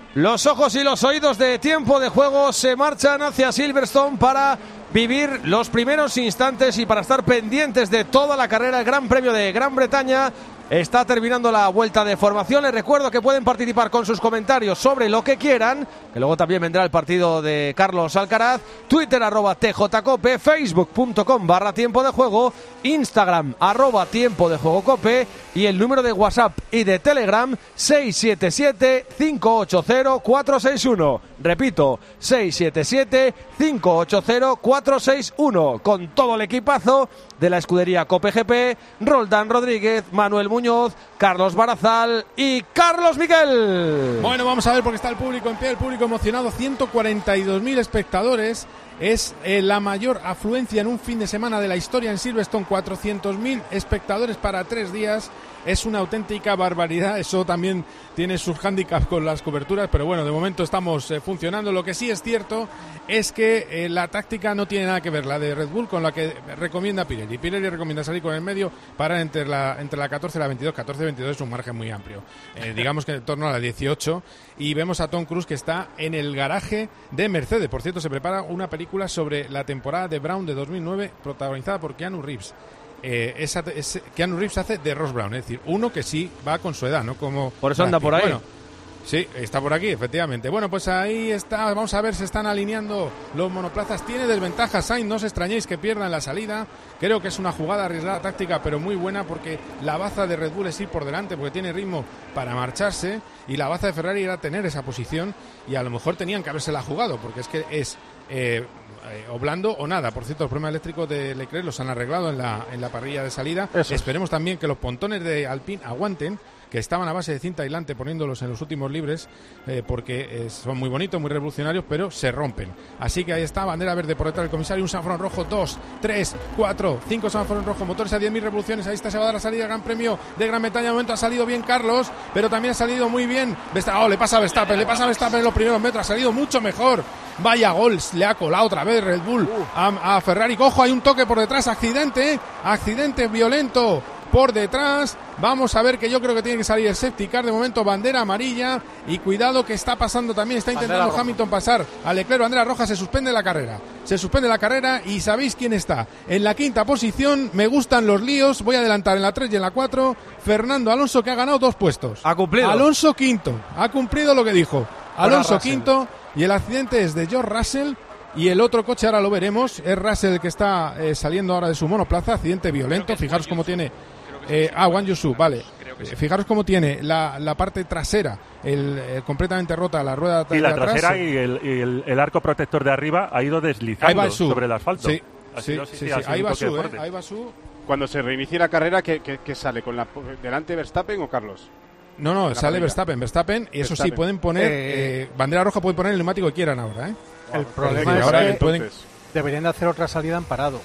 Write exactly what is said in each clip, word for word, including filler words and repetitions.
Los ojos y los oídos de Tiempo de Juego se marchan hacia Silverstone para vivir los primeros instantes y para estar pendientes de toda la carrera. El Gran Premio de Gran Bretaña está terminando la vuelta de formación. Les recuerdo que pueden participar con sus comentarios sobre lo que quieran, que luego también vendrá el partido de Carlos Alcaraz. Twitter arroba tjcope, facebook.com barra tiempo de juego, Instagram arroba tiempo de juego cope y el número de WhatsApp y de Telegram seis siete siete, cinco ocho cero, cuatro seis uno. Repito, seis siete siete, cinco ocho cero, cuatro seis uno. Con todo el equipazo de la escudería Cope G P, Roldán Rodríguez, Manuel Muñoz, Carlos Barazal y Carlos Miguel. Bueno, vamos a ver porque está el público en pie, el público emocionado, ciento cuarenta y dos mil espectadores. Es eh, la mayor afluencia en un fin de semana de la historia en Silverstone, cuatrocientos mil espectadores para tres días. Es una auténtica barbaridad, eso también tiene sus hándicaps con las coberturas, pero bueno, de momento estamos eh, funcionando. Lo que sí es cierto es que eh, la táctica no tiene nada que ver, la de Red Bull, con la que recomienda Pirelli. Pirelli recomienda salir con el medio para entre la, entre la catorce y la veintidós. catorce y veintidós es un margen muy amplio, eh, digamos que en torno a la dieciocho, y vemos a Tom Cruise que está en el garaje de Mercedes. Por cierto, se prepara una película sobre la temporada de Brown de dos mil nueve, protagonizada por Keanu Reeves. Eh, esa, ese, Keanu Reeves hace de Ross Brown, es decir, uno que sí va con su edad, ¿no? Como por eso anda por ahí. Bueno, sí, está por aquí, efectivamente. Bueno, pues ahí está, vamos a ver, se están alineando los monoplazas. Tiene desventaja Sainz, no os extrañéis que pierdan la salida. Creo que es una jugada arriesgada táctica, pero muy buena, porque la baza de Red Bull es ir por delante, porque tiene ritmo para marcharse, y la baza de Ferrari era tener esa posición, y a lo mejor tenían que habérsela jugado, porque es que es... Eh, Eh, o blando o nada. Por cierto, los problemas eléctricos de Leclerc los han arreglado en la, en la parrilla de salida. Eso. Esperemos también que los pontones de Alpine aguanten, que estaban a base de cinta aislante poniéndolos en los últimos libres, eh, porque eh, son muy bonitos, muy revolucionarios, pero se rompen. Así que ahí está, bandera verde por detrás del comisario, un semáforo rojo, dos, tres, cuatro, cinco semáforos rojos, motores a diez mil revoluciones. Ahí está, se va a dar la salida del Gran Premio de Gran Bretaña. De momento ha salido bien Carlos, pero también ha salido muy bien Verstappen. Oh, le pasa a Verstappen, le pasa a Verstappen en los primeros metros, ha salido mucho mejor. Vaya gol, le ha colado otra vez Red Bull a, a Ferrari. Cojo, hay un toque por detrás, accidente, accidente violento por detrás. Vamos a ver, que yo creo que tiene que salir el safety car. De momento bandera amarilla, y cuidado que está pasando también, está intentando Hamilton pasar a Leclerc. Bandera roja, se suspende la carrera, se suspende la carrera y ¿sabéis quién está? En la quinta posición, me gustan los líos, voy a adelantar en la tres y en la cuatro, Fernando Alonso, que ha ganado dos puestos. Ha cumplido. Alonso quinto, ha cumplido lo que dijo. Alonso quinto, y el accidente es de George Russell. Y el otro coche, ahora lo veremos, es Russell, que está eh, saliendo ahora de su monoplaza. Accidente violento, fijaros cómo tiene... Eh, ah, Wang Yusu, vale. Eh, fijaros cómo tiene la, la parte trasera el, eh, completamente rota, la rueda y la de atrás. trasera y, el, y el, el arco protector de arriba ha ido deslizando sobre el asfalto. Sí, sí, sido, sí, sí, sí. Ahí va su, eh, ahí va su. Cuando se reinicie la carrera, ¿qué, qué, qué sale? ¿Con la delante Verstappen o Carlos? No, no, sale parrilla. Verstappen, Verstappen, y eso Verstappen. Sí, pueden poner, eh, eh, bandera roja, pueden poner el neumático que quieran ahora, ¿eh? El wow, problema es ahora que pueden... deberían de hacer otra salida en parado.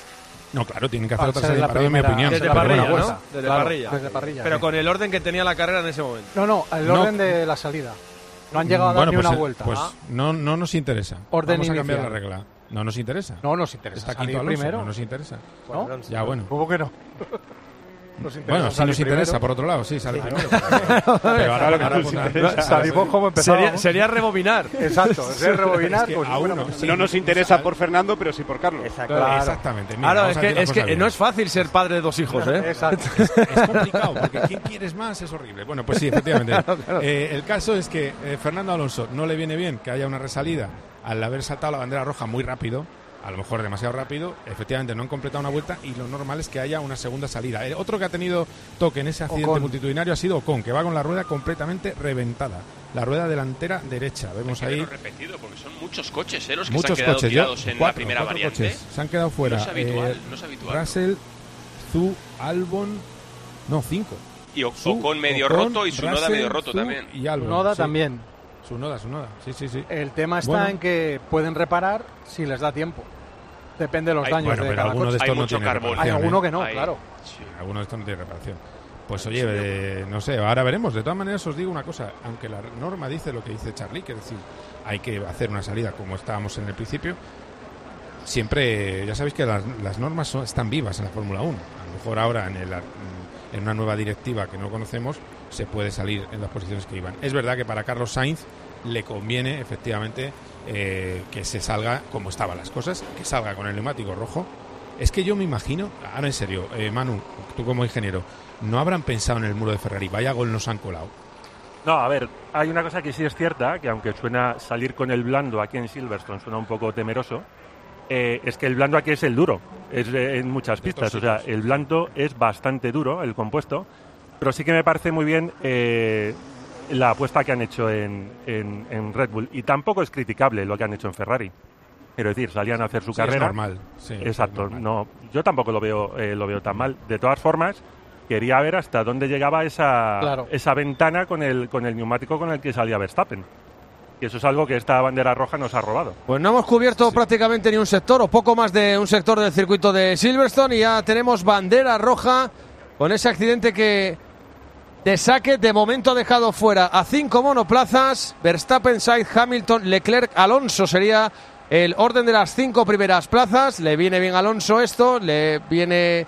No, claro, tienen que hacer otra salida en parado, en mi opinión. Desde parrilla, ¿no? Desde, claro, parrilla. desde parrilla. Pero con el orden que tenía la carrera en ese momento. No, no, el orden no. de la salida. No han llegado a dar bueno, ni pues una el, vuelta. Pues ah. no, no nos interesa. Orden Vamos a inicial. cambiar la regla. No nos interesa. No nos interesa. Está quinto Alonso, primero. No nos interesa. ¿No? Ya, bueno. ¿Cómo que no? Nos bueno, sí nos interesa, primero. Por otro lado, sí, sale sí, primero. Pero, pero ahora lo que nos interesa. Salimos como empezamos. Sería, sería rebobinar. Exacto, sería rebobinar. Es que pues, a uno, bueno, sí, no nos interesa por Fernando, pero sí por Carlos. Exacto. Claro. Exactamente. Mira, claro, es que, es que no es fácil ser padre de dos hijos, ¿eh? Exacto. Es, es complicado, porque ¿quién quieres más? Es horrible. Bueno, pues sí, efectivamente. Claro, claro. Eh, el caso es que eh, Fernando Alonso no le viene bien que haya una resalida al haber saltado la bandera roja muy rápido. A lo mejor demasiado rápido, efectivamente no han completado una vuelta, y lo normal es que haya una segunda salida. El otro que ha tenido toque en ese accidente Ocon. multitudinario ha sido Ocon, que va con la rueda completamente reventada, la rueda delantera derecha. Vemos ahí repetido, porque son muchos coches, ¿eh? Los que muchos se han quedado coches, tirados yo, en cuatro, la primera variante. Coches. Se han quedado fuera. No es habitual, eh, no es habitual. Russell, Zhou, Albon, no, cinco. Y Ocon medio Ocon, roto y Tsunoda Russell, medio roto Zhou también. Y Albon, Tsunoda sí. también. Tsunoda, Tsunoda, sí, sí, sí. El tema está bueno. en que pueden reparar si les da tiempo. Depende de los hay, daños bueno, de pero cada alguno coche. de estos Hay no mucho tiene carbón. Hay alguno que no, hay, claro. Sí, alguno de estos no tiene reparación. Pues oye, eh, no sé, ahora veremos. De todas maneras os digo una cosa, aunque la norma dice lo que dice Charlie, que es decir, hay que hacer una salida como estábamos en el principio, siempre, ya sabéis que las, las normas son, están vivas en la Fórmula uno. A lo mejor ahora en, el, en una nueva directiva que no conocemos se puede salir en las posiciones que iban. Es verdad que para Carlos Sainz le conviene efectivamente eh, que se salga como estaban las cosas, que salga con el neumático rojo. Es que yo me imagino, ahora en serio, eh, Manu, tú como ingeniero, ¿no habrán pensado en el muro de Ferrari? Vaya gol nos han colado. No, a ver, hay una cosa que sí es cierta, que aunque suena salir con el blando aquí en Silverstone, suena un poco temeroso, eh, es que el blando aquí es el duro, es eh, en muchas pistas, o sea, el blando es bastante duro, el compuesto, pero sí que me parece muy bien eh, la apuesta que han hecho en, en, en Red Bull, y tampoco es criticable lo que han hecho en Ferrari. Quiero decir, salían a hacer su sí, carrera. Es normal. Sí, exacto, es normal. No, yo tampoco lo veo, eh, lo veo tan mal. De todas formas, quería ver hasta dónde llegaba esa, claro. esa ventana con el, con el neumático con el que salía Verstappen. Y eso es algo que esta bandera roja nos ha robado. Pues no hemos cubierto sí. prácticamente ni un sector, o poco más de un sector del circuito de Silverstone, y ya tenemos bandera roja con ese accidente que de saque de momento ha dejado fuera a cinco monoplazas. Verstappen, Sainz, Hamilton, Leclerc, Alonso sería el orden de las cinco primeras plazas. Le viene bien a Alonso esto, le viene...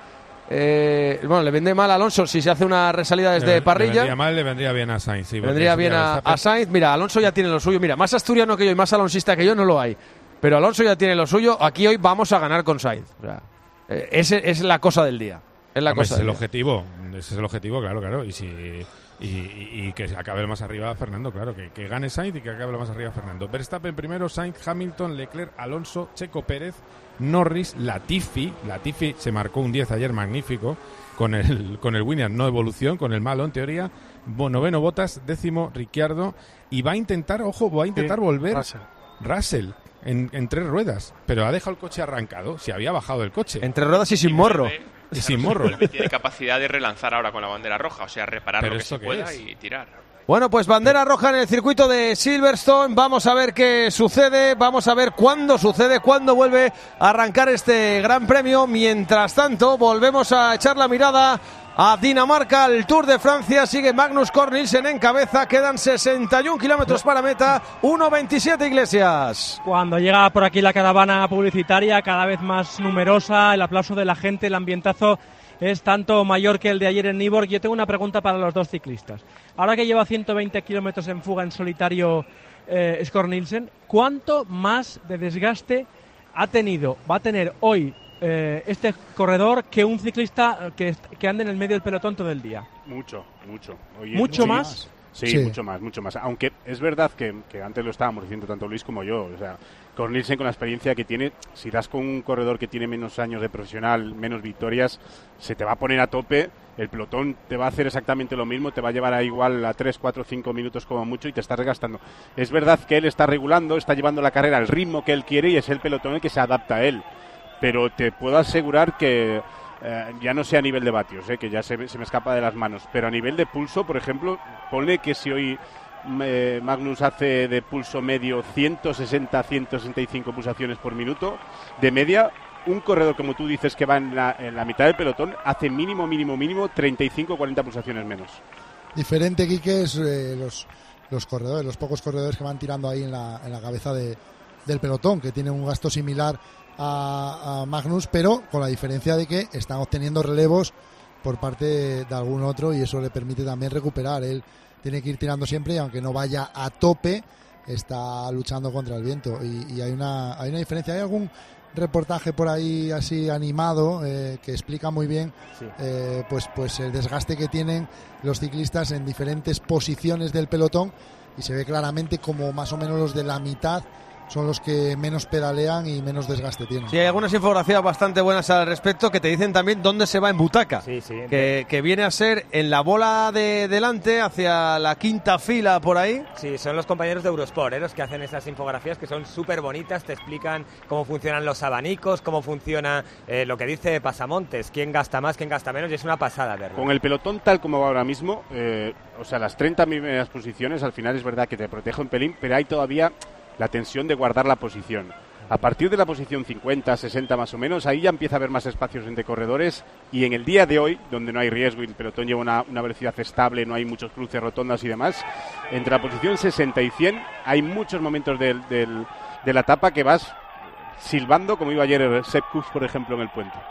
Eh, bueno, le vende mal a Alonso si se hace una resalida desde le, parrilla. Le vendría mal, le vendría bien a Sainz. Sí, vendría bien a, a Sainz. Mira, Alonso ya tiene lo suyo. Mira, más asturiano que yo y más alonsista que yo no lo hay. Pero Alonso ya tiene lo suyo. Aquí hoy vamos a ganar con Sainz. O sea, eh, ese es la cosa del día. Es la Hombre, cosa ese es el día. objetivo. Ese es el objetivo, claro, claro. Y si y, y, y que acabe más arriba Fernando, claro. Que, que gane Sainz y que acabe más arriba Fernando. Verstappen primero, Sainz, Hamilton, Leclerc, Alonso, Checo Pérez, Norris, Latifi. Latifi se marcó un diez ayer magnífico. Con el, con el winner, no evolución, con el malo en teoría. Noveno Bottas, décimo Ricciardo, y va a intentar, ojo, va a intentar sí, volver Russell, Russell en, en tres ruedas, pero ha dejado el coche arrancado, si había bajado el coche. Entre ruedas y sin morro. Y sin morro. Tiene capacidad de relanzar ahora con la bandera roja, o sea, reparar pero lo que se pueda es? y tirar. Bueno, pues bandera roja en el circuito de Silverstone. Vamos a ver qué sucede, vamos a ver cuándo sucede, cuándo vuelve a arrancar este gran premio. Mientras tanto, volvemos a echar la mirada a Dinamarca, al Tour de Francia. Sigue Magnus Cort Nielsen en cabeza, quedan sesenta y un kilómetros para meta, uno veintisiete Iglesias. Cuando llega por aquí la caravana publicitaria, cada vez más numerosa, el aplauso de la gente, el ambientazo es tanto mayor que el de ayer en Nyborg. Yo tengo una pregunta para los dos ciclistas. Ahora que lleva ciento veinte kilómetros en fuga en solitario eh, Cort Nielsen, ¿cuánto más de desgaste ha tenido, va a tener hoy eh, este corredor que un ciclista que, que ande en el medio del pelotón todo el día? Mucho, mucho. Oye, ¿Mucho sí, más? Sí, sí, mucho más, mucho más. Aunque es verdad que, que antes lo estábamos diciendo tanto Luis como yo. O sea, Cort Nielsen, con la experiencia que tiene, si das con un corredor que tiene menos años de profesional, menos victorias, se te va a poner a tope. El pelotón te va a hacer exactamente lo mismo, te va a llevar a igual a tres, cuatro, cinco minutos como mucho y te estás desgastando. Es verdad que él está regulando, está llevando la carrera al ritmo que él quiere y es el pelotón el que se adapta a él. Pero te puedo asegurar que eh, ya no sé a nivel de vatios, eh, que ya se, se me escapa de las manos, pero a nivel de pulso, por ejemplo, ponle que si hoy eh, Magnus hace de pulso medio ciento sesenta, ciento sesenta y cinco pulsaciones por minuto, de media, un corredor como tú dices que va en la, en la mitad del pelotón hace mínimo, mínimo, mínimo treinta y cinco, cuarenta pulsaciones menos. Diferente, Quique, es eh, los, los corredores, los pocos corredores que van tirando ahí en la, en la cabeza de, del pelotón, que tienen un gasto similar a, a Magnus, pero con la diferencia de que están obteniendo relevos por parte de, de algún otro y eso le permite también recuperar. Él tiene que ir tirando siempre y aunque no vaya a tope, está luchando contra el viento y, y hay una hay una diferencia. Hay algún reportaje por ahí así animado eh, que explica muy bien sí. eh, pues pues el desgaste que tienen los ciclistas en diferentes posiciones del pelotón y se ve claramente como más o menos los de la mitad son los que menos pedalean y menos desgaste tienen. Sí, hay algunas infografías bastante buenas al respecto que te dicen también dónde se va en butaca. Sí, sí. Que, que viene a ser en la bola de delante, hacia la quinta fila por ahí. Sí, son los compañeros de Eurosport, ¿eh? Los que hacen esas infografías que son súper bonitas, te explican cómo funcionan los abanicos, cómo funciona eh, lo que dice Pasamontes, quién gasta más, quién gasta menos, y es una pasada verlo. Con el pelotón tal como va ahora mismo, eh, o sea, las treinta primeras posiciones, al final es verdad que te protege un pelín, pero hay todavía la tensión de guardar la posición. A partir de la posición cincuenta, sesenta más o menos, ahí ya empieza a haber más espacios entre corredores y en el día de hoy, donde no hay riesgo y el pelotón lleva una, una velocidad estable, no hay muchos cruces, rotondas y demás, entre la posición sesenta y cien hay muchos momentos del, del, de la etapa que vas silbando, como iba ayer Sepp Kuss, por ejemplo, en el puente.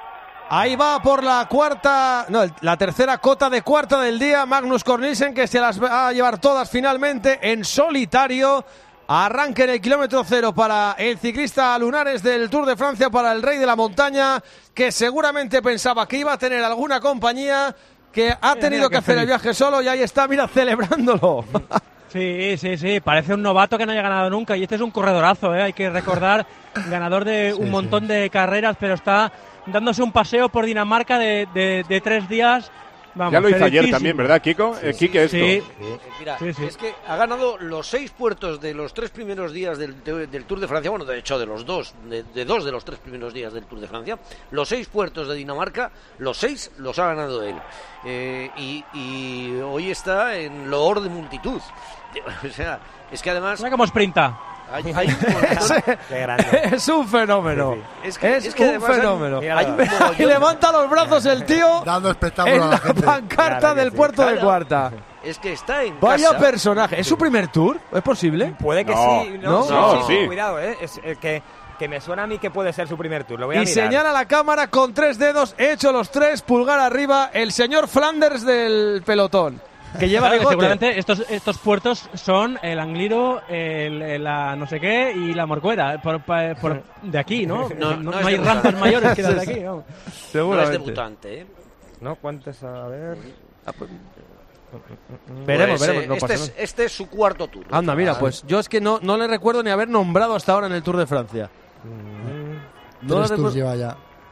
Ahí va por la cuarta, no, la tercera cota de cuarta del día, Magnus Cort Nielsen, que se las va a llevar todas finalmente en solitario. Arranque en el kilómetro cero para el ciclista lunares del Tour de Francia, para el rey de la montaña, que seguramente pensaba que iba a tener alguna compañía, que ha tenido que hacer el viaje solo y ahí está, mira, celebrándolo. Sí, sí, sí, parece un novato que no haya ganado nunca y este es un corredorazo, ¿eh? Hay que recordar, ganador de un sí, montón sí. de carreras, pero está dándose un paseo por Dinamarca de, de, de tres días. Vamos, ya lo hizo ayer también, ¿verdad, Kiko? Sí, eh, Kike, esto. Sí. Eh, mira, sí, sí. es que ha ganado los seis puertos de los tres primeros días del, de, del Tour de Francia, bueno, de hecho, de los dos, de, de dos de los tres primeros días del Tour de Francia, los seis puertos de Dinamarca, los seis los ha ganado él. Eh, y, y hoy está en loor de multitud. O sea, es que además... Mira cómo sprinta. Hay, hay un es un fenómeno. Sí, sí. Es, que, es, es que un fenómeno. Hay, hay un y levanta los brazos el tío dando espectáculo en a la, la gente. pancarta claro del sí. puerto claro. de cuarta. Es que está en Vaya casa. personaje. ¿Es su primer tour? ¿Es posible? Puede que no. sí. No, sí, no, sí, sí. Cuidado, eh. Es, eh, que, que me suena a mí que puede ser su primer tour. Lo voy a y mirar. Señala la cámara con tres dedos, hecho los tres, pulgar arriba, el señor Flanders del pelotón. Que lleva claro, que seguramente estos estos puertos son el Angliru, el, el, la no sé qué y la Morcuera, por, por, por de aquí, ¿no? No, no, no no hay rampas mayores que las de aquí, ¿no? Seguramente. No es debutante, ¿eh? No, ¿cuántas? A ver... Ah, pues... Veremos, pues, veremos. Eh, no este, pasa es, este es su cuarto tour. Anda, mira, pues yo es que no, no le recuerdo ni haber nombrado hasta ahora en el Tour de Francia. No Tres tours lleva ya.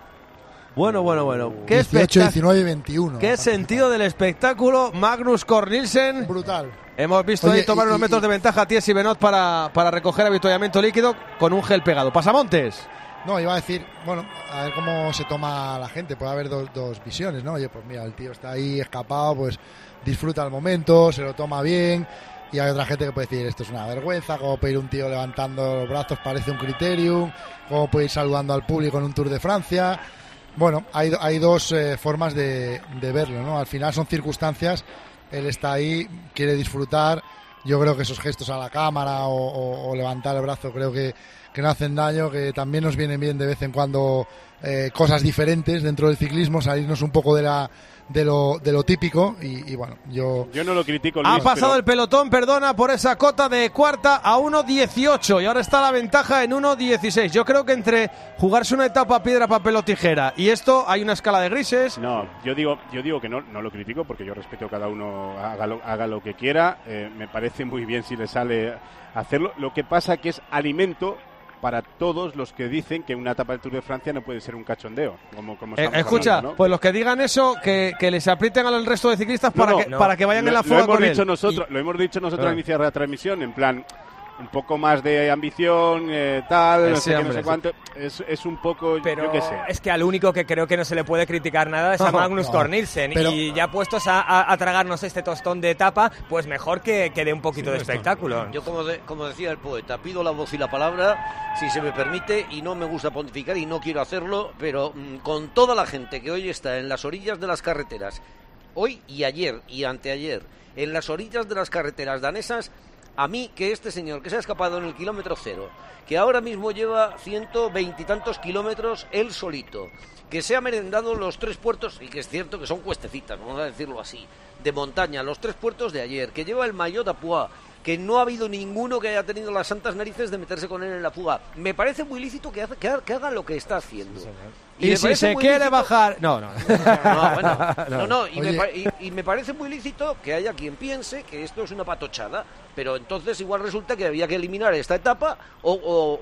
Bueno, bueno, bueno. ¿Qué dieciocho, diecinueve y veintiuno. ¿Qué sentido del espectáculo? Magnus Cort Nielsen. Brutal. Hemos visto Oye, ahí tomar y, unos metros y, de ventaja a Thies y Benoit para, para recoger avituallamiento líquido con un gel pegado. Pasamontes. No, iba a decir, bueno, a ver cómo se toma la gente. Puede haber dos, dos visiones, ¿no? Oye, pues mira, el tío está ahí escapado, pues disfruta el momento, se lo toma bien. Y hay otra gente que puede decir, esto es una vergüenza, cómo puede ir un tío levantando los brazos, parece un criterium, cómo puede ir saludando al público en un Tour de Francia. Bueno, hay, hay dos eh, formas de, de verlo, ¿no? Al final son circunstancias, él está ahí, quiere disfrutar. Yo creo que esos gestos a la cámara o, o, o levantar el brazo creo que, que no hacen daño, que también nos vienen bien de vez en cuando eh, cosas diferentes dentro del ciclismo, salirnos un poco de la de lo de lo típico y, y bueno, yo yo no lo critico, Luis, ha pasado pero... el pelotón, perdona, por esa cota de cuarta a uno dieciocho y ahora está la ventaja en uno dieciséis. Yo creo que entre jugarse una etapa piedra, papel o tijera y esto hay una escala de grises. No, yo digo yo digo que no no lo critico porque yo respeto que cada uno haga lo, haga lo que quiera. Eh, me parece muy bien si le sale hacerlo. Lo que pasa que es alimento para todos los que dicen que una etapa del Tour de Francia no puede ser un cachondeo. Como, como eh, escucha, hablando, ¿no? Pues los que digan eso, que, que les aprieten al resto de ciclistas para, no, no, que, no. para que vayan lo, en la fuga lo hemos con dicho él. Nosotros, y... Lo hemos dicho nosotros ah. al iniciar la transmisión, en plan... un poco más de ambición, eh, tal, no sé, qué, no sé cuánto. Es, es un poco, pero yo qué sé. Es que al único que creo que no se le puede criticar nada es a Magnus no, Cort Nielsen. Pero... Y ya puestos a, a, a tragarnos este tostón de etapa, pues mejor que, que dé un poquito sí, de espectáculo. Yo, como, de, como decía el poeta, pido la voz y la palabra, si se me permite, y no me gusta pontificar y no quiero hacerlo, pero mmm, con toda la gente que hoy está en las orillas de las carreteras, hoy y ayer y anteayer, en las orillas de las carreteras danesas, a mí que este señor que se ha escapado en el kilómetro cero, que ahora mismo lleva ciento veinte y tantos kilómetros él solito, que se ha merendado los tres puertos, y que es cierto que son cuestecitas, vamos a decirlo así, de montaña, los tres puertos de ayer, que lleva el Maillot d'Apoix, que no ha habido ninguno que haya tenido las santas narices de meterse con él en la fuga. Me parece muy lícito que, hace, que, haga, que haga lo que está haciendo. Sí, y, y si se quiere lícito... bajar... No, no. No, bueno, no, no. Y, me, y, y me parece muy lícito que haya quien piense que esto es una patochada, pero entonces igual resulta que había que eliminar esta etapa o, o,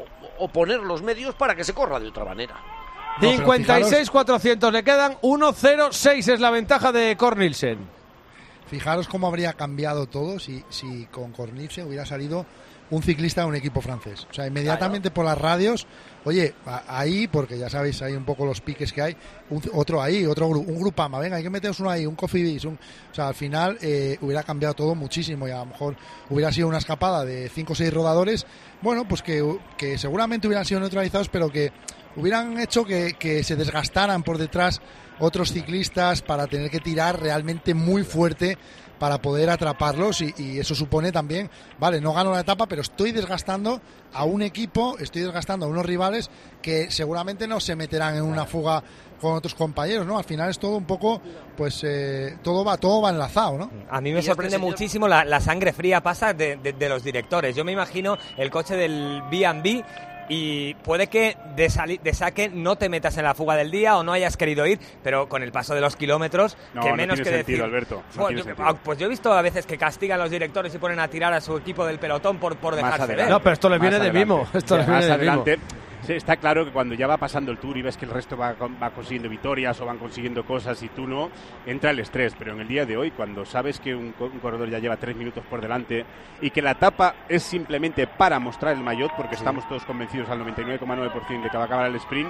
o poner los medios para que se corra de otra manera. No, cincuenta y seis cuatrocientos le quedan, uno cero seis es la ventaja de Cort Nielsen. Fijaros cómo habría cambiado todo si, si con Cort Nielsen hubiera salido un ciclista de un equipo francés. O sea, inmediatamente claro. Por las radios, oye, ahí, porque ya sabéis, hay un poco los piques que hay, un, otro ahí, otro grupo, un Grupama, venga, hay que meteros uno ahí, un Cofidis, un, o sea, al final eh, hubiera cambiado todo muchísimo y a lo mejor hubiera sido una escapada de cinco o seis rodadores, bueno, pues que, que seguramente hubieran sido neutralizados, pero que hubieran hecho que, que se desgastaran por detrás otros ciclistas para tener que tirar realmente muy fuerte para poder atraparlos y, y eso supone también, vale, no gano la etapa, pero estoy desgastando a un equipo, estoy desgastando a unos rivales que seguramente no se meterán en una fuga con otros compañeros, ¿no? Al final es todo un poco, pues eh, todo va todo va enlazado, ¿no? A mí me sorprende este muchísimo la, la sangre fría pasa de, de, de los directores. Yo me imagino el coche del B and B y puede que de, sali- de saque no te metas en la fuga del día o no hayas querido ir, pero con el paso de los kilómetros, no, que no menos tiene que sentido, decir. Alberto, no pues, tiene yo, sentido. pues yo he visto a veces que castigan a los directores y ponen a tirar a su equipo del pelotón por, por dejarse ver. No, pero esto les viene de adelante. mimo. Esto les Más viene de adelante. mimo. Sí, está claro que cuando ya va pasando el Tour y ves que el resto va, va consiguiendo victorias o van consiguiendo cosas y tú no, entra el estrés. Pero en el día de hoy, cuando sabes que un, un corredor ya lleva tres minutos por delante y que la etapa es simplemente para mostrar el maillot, porque sí. estamos todos convencidos al noventa y nueve coma nueve por ciento de que va a acabar el sprint,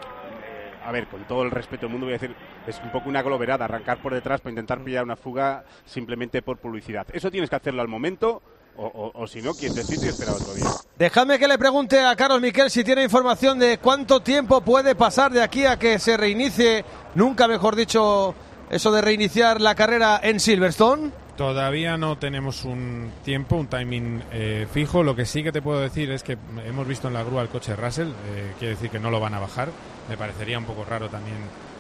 eh, a ver, con todo el respeto del mundo voy a decir, es un poco una globerada arrancar por detrás para intentar pillar una fuga simplemente por publicidad. Eso tienes que hacerlo al momento. O, o, o si no, quien decide y espera otro día. Dejadme que le pregunte a Carlos Miquel si tiene información de cuánto tiempo puede pasar de aquí a que se reinicie, nunca mejor dicho, eso de reiniciar la carrera en Silverstone. Todavía no tenemos un tiempo, un timing eh, fijo. Lo que sí que te puedo decir es que hemos visto en la grúa el coche Russell, eh, quiere decir que no lo van a bajar. Me parecería un poco raro también.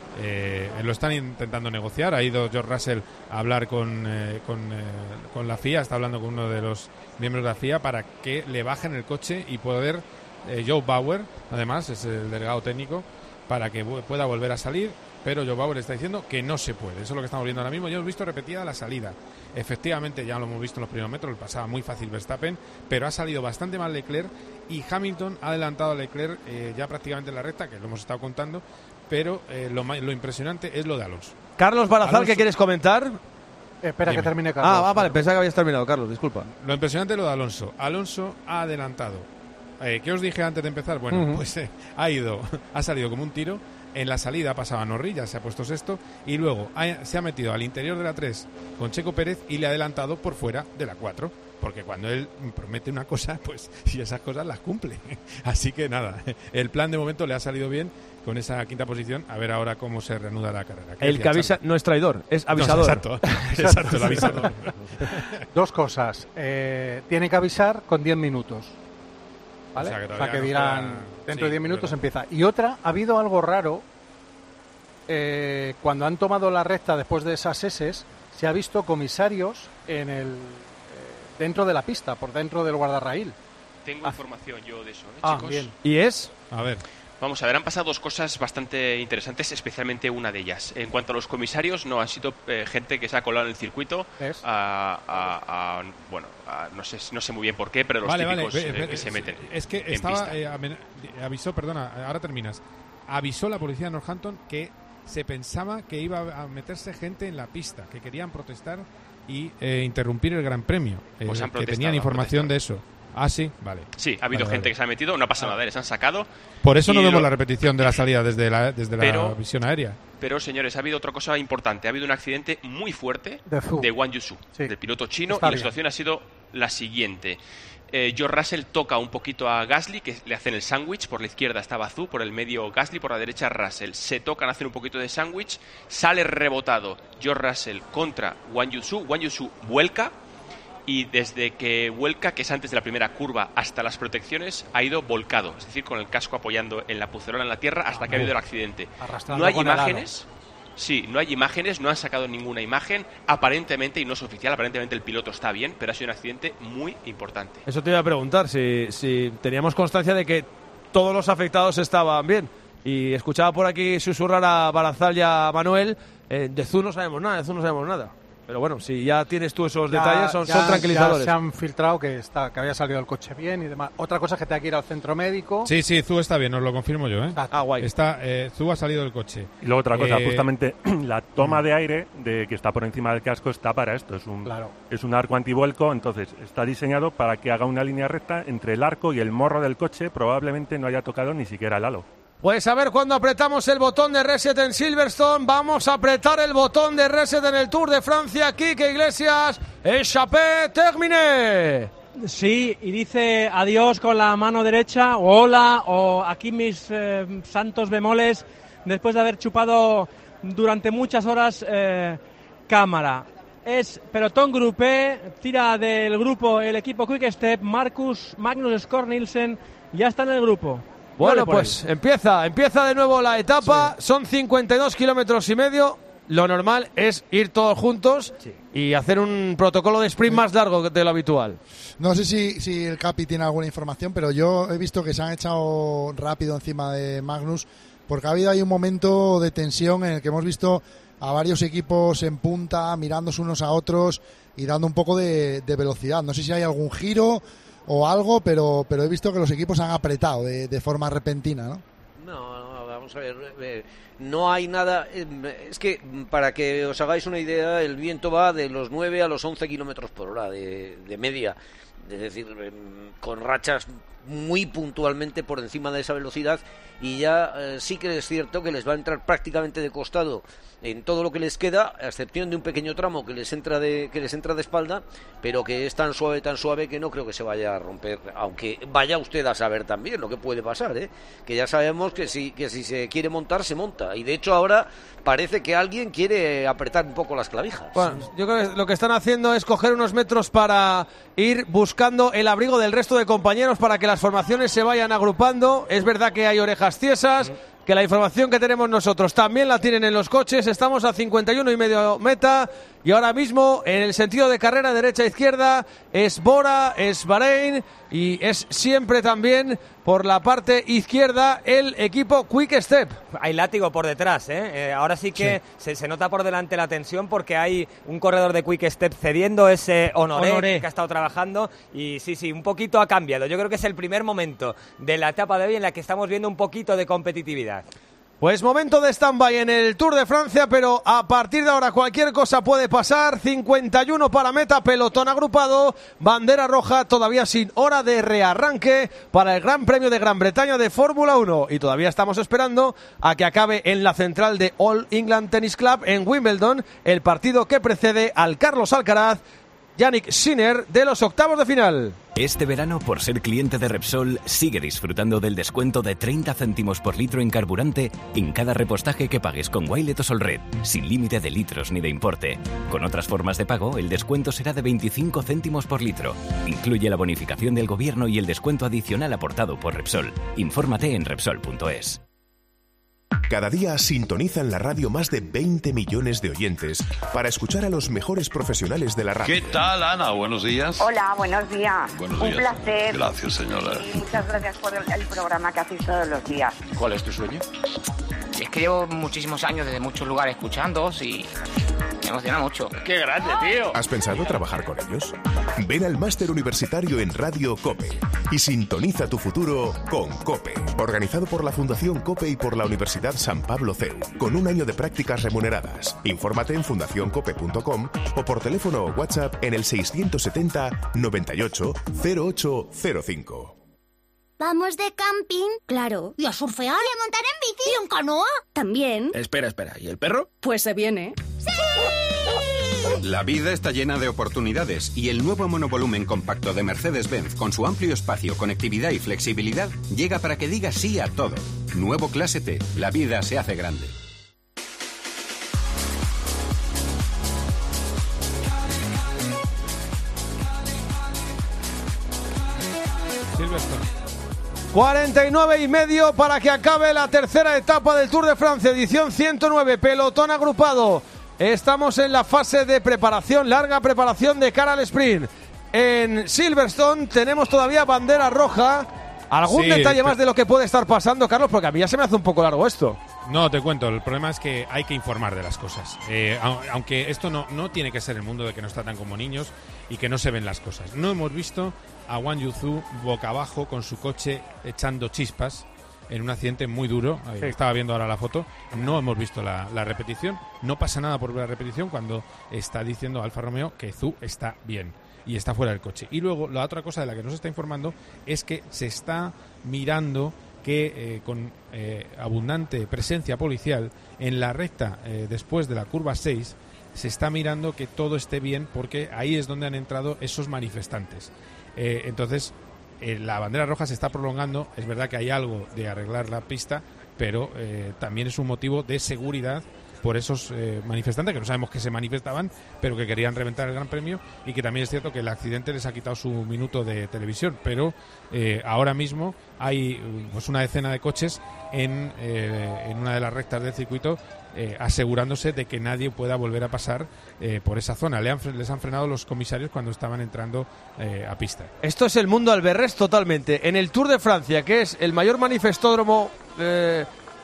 Eh, lo están intentando negociar. Ha ido George Russell a hablar con, eh, con, eh, con la F I A, está hablando con uno de los miembros de la F I A para que le bajen el coche y poder, eh, Joe Bauer, además, es el delegado técnico, para que bu- pueda volver a salir, pero Joe Bauer está diciendo que no se puede. Eso es lo que estamos viendo ahora mismo. Ya hemos visto repetida la salida. Efectivamente, ya lo hemos visto en los primeros metros, le pasaba muy fácil Verstappen, pero ha salido bastante mal Leclerc y Hamilton ha adelantado a Leclerc eh, ya prácticamente en la recta, que lo hemos estado contando, pero eh, lo, lo impresionante es lo de Alonso. Carlos Barazal, Alonso. ¿qué quieres comentar? Eh, espera Dime. que termine Carlos. Ah, vale, pensaba que habías terminado, Carlos, disculpa. Lo impresionante es lo de Alonso. Alonso ha adelantado. Eh, ¿Qué os dije antes de empezar? Bueno, Uh-huh. pues eh, ha ido, ha salido como un tiro. En la salida pasaba Norris, ya se ha puesto sexto. Y luego ha- se ha metido al interior de la tres con Checo Pérez y le ha adelantado por fuera de la cuatro. Porque cuando él promete una cosa, pues si esas cosas las cumple. Así que nada, el plan de momento le ha salido bien con esa quinta posición. A ver ahora cómo se reanuda la carrera. El que avisa no es traidor, es avisador. No, exacto, exacto, el avisador. Dos cosas. Eh, tiene que avisar con diez minutos. ¿Vale? O sea, que O sea, todavía que nos dirán, queda- dentro sí, de diez minutos verdad. empieza. Y otra, ha habido algo raro. Eh, cuando han tomado la recta después de esas eses, se ha visto comisarios en el eh, dentro de la pista, por dentro del guardarraíl. Tengo Ah. información yo de eso, ¿eh, Ah, chicos? bien. ¿Y es? A ver. Vamos a ver, han pasado dos cosas bastante interesantes, especialmente una de ellas. En cuanto a los comisarios, no han sido eh, gente que se ha colado en el circuito ¿Ves? a, a- a- bueno, a- no sé no sé muy bien por qué, pero los Vale, vale, típicos ve- eh, ve- que se es- meten. Es que en estaba pista. eh, amen- avisó, perdona, ahora terminas. Avisó la policía de Northampton que se pensaba que iba a meterse gente en la pista, que querían protestar y eh, interrumpir el Gran Premio. Eh, Pues han que protestado, tenían han información protestado. de eso. Ah, sí, vale. Sí, ha habido Vale, gente vale. que se ha metido, no ha pasado nada, les han sacado. Por eso Y no vemos lo- la repetición de la salida desde la, desde la Pero- visión aérea. Pero, señores, ha habido otra cosa importante. Ha habido un accidente muy fuerte De Zhu. de Wang Yusu, Sí. del piloto chino, Está y la bien. situación ha sido la siguiente. Eh, George Russell toca un poquito a Gasly, que le hacen el sándwich. Por la izquierda estaba Zhu, por el medio Gasly, por la derecha Russell. Se tocan, hacen un poquito de sándwich. Sale rebotado George Russell contra Wang Yusu. Wang Yusu vuelca. Y desde que vuelca, que es antes de la primera curva, hasta las protecciones, ha ido volcado. Es decir, con el casco apoyando en la pucerola en la tierra hasta que ha habido el accidente. Arrastrando No hay con el halo. imágenes. Sí, no hay imágenes, no han sacado ninguna imagen. Aparentemente, y no es oficial, aparentemente el piloto está bien, pero ha sido un accidente muy importante. Eso te iba a preguntar, si, si teníamos constancia de que todos los afectados estaban bien. Y escuchaba por aquí susurrar a Barazal y a Manuel, eh, de Zhu no sabemos nada, de Zhu no sabemos nada. Pero bueno, si ya tienes tú esos Ya- detalles, son, ya- son tranquilizadores. ya se han filtrado que está que había salido el coche bien y demás. Otra cosa es que te hay que ir al centro médico. Sí, sí, Zhu está bien, os lo confirmo yo. ¿eh? Ah, guay. Está, eh, Zhu ha salido del coche. Y luego otra cosa, Eh, justamente la toma de aire de que está por encima del casco está para esto. Es un, Claro. es un arco antivuelco, entonces está diseñado para que haga una línea recta entre el arco y el morro del coche. Probablemente no haya tocado ni siquiera el halo. Pues a ver cuando apretamos el botón de reset en Silverstone. Vamos a apretar el botón de reset en el Tour de Francia. Quique Iglesias, échappé, terminé. Sí, y dice adiós con la mano derecha, o hola, o aquí mis eh, santos bemoles, después de haber chupado durante muchas horas eh, cámara. es pelotón grupé, tira del grupo el equipo Quick Step, Marcus, Magnus Skor Nielsen, ya está en el grupo. Bueno, pues ahí. empieza, empieza de nuevo la etapa, sí. Son cincuenta y dos kilómetros y medio, lo normal es ir todos juntos sí. y hacer un protocolo de sprint sí. más largo de lo habitual. No sé si, si el Capi tiene alguna información, pero yo he visto que se han echado rápido encima de Magnus, porque ha habido ahí un momento de tensión en el que hemos visto a varios equipos en punta, mirándose unos a otros y dando un poco de, de velocidad. No sé si hay algún giro o algo, pero pero he visto que los equipos han apretado de, de forma repentina, ¿no? No, no, vamos a ver, eh, no hay nada, eh, es que para que os hagáis una idea, el viento va de los nueve a los once kilómetros por hora de, de media, es decir, eh, con rachas muy puntualmente por encima de esa velocidad, y ya eh, sí que es cierto que les va a entrar prácticamente de costado en todo lo que les queda, a excepción de un pequeño tramo que les entra de que les entra de espalda, pero que es tan suave, tan suave que no creo que se vaya a romper, aunque vaya usted a saber también lo que puede pasar, ¿eh? Que ya sabemos que si, que si se quiere montar, se monta, y de hecho ahora parece que alguien quiere apretar un poco las clavijas. Bueno, yo creo que lo que están haciendo es coger unos metros para ir buscando el abrigo del resto de compañeros para que las formaciones se vayan agrupando. Es verdad que hay orejas tiesas, que la información que tenemos nosotros también la tienen en los coches. Estamos a cincuenta y uno y medio meta, y ahora mismo en el sentido de carrera derecha-izquierda es Bora, es Bahrein, y es siempre también por la parte izquierda el equipo Quick Step. Hay látigo por detrás, ¿eh? Eh, ahora sí que sí. Se, se nota por delante la tensión, porque hay un corredor de Quick Step cediendo, ese Honoré, Honoré, que ha estado trabajando, y sí, sí, un poquito ha cambiado. Yo creo que es el primer momento de la etapa de hoy en la que estamos viendo un poquito de competitividad. Pues momento de stand-by en el Tour de Francia, pero a partir de ahora cualquier cosa puede pasar. cincuenta y uno para meta, pelotón agrupado, bandera roja, todavía sin hora de rearranque para el Gran Premio de Gran Bretaña de Fórmula uno. Y todavía estamos esperando a que acabe en la central de All England Tennis Club en Wimbledon el partido que precede al Carlos Alcaraz, Yannick Sinner, de los octavos de final. Este verano, por ser cliente de Repsol, sigue disfrutando del descuento de treinta céntimos por litro en carburante en cada repostaje que pagues con Wilet o Solred, sin límite de litros ni de importe. Con otras formas de pago, el descuento será de veinticinco céntimos por litro. Incluye la bonificación del gobierno y el descuento adicional aportado por Repsol. Infórmate en Repsol punto es. Cada día sintonizan la radio más de veinte millones de oyentes para escuchar a los mejores profesionales de la radio. ¿Qué tal, Ana? Buenos días. Hola, buenos días. Buenos Un días. placer. Gracias, señora. Y muchas gracias por el, el programa que hacéis todos los días. ¿Cuál es tu sueño? Es que llevo muchísimos años desde muchos lugares escuchándoos y me emociona mucho. ¡Qué grande, tío! ¿Has pensado trabajar con ellos? Ven al máster universitario en Radio COPE y sintoniza tu futuro con COPE. Organizado por la Fundación COPE y por la Universidad San Pablo C E U, con un año de prácticas remuneradas. Infórmate en fundación cope punto com o por teléfono o WhatsApp en el seiscientos setenta noventa y ocho cero ocho cero cinco. ¿Vamos de camping? Claro. ¿Y a surfear? ¿Y a montar en bici? ¿Y en canoa? También. Espera, espera. ¿Y el perro? Pues se viene. ¡Sí! La vida está llena de oportunidades y el nuevo monovolumen compacto de Mercedes-Benz, con su amplio espacio, conectividad y flexibilidad, llega para que diga sí a todo. Nuevo Clase T. La vida se hace grande. cuarenta y nueve y medio para que acabe la tercera etapa del Tour de Francia, edición ciento nueve, pelotón agrupado. Estamos en la fase de preparación, larga preparación de cara al sprint. En Silverstone tenemos todavía bandera roja. ¿Algún sí, detalle más de lo que puede estar pasando, Carlos? Porque a mí ya se me hace un poco largo esto. No, te cuento, el problema es que hay que informar de las cosas. Eh, aunque esto no, no tiene que ser el mundo de que nos tratan como niños y que no se ven las cosas. No hemos visto a Wang Yuzu boca abajo con su coche echando chispas en un accidente muy duro. Sí. Estaba viendo ahora la foto. No hemos visto la, la repetición. No pasa nada por ver la repetición cuando está diciendo Alfa Romeo que Zhu está bien y está fuera del coche. Y luego la otra cosa de la que nos está informando es que se está mirando que eh, con eh, abundante presencia policial en la recta eh, después de la curva seis se está mirando que todo esté bien, porque ahí es donde han entrado esos manifestantes. Eh, entonces eh, la bandera roja se está prolongando. Es verdad que hay algo de arreglar la pista, pero eh, también es un motivo de seguridad por esos eh, manifestantes que no sabemos que se manifestaban, pero que querían reventar el Gran Premio, y que también es cierto que el accidente les ha quitado su minuto de televisión, pero eh, ahora mismo hay pues una decena de coches en, eh, en una de las rectas del circuito eh, asegurándose de que nadie pueda volver a pasar eh, por esa zona. Le han, les han frenado los comisarios cuando estaban entrando eh, a pista. Esto es el mundo al berrés totalmente. En el Tour de Francia, que es el mayor manifestódromo eh,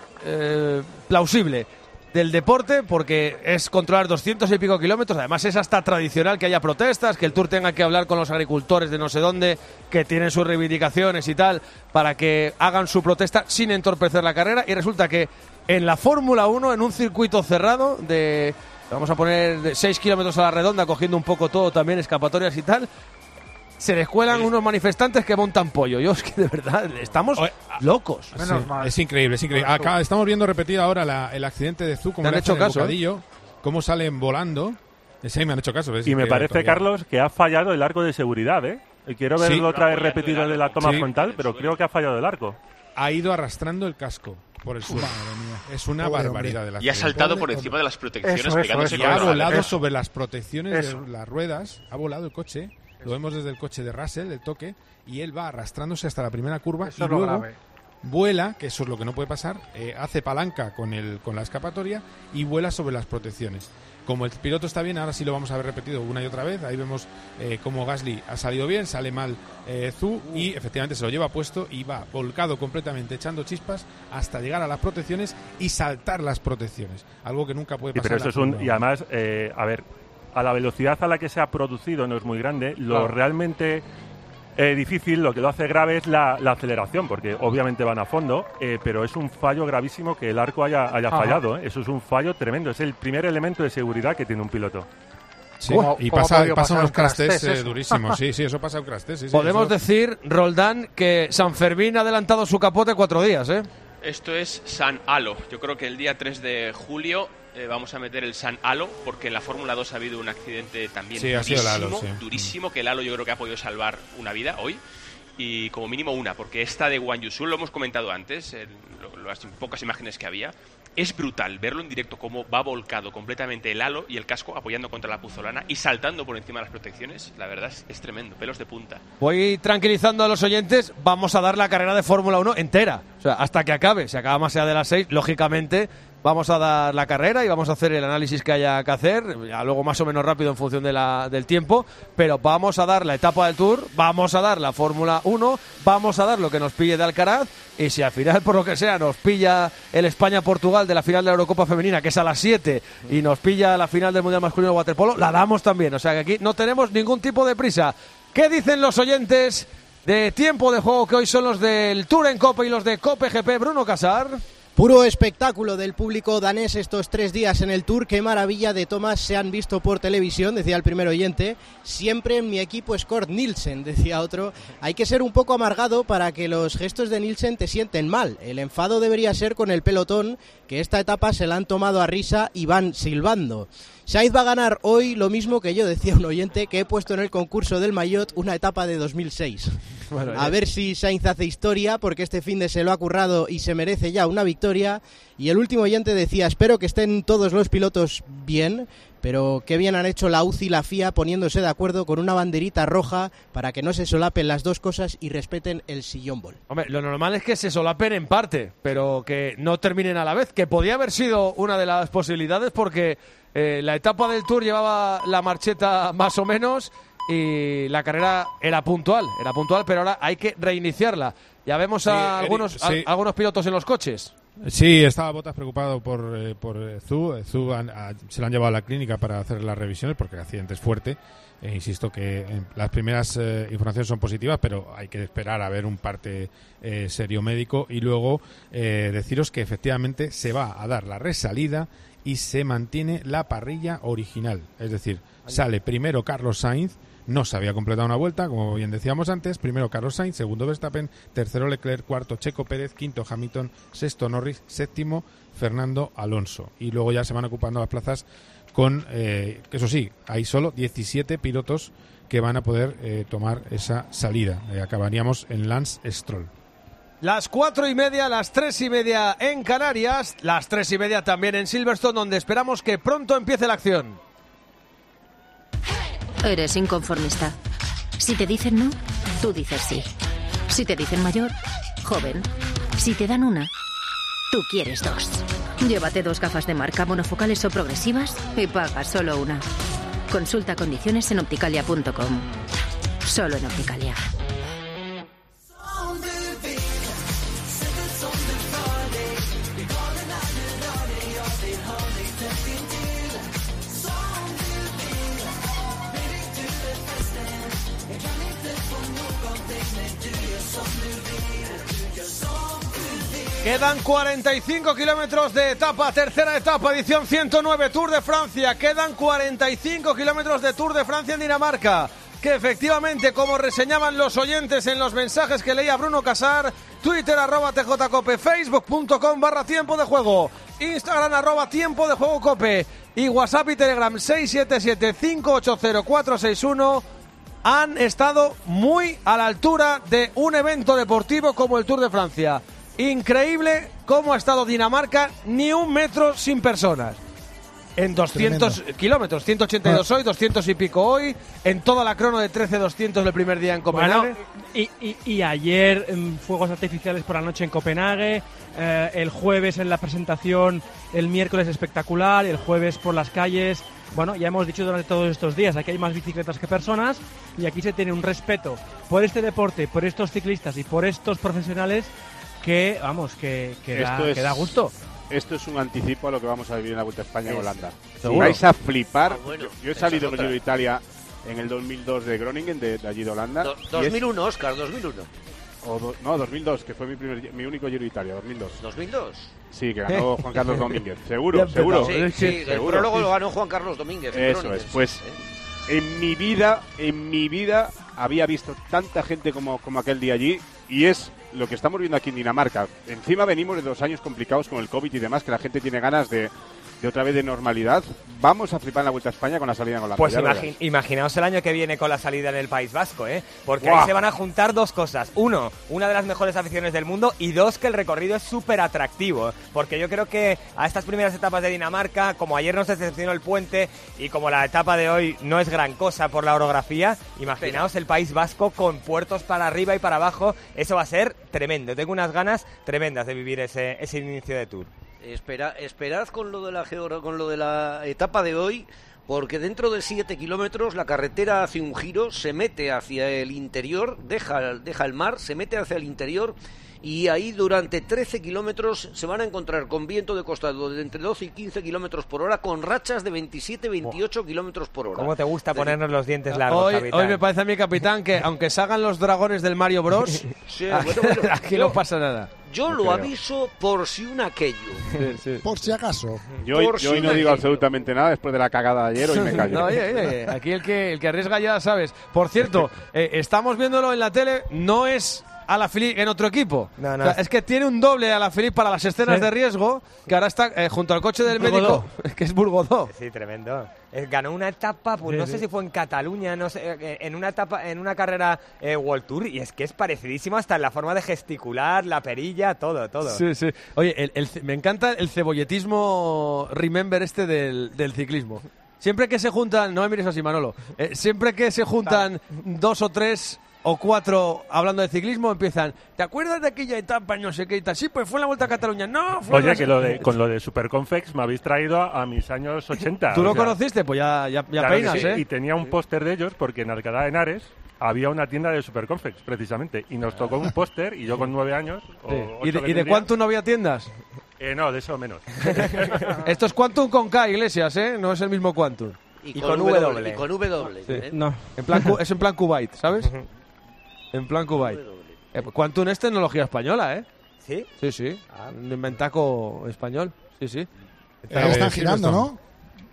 eh, plausible del deporte, porque es controlar doscientos y pico kilómetros, además es hasta tradicional que haya protestas, que el Tour tenga que hablar con los agricultores de no sé dónde, que tienen sus reivindicaciones y tal, para que hagan su protesta sin entorpecer la carrera, y resulta que en la Fórmula uno, en un circuito cerrado de, vamos a poner seis kilómetros a la redonda, cogiendo un poco todo también, escapatorias y tal, se les cuelan sí. unos manifestantes que montan pollo. Yo es que de verdad estamos Oye, locos. Sí, es increíble, es increíble. Acá estamos viendo repetido ahora la, el accidente de Zhu, como le han hecho caso, bocadillo, ¿eh? Cómo salen volando. Sí, me han hecho caso. Y me parece, todavía. Carlos, que ha fallado el arco de seguridad, ¿eh? Quiero verlo sí. otra vez repetido de la toma sí. frontal, pero creo que ha fallado el arco. Ha ido arrastrando el casco por el suelo. Es una Pobre barbaridad hombre. de la Y ha saltado por encima de las protecciones, eso, pegándose eso, eso, con y ha volado eso. sobre las protecciones Eso. de las ruedas. Ha volado el coche. Lo vemos desde el coche de Russell, el toque, y él va arrastrándose hasta la primera curva eso y luego grave. vuela, que eso es lo que no puede pasar, eh, hace palanca con el con la escapatoria y vuela sobre las protecciones. Como el piloto está bien, ahora sí lo vamos a ver repetido una y otra vez. Ahí vemos eh, cómo Gasly ha salido bien, sale mal eh, Zhu y efectivamente se lo lleva puesto y va volcado completamente, echando chispas hasta llegar a las protecciones y saltar las protecciones. Algo que nunca puede pasar. Y, pero eso es un, y además, eh, a ver, a la velocidad a la que se ha producido no es muy grande. Lo claro. realmente eh, difícil, lo que lo hace grave es la, la aceleración, porque obviamente van a fondo, eh, pero es un fallo gravísimo que el arco haya, haya fallado. ¿eh? Eso es un fallo tremendo. Es el primer elemento de seguridad que tiene un piloto. Sí, ¿Cómo, y ¿cómo pasa, pasa unos crash test eh, durísimos. Sí, sí, eso pasa un crash test. Sí, sí, Podemos eso... decir, Roldán, que San Fermín ha adelantado su capote cuatro días, ¿eh? Esto es San Halo. Yo creo que el día tres de julio eh, vamos a meter el San Halo, porque en la Fórmula dos ha habido un accidente también sí, durísimo, ha sido el Halo, sí. durísimo, que el Halo yo creo que ha podido salvar una vida hoy, y como mínimo una, porque esta de Guan Yu Zhou, lo hemos comentado antes, el, lo, las pocas imágenes que había, es brutal verlo en directo, cómo va volcado completamente el halo y el casco apoyando contra la puzolana y saltando por encima de las protecciones. La verdad es, es tremendo, pelos de punta. Voy tranquilizando a los oyentes, vamos a dar la carrera de Fórmula uno entera, o sea, hasta que acabe. Si acaba más allá de las seis, lógicamente vamos a dar la carrera y vamos a hacer el análisis que haya que hacer, ya luego más o menos rápido en función de la, del tiempo, pero vamos a dar la etapa del Tour, vamos a dar la Fórmula uno, vamos a dar lo que nos pille de Alcaraz, y si al final, por lo que sea, nos pilla el España-Portugal de la final de la Eurocopa Femenina, que es a las siete, y nos pilla la final del Mundial Masculino de Waterpolo, la damos también, o sea que aquí no tenemos ningún tipo de prisa. ¿Qué dicen los oyentes de tiempo de juego, que hoy son los del Tour en Cope y los de Cope G P? Bruno Casar. Puro espectáculo del público danés estos tres días en el Tour. Qué maravilla de tomas se han visto por televisión, decía el primer oyente. Siempre en mi equipo es Kort Nielsen, decía otro. Hay que ser un poco amargado para que los gestos de Nielsen te sienten mal. El enfado debería ser con el pelotón, que esta etapa se la han tomado a risa y van silbando. Sainz va a ganar hoy lo mismo que yo, decía un oyente, que he puesto en el concurso del Maillot una etapa de dos mil seis. Bueno, a ver si Sainz hace historia, porque este fin de se lo ha currado y se merece ya una victoria. Y el último oyente decía, espero que estén todos los pilotos bien, pero qué bien han hecho la U C I y la F I A poniéndose de acuerdo con una banderita roja para que no se solapen las dos cosas y respeten el sillón ball. Hombre, lo normal es que se solapen en parte, pero que no terminen a la vez, que podía haber sido una de las posibilidades, porque eh, la etapa del Tour llevaba la marcheta más o menos y la carrera era puntual, era puntual, pero ahora hay que reiniciarla. Ya vemos a sí, algunos, sí. a, algunos pilotos en los coches. Sí, estaba Bottas preocupado por, eh, por eh, Zhu. Zhu han, a, se lo han llevado a la clínica para hacer las revisiones porque el accidente es fuerte. E insisto que en, las primeras eh, informaciones son positivas, pero hay que esperar a ver un parte eh, serio médico. Y luego eh, deciros que efectivamente se va a dar la resalida y se mantiene la parrilla original. Es decir, sale primero Carlos Sainz. No se había completado una vuelta, como bien decíamos antes. Primero Carlos Sainz, segundo Verstappen, tercero Leclerc, cuarto Checo Pérez, quinto Hamilton, sexto Norris, séptimo Fernando Alonso. Y luego ya se van ocupando las plazas con, eh, que eso sí, hay solo diecisiete pilotos que van a poder eh, tomar esa salida. Eh, acabaríamos en Lance Stroll. Las cuatro y media, las tres y media en Canarias, las tres y media también en Silverstone, donde esperamos que pronto empiece la acción. Eres inconformista. Si te dicen no, tú dices sí. Si te dicen mayor, joven. Si te dan una, tú quieres dos. Llévate dos gafas de marca monofocales o progresivas y paga solo una. Consulta condiciones en opticalia punto com. Solo en Opticalia. Quedan cuarenta y cinco kilómetros de etapa, tercera etapa, edición ciento nueve, Tour de Francia. Quedan cuarenta y cinco kilómetros de Tour de Francia en Dinamarca. Que efectivamente, como reseñaban los oyentes en los mensajes que leía Bruno Casar, Twitter arroba tjcope, facebook punto com barra tiempo de juego, Instagram arroba tiempo de juego cope y WhatsApp y Telegram seis siete siete, cinco ocho cero, cuatro seis uno han estado muy a la altura de un evento deportivo como el Tour de Francia. Increíble cómo ha estado Dinamarca, ni un metro sin personas. En doscientos Tremendo. Kilómetros, ciento ochenta y dos hoy, doscientos y pico hoy, en toda la crono de trece doscientos del primer día en Copenhague. Bueno, y, y, y ayer en fuegos artificiales por la noche en Copenhague, eh, el jueves en la presentación, el miércoles espectacular, el jueves por las calles. Bueno, ya hemos dicho durante todos estos días, aquí hay más bicicletas que personas y aquí se tiene un respeto por este deporte, por estos ciclistas y por estos profesionales que, vamos, que, que, da, es, que da gusto. Esto es un anticipo a lo que vamos a vivir en la Vuelta a España en Holanda. ¿Seguro? Vais a flipar. Ah, bueno, yo, yo he salido del Giro de Italia en el dos mil dos de Groningen, de, de allí de Holanda. Do, dos mil uno, es... Oscar, dos mil uno. O do, no, dos mil dos, que fue mi primer, mi único Giro de Italia, dos mil dos. ¿dos mil dos? Sí, que ganó Juan Carlos Domínguez. Seguro, seguro. Sí, sí, el seguro. prólogo lo ganó Juan Carlos Domínguez. Eso es, pues ¿eh? en mi vida, en mi vida había visto tanta gente como, como aquel día allí, y es lo que estamos viendo aquí en Dinamarca. Encima venimos de dos años complicados con el COVID y demás, que la gente tiene ganas de, de otra vez de normalidad. Vamos a flipar en la Vuelta a España con la salida en Holanda. Pues imagi- imaginaos el año que viene con la salida en el País Vasco, ¿eh? Porque ¡Buah! ahí se van a juntar dos cosas. Uno, una de las mejores aficiones del mundo, y dos, que el recorrido es súper atractivo. Porque yo creo que a estas primeras etapas de Dinamarca, como ayer nos decepcionó el puente y como la etapa de hoy no es gran cosa por la orografía, imaginaos el País Vasco con puertos para arriba y para abajo. Eso va a ser tremendo. Tengo unas ganas tremendas de vivir ese, ese inicio de Tour. Espera, esperad con lo de la geora, con lo de la etapa de hoy, porque dentro de siete kilómetros la carretera hace un giro, se mete hacia el interior, deja, deja el mar, se mete hacia el interior, y ahí durante trece kilómetros se van a encontrar con viento de costado de entre doce y quince kilómetros por hora, con rachas de veintisiete a veintiocho kilómetros por hora. ¿Cómo te gusta ponernos los dientes largos, Hoy, capitán? hoy me parece a mi capitán que aunque salgan los dragones del Mario Bros, Sí, bueno, bueno, aquí yo- no pasa nada. Yo No lo creo. aviso por si un aquello. Por si acaso. Yo, hoy- Por yo hoy si no me digo callo. absolutamente nada después de la cagada de ayer, hoy me callo. No, oye, oye, aquí el que, el que arriesga ya sabes. Por cierto, eh, estamos viéndolo en la tele, no es Alaphilippe en otro equipo. No, no. O sea, es que tiene un doble Alaphilippe para las escenas Sí. de riesgo, que ahora está eh, junto al coche del Burgodó. médico, que es Burgodó. Sí, tremendo. Eh, ganó una etapa, pues Sí, no sí. sé si fue en Cataluña, no sé, eh, en una etapa, en una carrera eh, World Tour, y es que es parecidísimo hasta en la forma de gesticular, la perilla, todo, todo. Sí, sí. Oye, el, el ce- me encanta el cebolletismo remember este del, del ciclismo. Siempre que se juntan, no me mires así, Manolo, eh, siempre que se juntan dos o tres o cuatro hablando de ciclismo, empiezan, ¿te acuerdas de aquella etapa? No sé qué y tal. Sí, pues fue en la Vuelta a Cataluña. No, fue en Oye, la- que lo de, con lo de Superconfex me habéis traído a, a mis años ochenta. ¿Tú lo o sea, conociste? Pues ya, ya, ya claro que peinas, sí, ¿eh? Y tenía un póster de ellos porque en Alcalá de Henares había una tienda de Superconfex, precisamente. Y nos tocó un póster, y yo con nueve años. O Sí. ocho ¿Y de, que y de tendría, cuánto no había tiendas? Eh, no, de eso menos. Esto es Quantum con K, Iglesias, ¿eh? No es el mismo Quantum. Y, Y con, con W. W. Y con W. Sí. ¿eh? No. En plan, cu- es en plan Kuwait, ¿sabes? En plan Kuwait. Eh, Quantum es tecnología española, ¿eh? ¿Sí? Sí, sí. Ah. Un inventaco español. Sí, sí. Ahí están sí, girando, no ¿no?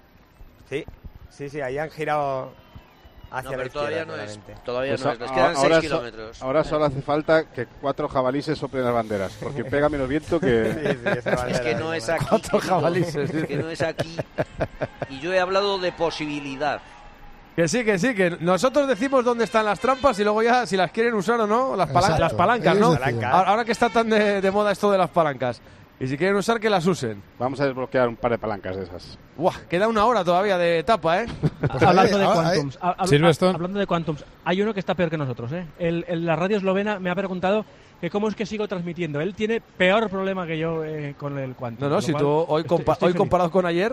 Sí, sí, sí, ahí han girado hacia No, la pero todavía izquierda, no es. claramente. Todavía Pues no a- es. Les quedan ahora seis so- kilómetros. Ahora solo hace falta que cuatro jabalíes soplen las banderas, porque pega menos viento que... Sí, sí, esa Es bandera que de no es Dinamarca. aquí. Cuatro querido. jabalíes, Es que no es aquí. Y yo he hablado de posibilidad. Que sí, que sí, que nosotros decimos dónde están las trampas y luego ya si las quieren usar o no, las, palan Exacto. las palancas, Ellos ¿no? deciden. Ahora, ahora que está tan de, de moda esto de las palancas. Y si quieren usar, que las usen. Vamos a desbloquear un par de palancas de esas. Buah, queda una hora todavía de etapa, ¿eh? Pues hablando, ahí, de ahí, Quantums, ha- habla- Silverstone. hablando de Quantums, hay uno que está peor que nosotros, ¿eh? El, el- la radio eslovena me ha preguntado que cómo es que sigo transmitiendo. Él tiene peor problema que yo eh, con el Quantum. No, no, con lo si cual, tú hoy, estoy- compa- estoy hoy feliz. comparado con ayer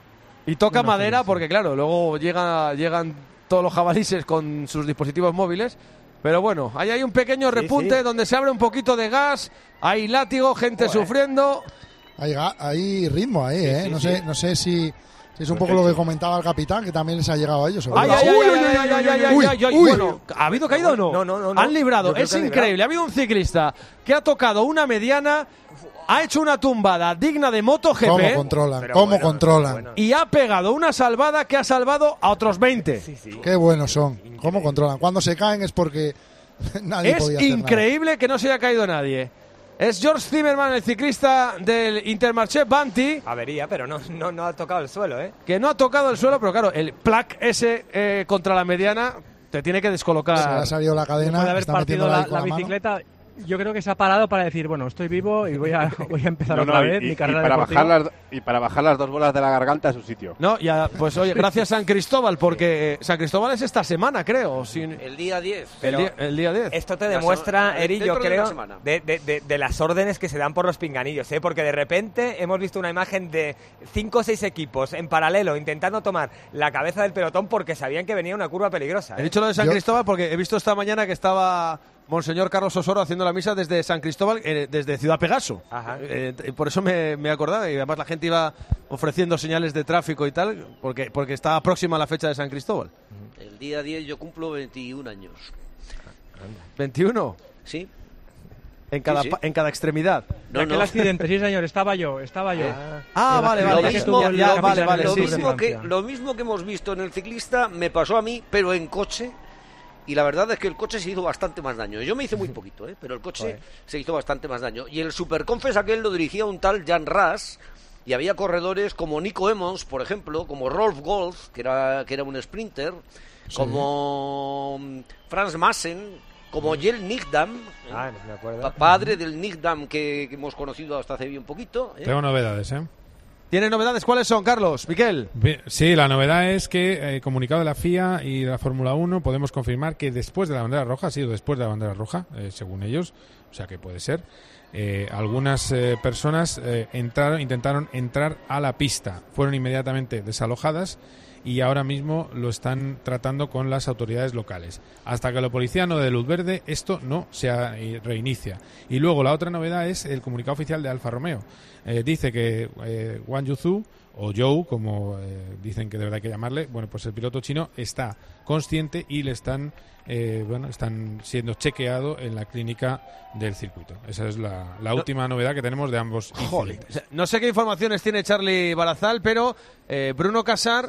y toca No, no, madera feliz, porque claro, luego llega, llegan todos los jabalíes con sus dispositivos móviles. Pero bueno, ahí hay un pequeño Sí, repunte sí. donde se abre un poquito de gas, hay látigo, gente Joder. sufriendo. Hay, ga- hay ritmo ahí, ¿eh? sí, no, sí. Sé, no sé si, si es un poco lo que comentaba el capitán, que también les ha llegado a ellos. Ay, ay, ay, ay, ay, ay, ay, ay, Uy, ay, ay. uy. Bueno, ¿ha habido caída o no? No, no, no, no. Han librado, Yo creo es que han increíble. librado. Ha habido un ciclista que ha tocado una mediana, ha hecho una tumbada digna de MotoGP. ¿Cómo controlan? Pero ¿Cómo bueno, controlan? bueno. Y ha pegado una salvada que ha salvado a otros veinte. Sí, sí. Qué buenos son. ¿Cómo controlan? Cuando se caen es porque nadie Es podía hacer nada. increíble que no se haya caído nadie. Es George Zimmerman, el ciclista del Intermarché Banti, Avería, pero no, no, no ha tocado el suelo, ¿eh? que no ha tocado el suelo, pero claro, el plaque ese eh, contra la mediana te tiene que Se le descolocar. ha salido la Después cadena, de haber está partido metiéndola la, ahí con la la mano. bicicleta, yo creo que se ha parado para decir, bueno, estoy vivo y voy a, voy a empezar No, otra no, y, vez y- mi y carrera para deportiva. bajar las, y para bajar las dos bolas de la garganta a su sitio. No, ya, pues oye, gracias San Cristóbal, porque eh, San Cristóbal es esta semana, creo. Sin, El día diez. el, día, el día diez. Esto te La demuestra, semana- Eri, yo dentro de una creo, semana. de, de- de- de las órdenes que se dan por los pinganillos, ¿eh? Porque de repente hemos visto una imagen de cinco o seis equipos en paralelo intentando tomar la cabeza del pelotón porque sabían que venía una curva peligrosa. He ¿eh? dicho lo de San Yo- Cristóbal porque he visto esta mañana que estaba Monseñor Carlos Osoro haciendo la misa desde San Cristóbal, eh, desde Ciudad Pegaso. Ajá. Eh, t- por eso me, me acordaba y además la gente iba ofreciendo señales de tráfico y tal, porque, porque estaba próxima la fecha de San Cristóbal. El día diez yo cumplo veintiún años. veintiuno ¿Sí? en cada, sí. pa- en cada extremidad. No, De aquel no. accidente, sí señor, estaba yo, estaba yo. Ah, El vale, accidente vale. que mismo- tuvo lo- ya, vale, vale, lo, sí, mismo sí. que, lo mismo que hemos visto en el ciclista me pasó a mí, pero en coche. Y la verdad es que el coche se hizo bastante más daño. Yo me hice muy poquito, ¿eh? Pero el coche Joder. se hizo bastante más daño. Y el Superconfes aquel lo dirigía un tal Jan Ras. Y había corredores como Nico Emmons, por ejemplo, como Rolf Golf, que era, que era un sprinter, como mm, Franz Massen, como Jel Nigdam, ¿eh? Ah, no me acuerdo. pa- padre del Nigdam que, que hemos conocido hasta hace bien poquito. ¿eh? Tengo novedades, ¿eh? ¿Tiene novedades? ¿Cuáles son, Carlos? Miquel. Bien, sí, la novedad es que, eh, comunicado de la F I A y de la Fórmula uno, podemos confirmar que después de la bandera roja, ha sido después de la bandera roja, eh, según ellos, o sea que puede ser, eh, algunas eh, personas eh, entraron, intentaron entrar a la pista, fueron inmediatamente desalojadas y ahora mismo lo están tratando con las autoridades locales. Hasta que la policía no dé luz verde, esto no se ha- eh, reinicia. Y luego la otra novedad es el comunicado oficial de Alfa Romeo. Eh, dice que eh, Wang Yuzhu, o Zhou, como eh, dicen que de verdad hay que llamarle, bueno, pues el piloto chino está consciente y le están, eh, bueno, están siendo chequeado en la clínica del circuito. Esa es la, la última novedad que tenemos de ambos Joder. incidentes. No sé qué informaciones tiene Charlie Barazal, pero eh, Bruno Casar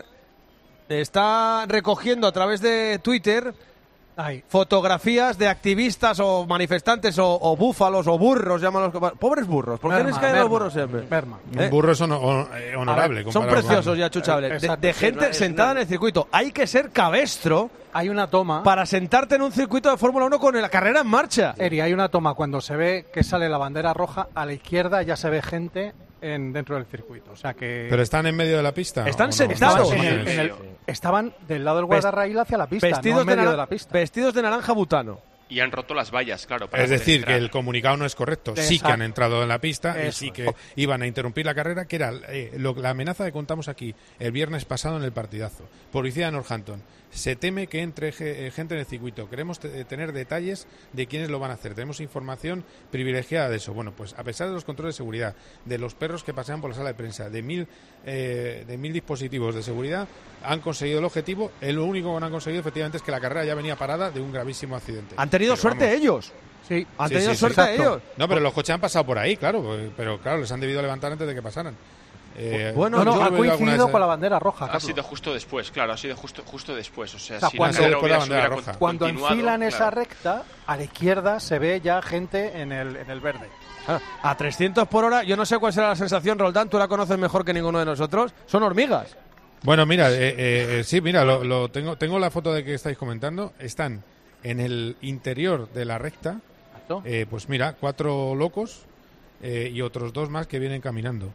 está recogiendo a través de Twitter Ay, fotografías de activistas o manifestantes o, o búfalos o burros, llámalos. como- Pobres burros, ¿por qué Merma, les caen los merma, burros siempre? merma. Un ¿Eh? burro es hono- hon- eh, honorable. Son comparado con- preciosos y achuchables. De, Exacto. de gente Es una- es sentada una- en el circuito. Hay que ser cabestro Hay una toma. para sentarte en un circuito de Fórmula uno con la carrera en marcha. Eri, hay una toma cuando se ve que sale la bandera roja, a la izquierda ya se ve gente en, dentro del circuito. O sea que ¿Pero están en medio de la pista? Están ¿o no? sentados. en el- Estaban en el- estaban del lado del Vest- guardarraíl hacia la pista, Vestidos, no en de, medio nara- de la pista. vestidos de naranja butano. Y han roto las vallas, claro. Para Es poder decir, entrar. que el comunicado no es correcto. Sí que Exacto. han entrado en la pista y Eso sí es. que iban a interrumpir la carrera, que era eh, lo- la amenaza que contamos aquí el viernes pasado en el partidazo. Policía de Northampton. Se teme que entre ge- eh, gente en el circuito. Queremos te- tener detalles de quiénes lo van a hacer. Tenemos información privilegiada de eso. Bueno, pues a pesar de los controles de seguridad, de los perros que pasean por la sala de prensa, de mil, eh, de mil dispositivos de seguridad, han conseguido el objetivo. Eh, lo único que no han conseguido, efectivamente, es que la carrera ya venía parada de un gravísimo accidente. Han tenido Pero suerte vamos, ellos. Sí, Han Sí, tenido sí, sí. suerte Exacto. ellos. no, pero los coches han pasado por ahí, claro, eh, pero claro, les han debido levantar antes de que pasaran. Eh, Bueno, no, no, yo ha he oído alguna coincidido vez- con la bandera roja. Ha Carlos. sido justo después, claro, ha sido justo justo después. O sea, O sea, si cuando- la carrera Después de la hubiera- se hubiera bandera roja. con- Cuando continuado, enfilan esa claro. recta, a la izquierda se ve ya gente en el, en el verde. Ah, A trescientos por hora, yo no sé cuál será la sensación, Roldán, tú la conoces mejor que ninguno de nosotros. Son hormigas. Bueno, mira, eh, eh, sí, mira, lo, lo tengo, tengo la foto de que estáis comentando. Están en el interior de la recta, eh, pues mira, cuatro locos eh, y otros dos más que vienen caminando.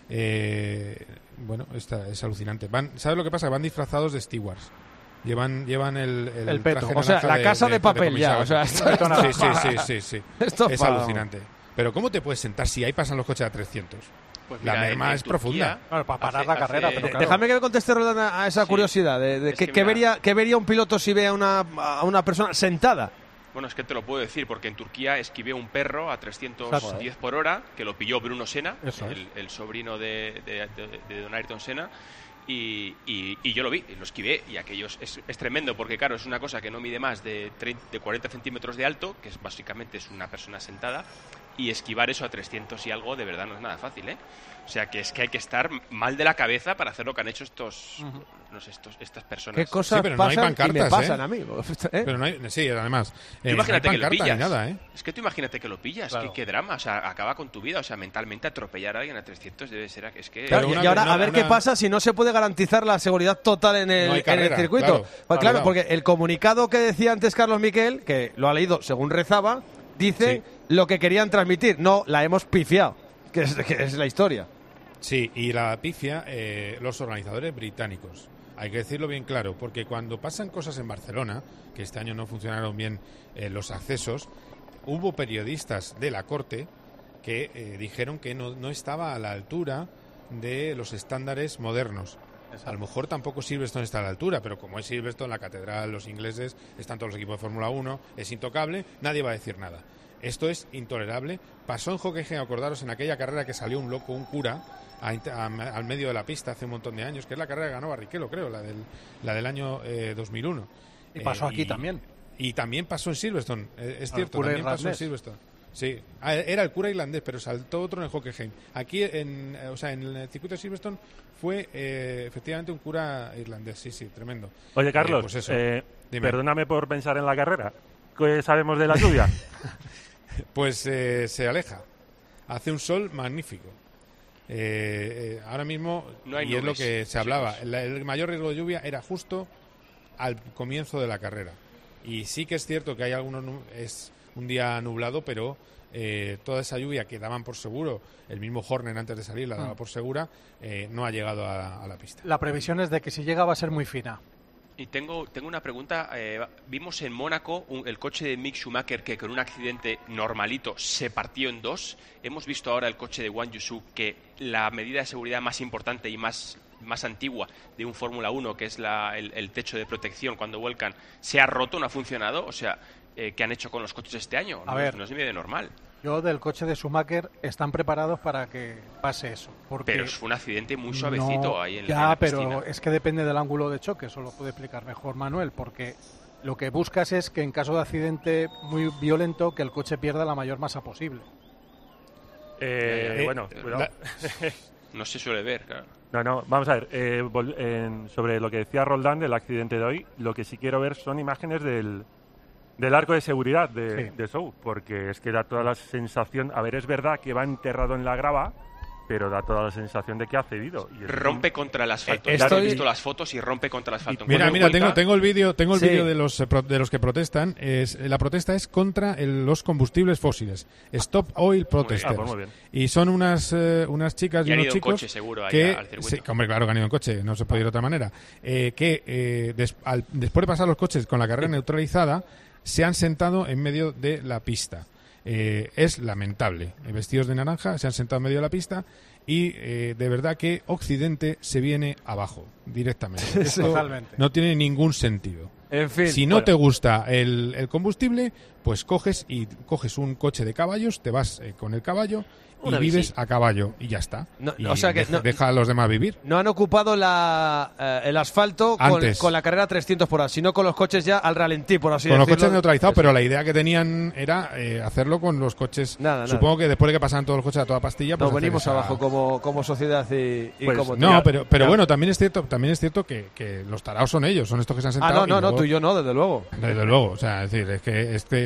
Eh, bueno, esta es alucinante. Van, ¿sabes lo que pasa? Van disfrazados de stewards. Llevan, llevan el, el, El peto. traje O sea, naranja la casa de papel ya, comisario. o sea, esto- sí, sí, sí, sí, sí. Esto Es pa- alucinante. Pero ¿cómo te puedes sentar si ahí pasan los coches a trescientos? Pues la mira, merma en- en es Turquía, profunda. Bueno, para parar hace- la carrera, hace- pero De- claro. Déjame que me conteste Roland a a esa curiosidad de, de Es que, que que mira- vería, que vería un piloto si ve a una, a una persona sentada. Bueno, es que te lo puedo decir, porque en Turquía esquivé un perro a trescientos diez por hora, que lo pilló Bruno Senna, Eso el, el sobrino de, de, de- de Don Ayrton Senna, y, y- y yo lo vi, y lo esquivé, y aquello es, es- es tremendo, porque claro, es una cosa que no mide más de, treinta, de cuarenta centímetros de alto, que es básicamente es una persona sentada, y esquivar eso a trescientos y algo de verdad no es nada fácil, ¿eh? O sea, que es que hay que estar mal de la cabeza para hacer lo que han hecho estos, no sé, estos estas personas. ¿Qué cosas Sí, pero no hay pasan y me pancartas, pasan ¿eh? a mí? ¿eh? Pero no hay, sí, además. Tú eh, no hay imagínate que lo pancarta ni pillas. nada, ¿eh? Es que tú imagínate que lo pillas. Claro. Qué, qué drama. O sea, acaba con tu vida. O sea, mentalmente atropellar a alguien a trescientos debe ser. Es que. Claro, y, y ahora a ver qué pasa si no se puede garantizar la seguridad total en el, No hay en carrera, el circuito. claro. Pues Claro, claro, claro. porque el comunicado que decía antes Carlos Miquel, que lo ha leído según rezaba, dice lo que querían transmitir. No, la hemos pifiado, que es, que es la historia. Sí, y la pifia, eh, los organizadores británicos. Hay que decirlo bien claro, porque cuando pasan cosas en Barcelona, que este año no funcionaron bien eh, los accesos, hubo periodistas de la corte que eh, dijeron que no, no estaba a la altura de los estándares modernos. A lo mejor tampoco Silverstone está a la altura, pero como es Silverstone, la catedral, los ingleses, están todos los equipos de Fórmula uno, es intocable, nadie va a decir nada. Esto es intolerable. Pasó en Hockenheim, acordaros, en aquella carrera que salió un loco, un cura, a, a, al medio de la pista hace un montón de años, que es la carrera que ganó Barrichello, creo, la del, la del año eh, dos mil uno. Y pasó Eh, aquí también. Y también pasó en Silverstone, eh, es Al cierto, cura también pasó en irlandés. Silverstone. Sí, Ah, era el cura irlandés, pero saltó otro en el Hockenheim. Aquí, en, eh, o sea, en el circuito de Silverstone fue eh, efectivamente un cura irlandés, sí, sí, tremendo. Oye, Eh, Carlos, pues eso. eh, Dime. perdóname por pensar en la carrera. ¿Qué sabemos de la lluvia? Pues eh, se aleja. Hace un sol magnífico. Eh, eh, ahora mismo, No hay y es lo nubes, que se hablaba, chicos. la- el mayor riesgo de lluvia era justo al comienzo de la carrera. Y sí que es cierto que hay algunos, nu- es un día nublado, pero eh, toda esa lluvia que daban por seguro, el mismo Horner antes de salir la daba Mm. por segura, eh, no ha llegado a, a la pista. La previsión es de que si llega va a ser muy fina. Y tengo, tengo una pregunta. eh, vimos en Mónaco un- el coche de Mick Schumacher que con un accidente normalito se partió en dos. Hemos visto ahora el coche de Wang Yusu que la medida de seguridad más importante y más, más antigua de un Fórmula uno, que es la, el, el techo de protección cuando vuelcan, se ha roto, no ha funcionado. O sea, eh, ¿qué han hecho con los coches este año? A no, ver. es, no es ni medio normal. Yo del coche de Schumacher están preparados para que pase eso. Porque Pero fue un accidente muy suavecito no- ahí en, ya, la- en la pero piscina. es que depende del ángulo de choque, eso lo puede explicar mejor Manuel, porque lo que buscas es que en caso de accidente muy violento que el coche pierda la mayor masa posible. Eh, Eh, bueno, eh, cuidado. la- No se suele ver, claro. No, no, vamos a ver, eh, vol- en- sobre lo que decía Roldán del accidente de hoy, lo que sí quiero ver son imágenes del, del arco de seguridad de, Sí. de Zhou, porque es que da toda la sensación, a ver, es verdad que va enterrado en la grava, pero da toda la sensación de que ha cedido. Y es Rompe contra el asfalto. Eh, Ya estoy- he visto las fotos y rompe contra el asfalto. Mira, Ten en mira, cuenta- tengo, tengo el vídeo, tengo el Sí. vídeo de los eh, pro- de los que protestan. Es, la protesta es contra el- los combustibles fósiles. Stop Oil Protesters. Ah, pues muy bien. Y son unas eh, unas chicas Y y, han unos ido en chicos coche, seguro, ahí que al circuito. sí, hombre, claro que han ido en coche, no se puede ir de otra manera. Eh, que eh, des- al- después de pasar los coches con la carrera neutralizada, se han sentado en medio de la pista. Eh, es lamentable. Eh, Vestidos de naranja, se han sentado en medio de la pista y eh, de verdad que Occidente se viene abajo directamente. Esto Totalmente. no tiene ningún sentido. En fin. Si no bueno. te gusta el, el combustible, pues coges y coges un coche de caballos, te vas eh, con el caballo y Una vives bici. a caballo y ya está. No, Y o sea que deja, no- deja a los demás vivir. No han ocupado la, eh, el asfalto con, Antes. con la carrera a trescientos por hora, sino con los coches ya al ralentí, por así Con los decirlo. coches neutralizados, Eso. pero la idea que tenían era eh, hacerlo con los coches. Nada, nada. Supongo que después de que pasaran todos los coches a toda pastilla, pues Nos hacer venimos esa- abajo como, como sociedad y, y Pues como... No, pero, pero Ya. bueno, también es cierto, también es cierto que, que los taraos son ellos, son estos que se han Ah, sentado. no, no, y no, luego- tú y yo no, desde luego. Desde luego, o sea, es decir, es que este,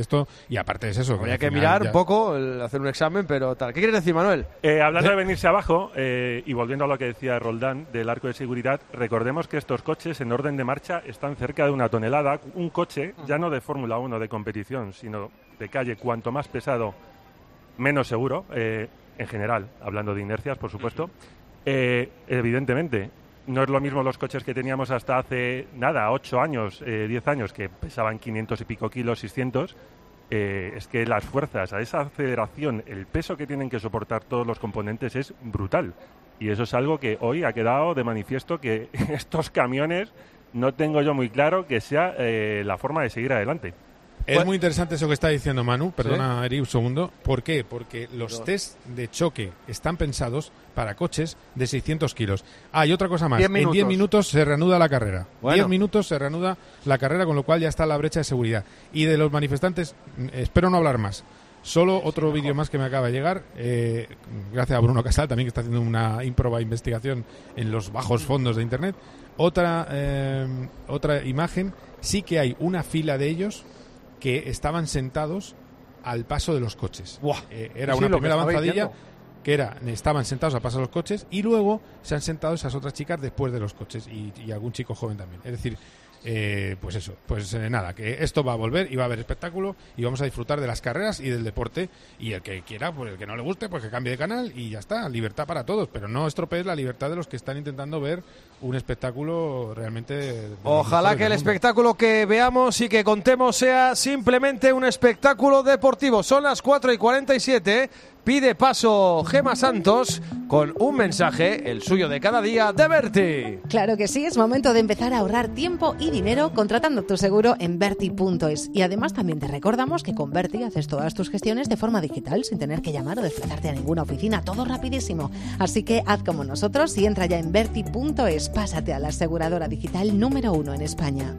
esto, y aparte es eso. Habría al que final mirar ya- un poco, el- hacer un examen, pero tal. ¿Qué quieres decir, Manuel? Eh, hablando de venirse abajo, eh, y volviendo a lo que decía Roldán del arco de seguridad, recordemos que estos coches en orden de marcha están cerca de una tonelada. Un coche, ya no de Fórmula uno de competición, sino de calle, cuanto más pesado, menos seguro, eh, en general, hablando de inercias, por supuesto. Eh, evidentemente, no es lo mismo los coches que teníamos hasta hace, nada, ocho años, eh, diez años, que pesaban quinientos y pico kilos, seiscientos. Eh, es que las fuerzas, a esa aceleración, el peso que tienen que soportar todos los componentes es brutal. Y eso es algo que hoy ha quedado de manifiesto, que estos camiones no tengo yo muy claro que sea eh, la forma de seguir adelante. Es muy interesante eso que está diciendo Manu, perdona, Eri, un segundo. ¿Por qué? Porque los No. test de choque están pensados para coches de seiscientos kilos. Ah, y otra cosa más, Diez en minutos. diez minutos se reanuda la carrera. Bueno. diez minutos se reanuda la carrera, con lo cual ya está la brecha de seguridad. Y de los manifestantes, mm, espero no hablar más. Solo otro vídeo más que me acaba de llegar, eh, gracias a Bruno Casal, también que está haciendo una improba investigación en los bajos fondos de Internet. Otra, eh, otra imagen, sí que hay una fila de ellos que estaban sentados al paso de los coches. Eh, era Sí, una lo que primera estaba avanzadilla diciendo. que era, estaban sentados al paso de los coches y luego se han sentado esas otras chicas después de los coches y, y algún chico joven también. Es decir, eh, pues eso, pues eh, nada, que esto va a volver y va a haber espectáculo y vamos a disfrutar de las carreras y del deporte, y el que quiera, pues el que no le guste, pues que cambie de canal y ya está, libertad para todos, pero no estropees la libertad de los que están intentando ver un espectáculo realmente de los Ojalá mejores que el del mundo. espectáculo que veamos y que contemos sea simplemente un espectáculo deportivo. Son las cuatro y cuarenta y siete. Pide paso Gema Santos con un mensaje, el suyo de cada día, de Berti. Claro que sí, es momento de empezar a ahorrar tiempo y dinero contratando tu seguro en Berti punto es. Y además también te recordamos que con Berti haces todas tus gestiones de forma digital sin tener que llamar o desplazarte a ninguna oficina, todo rapidísimo. Así que haz como nosotros y entra ya en Berti punto es. Pásate a la aseguradora digital número uno en España.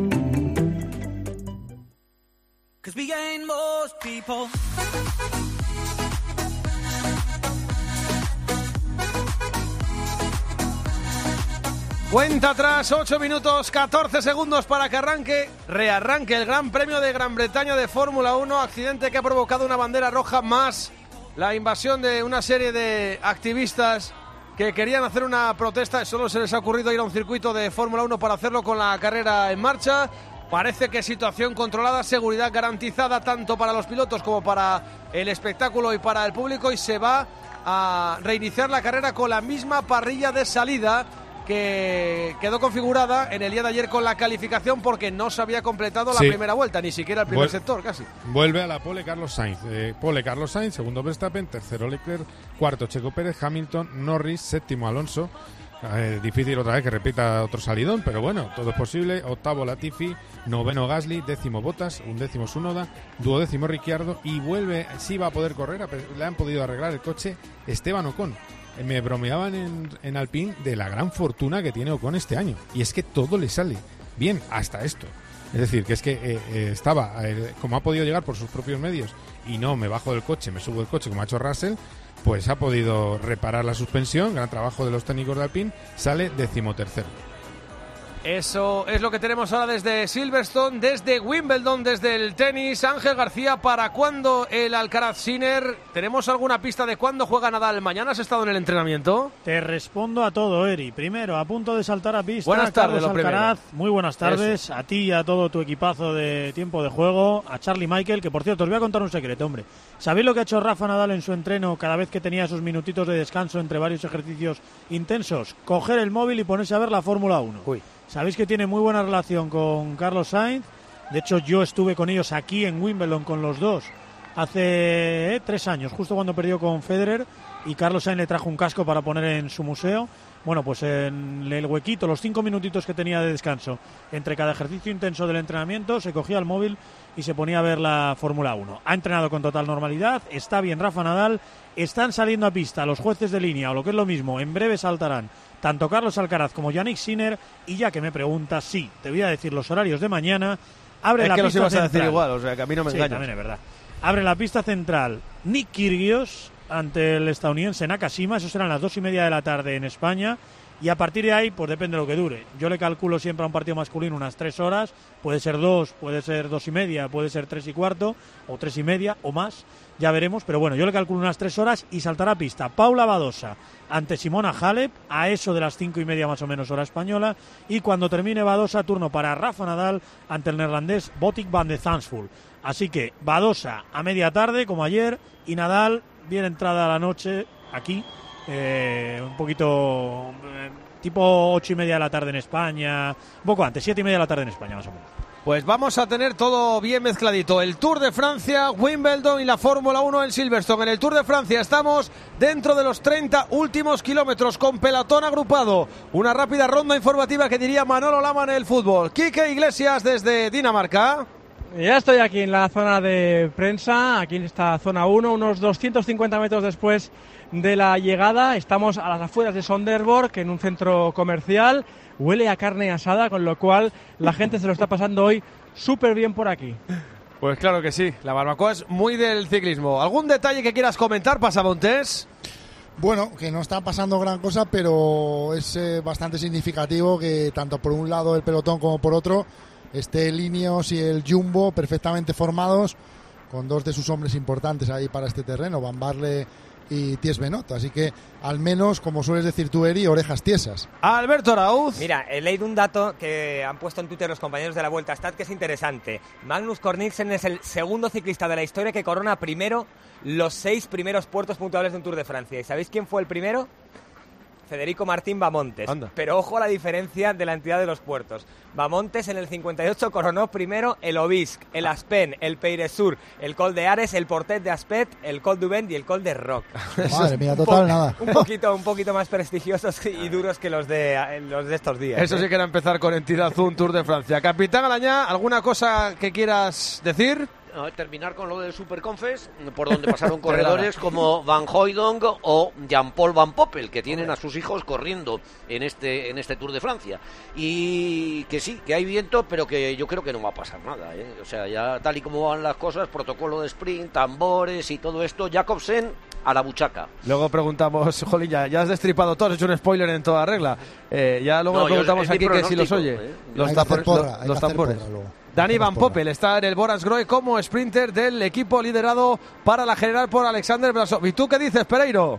Cuenta atrás, ocho minutos, catorce segundos para que arranque, rearranque el Gran Premio de Gran Bretaña de Fórmula uno. Accidente que ha provocado una bandera roja más la invasión de una serie de activistas que querían hacer una protesta. Solo se les ha ocurrido ir a un circuito de Fórmula uno para hacerlo con la carrera en marcha. Parece que situación controlada, seguridad garantizada tanto para los pilotos como para el espectáculo y para el público, y se va a reiniciar la carrera con la misma parrilla de salida que quedó configurada en el día de ayer con la calificación, porque no se había completado la Sí. primera vuelta, ni siquiera el primer Vuel- sector casi. Vuelve a la pole Carlos Sainz. Eh, pole Carlos Sainz, segundo Verstappen, tercero Leclerc, cuarto Checo Pérez, Hamilton, Norris, séptimo Alonso. Eh, difícil otra vez que repita otro salidón, pero bueno, todo es posible. Octavo Latifi, noveno Gasly, décimo Bottas, undécimo Tsunoda, duodécimo Ricciardo, y vuelve, sí va a poder correr, a pe- le han podido arreglar el coche Esteban Ocon. Eh, Me bromeaban en, en Alpine de la gran fortuna que tiene Ocon este año, y es que todo le sale bien hasta esto. Es decir, que es que eh, eh, estaba, eh, como ha podido llegar por sus propios medios, y no me bajo del coche, me subo del coche como ha hecho Russell, pues ha podido reparar la suspensión, gran trabajo de los técnicos de Alpine, sale decimotercero. Eso es lo que tenemos ahora desde Silverstone, desde Wimbledon, desde el tenis. Ángel García, ¿para cuándo el Alcaraz Sinner? ¿Tenemos alguna pista de cuándo juega Nadal? ¿Mañana has estado en el entrenamiento? Te respondo a todo, Eri. Primero, a punto de saltar a pista, Buenas tardes, Carlos lo primero. Alcaraz. Muy buenas tardes. A ti y a todo tu equipazo de tiempo de juego. A Charlie Michael, que por cierto, os voy a contar un secreto, hombre. ¿Sabéis lo que ha hecho Rafa Nadal en su entreno cada vez que tenía esos minutitos de descanso entre varios ejercicios intensos? Coger el móvil y ponerse a ver la Fórmula uno. Uy. Sabéis que tiene muy buena relación con Carlos Sainz. De hecho, yo estuve con ellos aquí en Wimbledon con los dos hace eh, tres años, justo cuando perdió con Federer, y Carlos Sainz le trajo un casco para poner en su museo. Bueno, pues en el huequito, los cinco minutitos que tenía de descanso entre cada ejercicio intenso del entrenamiento, se cogía el móvil y se ponía a ver la Fórmula uno. Ha entrenado con total normalidad, está bien Rafa Nadal, están saliendo a pista los jueces de línea, o lo que es lo mismo, en breve saltarán tanto Carlos Alcaraz como Yannick Sinner, y ya que me preguntas, sí, te voy a decir los horarios de mañana. Abre Es la que los pista ibas a decir central. igual, o sea que a mí no me Sí, engañas. también es verdad. Abre la pista central Nick Kyrgios ante el estadounidense Nakashima. Eso serán las dos y media de la tarde en España. y a partir de ahí, pues depende de lo que dure. Yo le calculo siempre a un partido masculino unas tres horas, puede ser dos, puede ser dos y media, puede ser tres y cuarto, o tres y media, o más, ya veremos, pero bueno, yo le calculo unas tres horas y saltará a pista Paula Badosa ante Simona Halep, a eso de las cinco y media más o menos hora española, y cuando termine Badosa, turno para Rafa Nadal ante el neerlandés Botic van de Zandvoort. Así que Badosa a media tarde, como ayer, y Nadal bien entrada a la noche, aquí, eh, un poquito eh, tipo ocho y media de la tarde en España, un poco antes, siete y media de la tarde en España más o menos. Pues vamos a tener todo bien mezcladito. El Tour de Francia, Wimbledon y la Fórmula uno en Silverstone. En el Tour de Francia estamos dentro de los treinta últimos kilómetros con pelotón agrupado. Una rápida ronda informativa que diría Manolo Lama en el fútbol. Quique Iglesias desde Dinamarca. Ya estoy aquí en la zona de prensa, aquí en esta zona uno, unos doscientos cincuenta metros después de la llegada. Estamos a las afueras de Sonderborg, en un centro comercial. Huele a carne asada, con lo cual la gente se lo está pasando hoy súper bien por aquí. Pues claro que sí, la barbacoa es muy del ciclismo. ¿Algún detalle que quieras comentar, Pasamontes? Bueno, que no está pasando gran cosa, pero es eh, bastante significativo que tanto por un lado el pelotón como por otro esté Ineos y el Jumbo perfectamente formados, con dos de sus hombres importantes ahí para este terreno, Van Barle y Ties Benoit, así que al menos, como sueles decir tú, Eri, orejas tiesas. Alberto Arauz. Mira, he leído un dato que han puesto en Twitter los compañeros de la Vuelta a Stat que es interesante. Magnus Cort Nielsen es el segundo ciclista de la historia que corona primero los seis primeros puertos puntuables de un Tour de Francia. ¿Y sabéis quién fue el primero? Federico Martín Bamontes. Anda. Pero ojo a la diferencia de la entidad de los puertos. Bamontes en el cincuenta y ocho coronó primero el Obisc, el Aspen, el Peyresur, el Col de Ares, el Portet de Aspet, el Col d'Uvent y el Col de Roc. Madre mía, total un nada. Un poquito, un poquito más prestigiosos y duros que los de, los de estos días. Eso ¿eh? sí que era empezar con entidad un Tour de Francia. Capitán Alañá, ¿alguna cosa que quieras decir? No, terminar con lo del Superconfes, por donde pasaron corredores como Van Hooijdonk o Jean-Paul Van Poppel, que tienen a sus hijos corriendo en este en este Tour de Francia. Y que sí, que hay viento, pero que yo creo que no va a pasar nada, ¿eh? O sea, ya tal y como van las cosas, protocolo de sprint, tambores y todo esto, Jacobsen a la buchaca. Luego preguntamos, jolín, ya, ya has destripado todo, has hecho un spoiler en toda regla. Eh, ya luego No, le preguntamos yo- es aquí mi que si los pronóstico, oye. ¿eh? Los, Hay que hacer tapor- porra, los- hay los que hacer tambores. porra luego. Dani Van porra. Poppel está en el Boras-Grohe como sprinter del equipo liderado para la general por Alexander Blasov. ¿Y tú qué dices, Pereiro?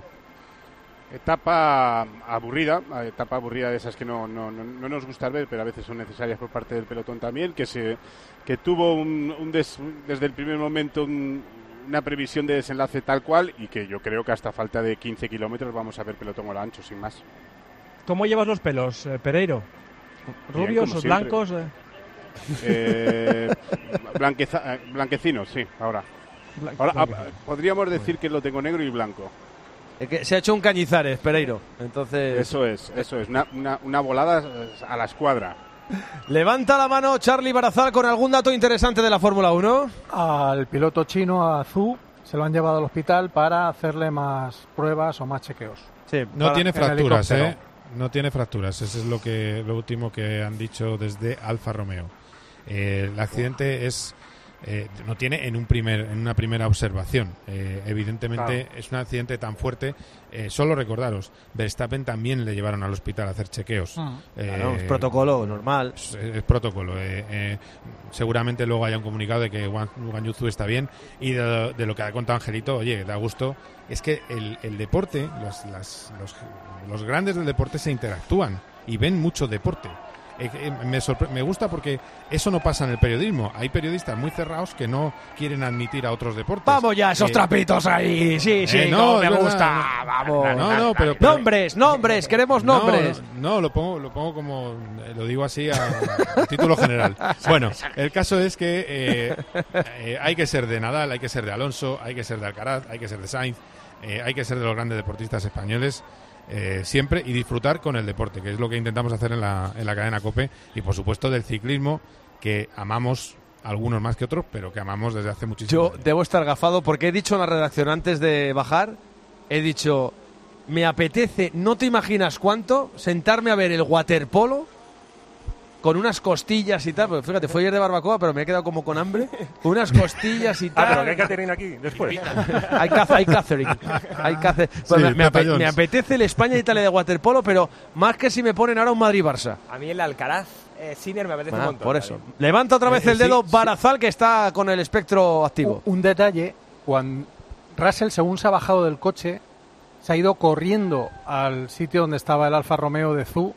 Etapa aburrida, etapa aburrida de esas que no, no, no, no nos gusta ver, pero a veces son necesarias por parte del pelotón también, que se que tuvo un, un des- desde el primer momento un- una previsión de desenlace tal cual, y que yo creo que hasta falta de quince kilómetros vamos a ver pelotón a lo ancho, sin más. ¿Cómo llevas los pelos, eh, Pereiro? Bien, ¿Rubios como o siempre. blancos? Eh? Eh, blanqueza- eh, blanquecinos, sí, ahora. Blan- Ahora, ah, blanquecinos. podríamos decir que lo tengo negro y blanco. Es que se ha hecho un Cañizares, Pereiro. Entonces, Eso es, eso es, una, una, una volada a la escuadra. levanta la mano Charlie Barazal con algún dato interesante de la Fórmula uno. Al piloto chino, a Zhu, se lo han llevado al hospital para hacerle más pruebas o más chequeos. Sí, No tiene en fracturas, helicóptero. ¿eh? No tiene fracturas. Eso es lo que lo último que han dicho desde Alfa Romeo. Eh, el accidente es eh, no tiene en un primer en una primera observación. Eh, evidentemente Claro. es un accidente tan fuerte. Eh, solo recordaros, Verstappen también le llevaron al hospital a hacer chequeos. Mm. Eh, Claro, es protocolo normal. Es, es protocolo. Eh, eh, seguramente luego haya un comunicado de que Guan Guan Yu Zhou está bien, y de, de lo que ha contado Angelito, oye, da gusto. Es que el, el deporte, los, las- los, los grandes del deporte se interactúan y ven mucho deporte. Eh, eh, me, sorpre- me gusta porque eso no pasa en el periodismo. Hay periodistas muy cerrados que no quieren admitir a otros deportes. Vamos ya, esos Eh, trapitos ahí. Sí, sí, eh, no, no, me es verdad, gusta. no. Vamos. No, no, pero- pero- nombres, nombres, queremos nombres. No, no, lo pongo, lo pongo como, eh, lo digo así a, a título general. Bueno, el caso es que eh, eh, hay que ser de Nadal, hay que ser de Alonso, hay que ser de Alcaraz, hay que ser de Sainz, eh, hay que ser de los grandes deportistas españoles. Eh, siempre, y disfrutar con el deporte, que es lo que intentamos hacer en la, en la cadena COPE, y por supuesto del ciclismo, que amamos algunos más que otros, pero que amamos desde hace muchísimo. Yo debo estar gafado porque he dicho en la redacción antes de bajar, he dicho, me apetece, no te imaginas cuánto, sentarme a ver el waterpolo con unas costillas y tal. Pues fíjate, fue ayer de barbacoa, pero me he quedado como con hambre. Unas costillas y tal. Ah, pero que hay catering aquí después. hay, caza, hay catering. Hay catering. Pues Sí, me, me, ape- batallons. me apetece el España-Italia de waterpolo, pero más que si me ponen ahora un Madrid-Barça. A mí el Alcaraz eh, Sinner me apetece Ah, un montón. por eso. también. Levanta otra vez Eh, el dedo sí, Barazal, que está con el espectro activo. Un detalle, cuando Russell, según se ha bajado del coche, se ha ido corriendo al sitio donde estaba el Alfa Romeo de Zhu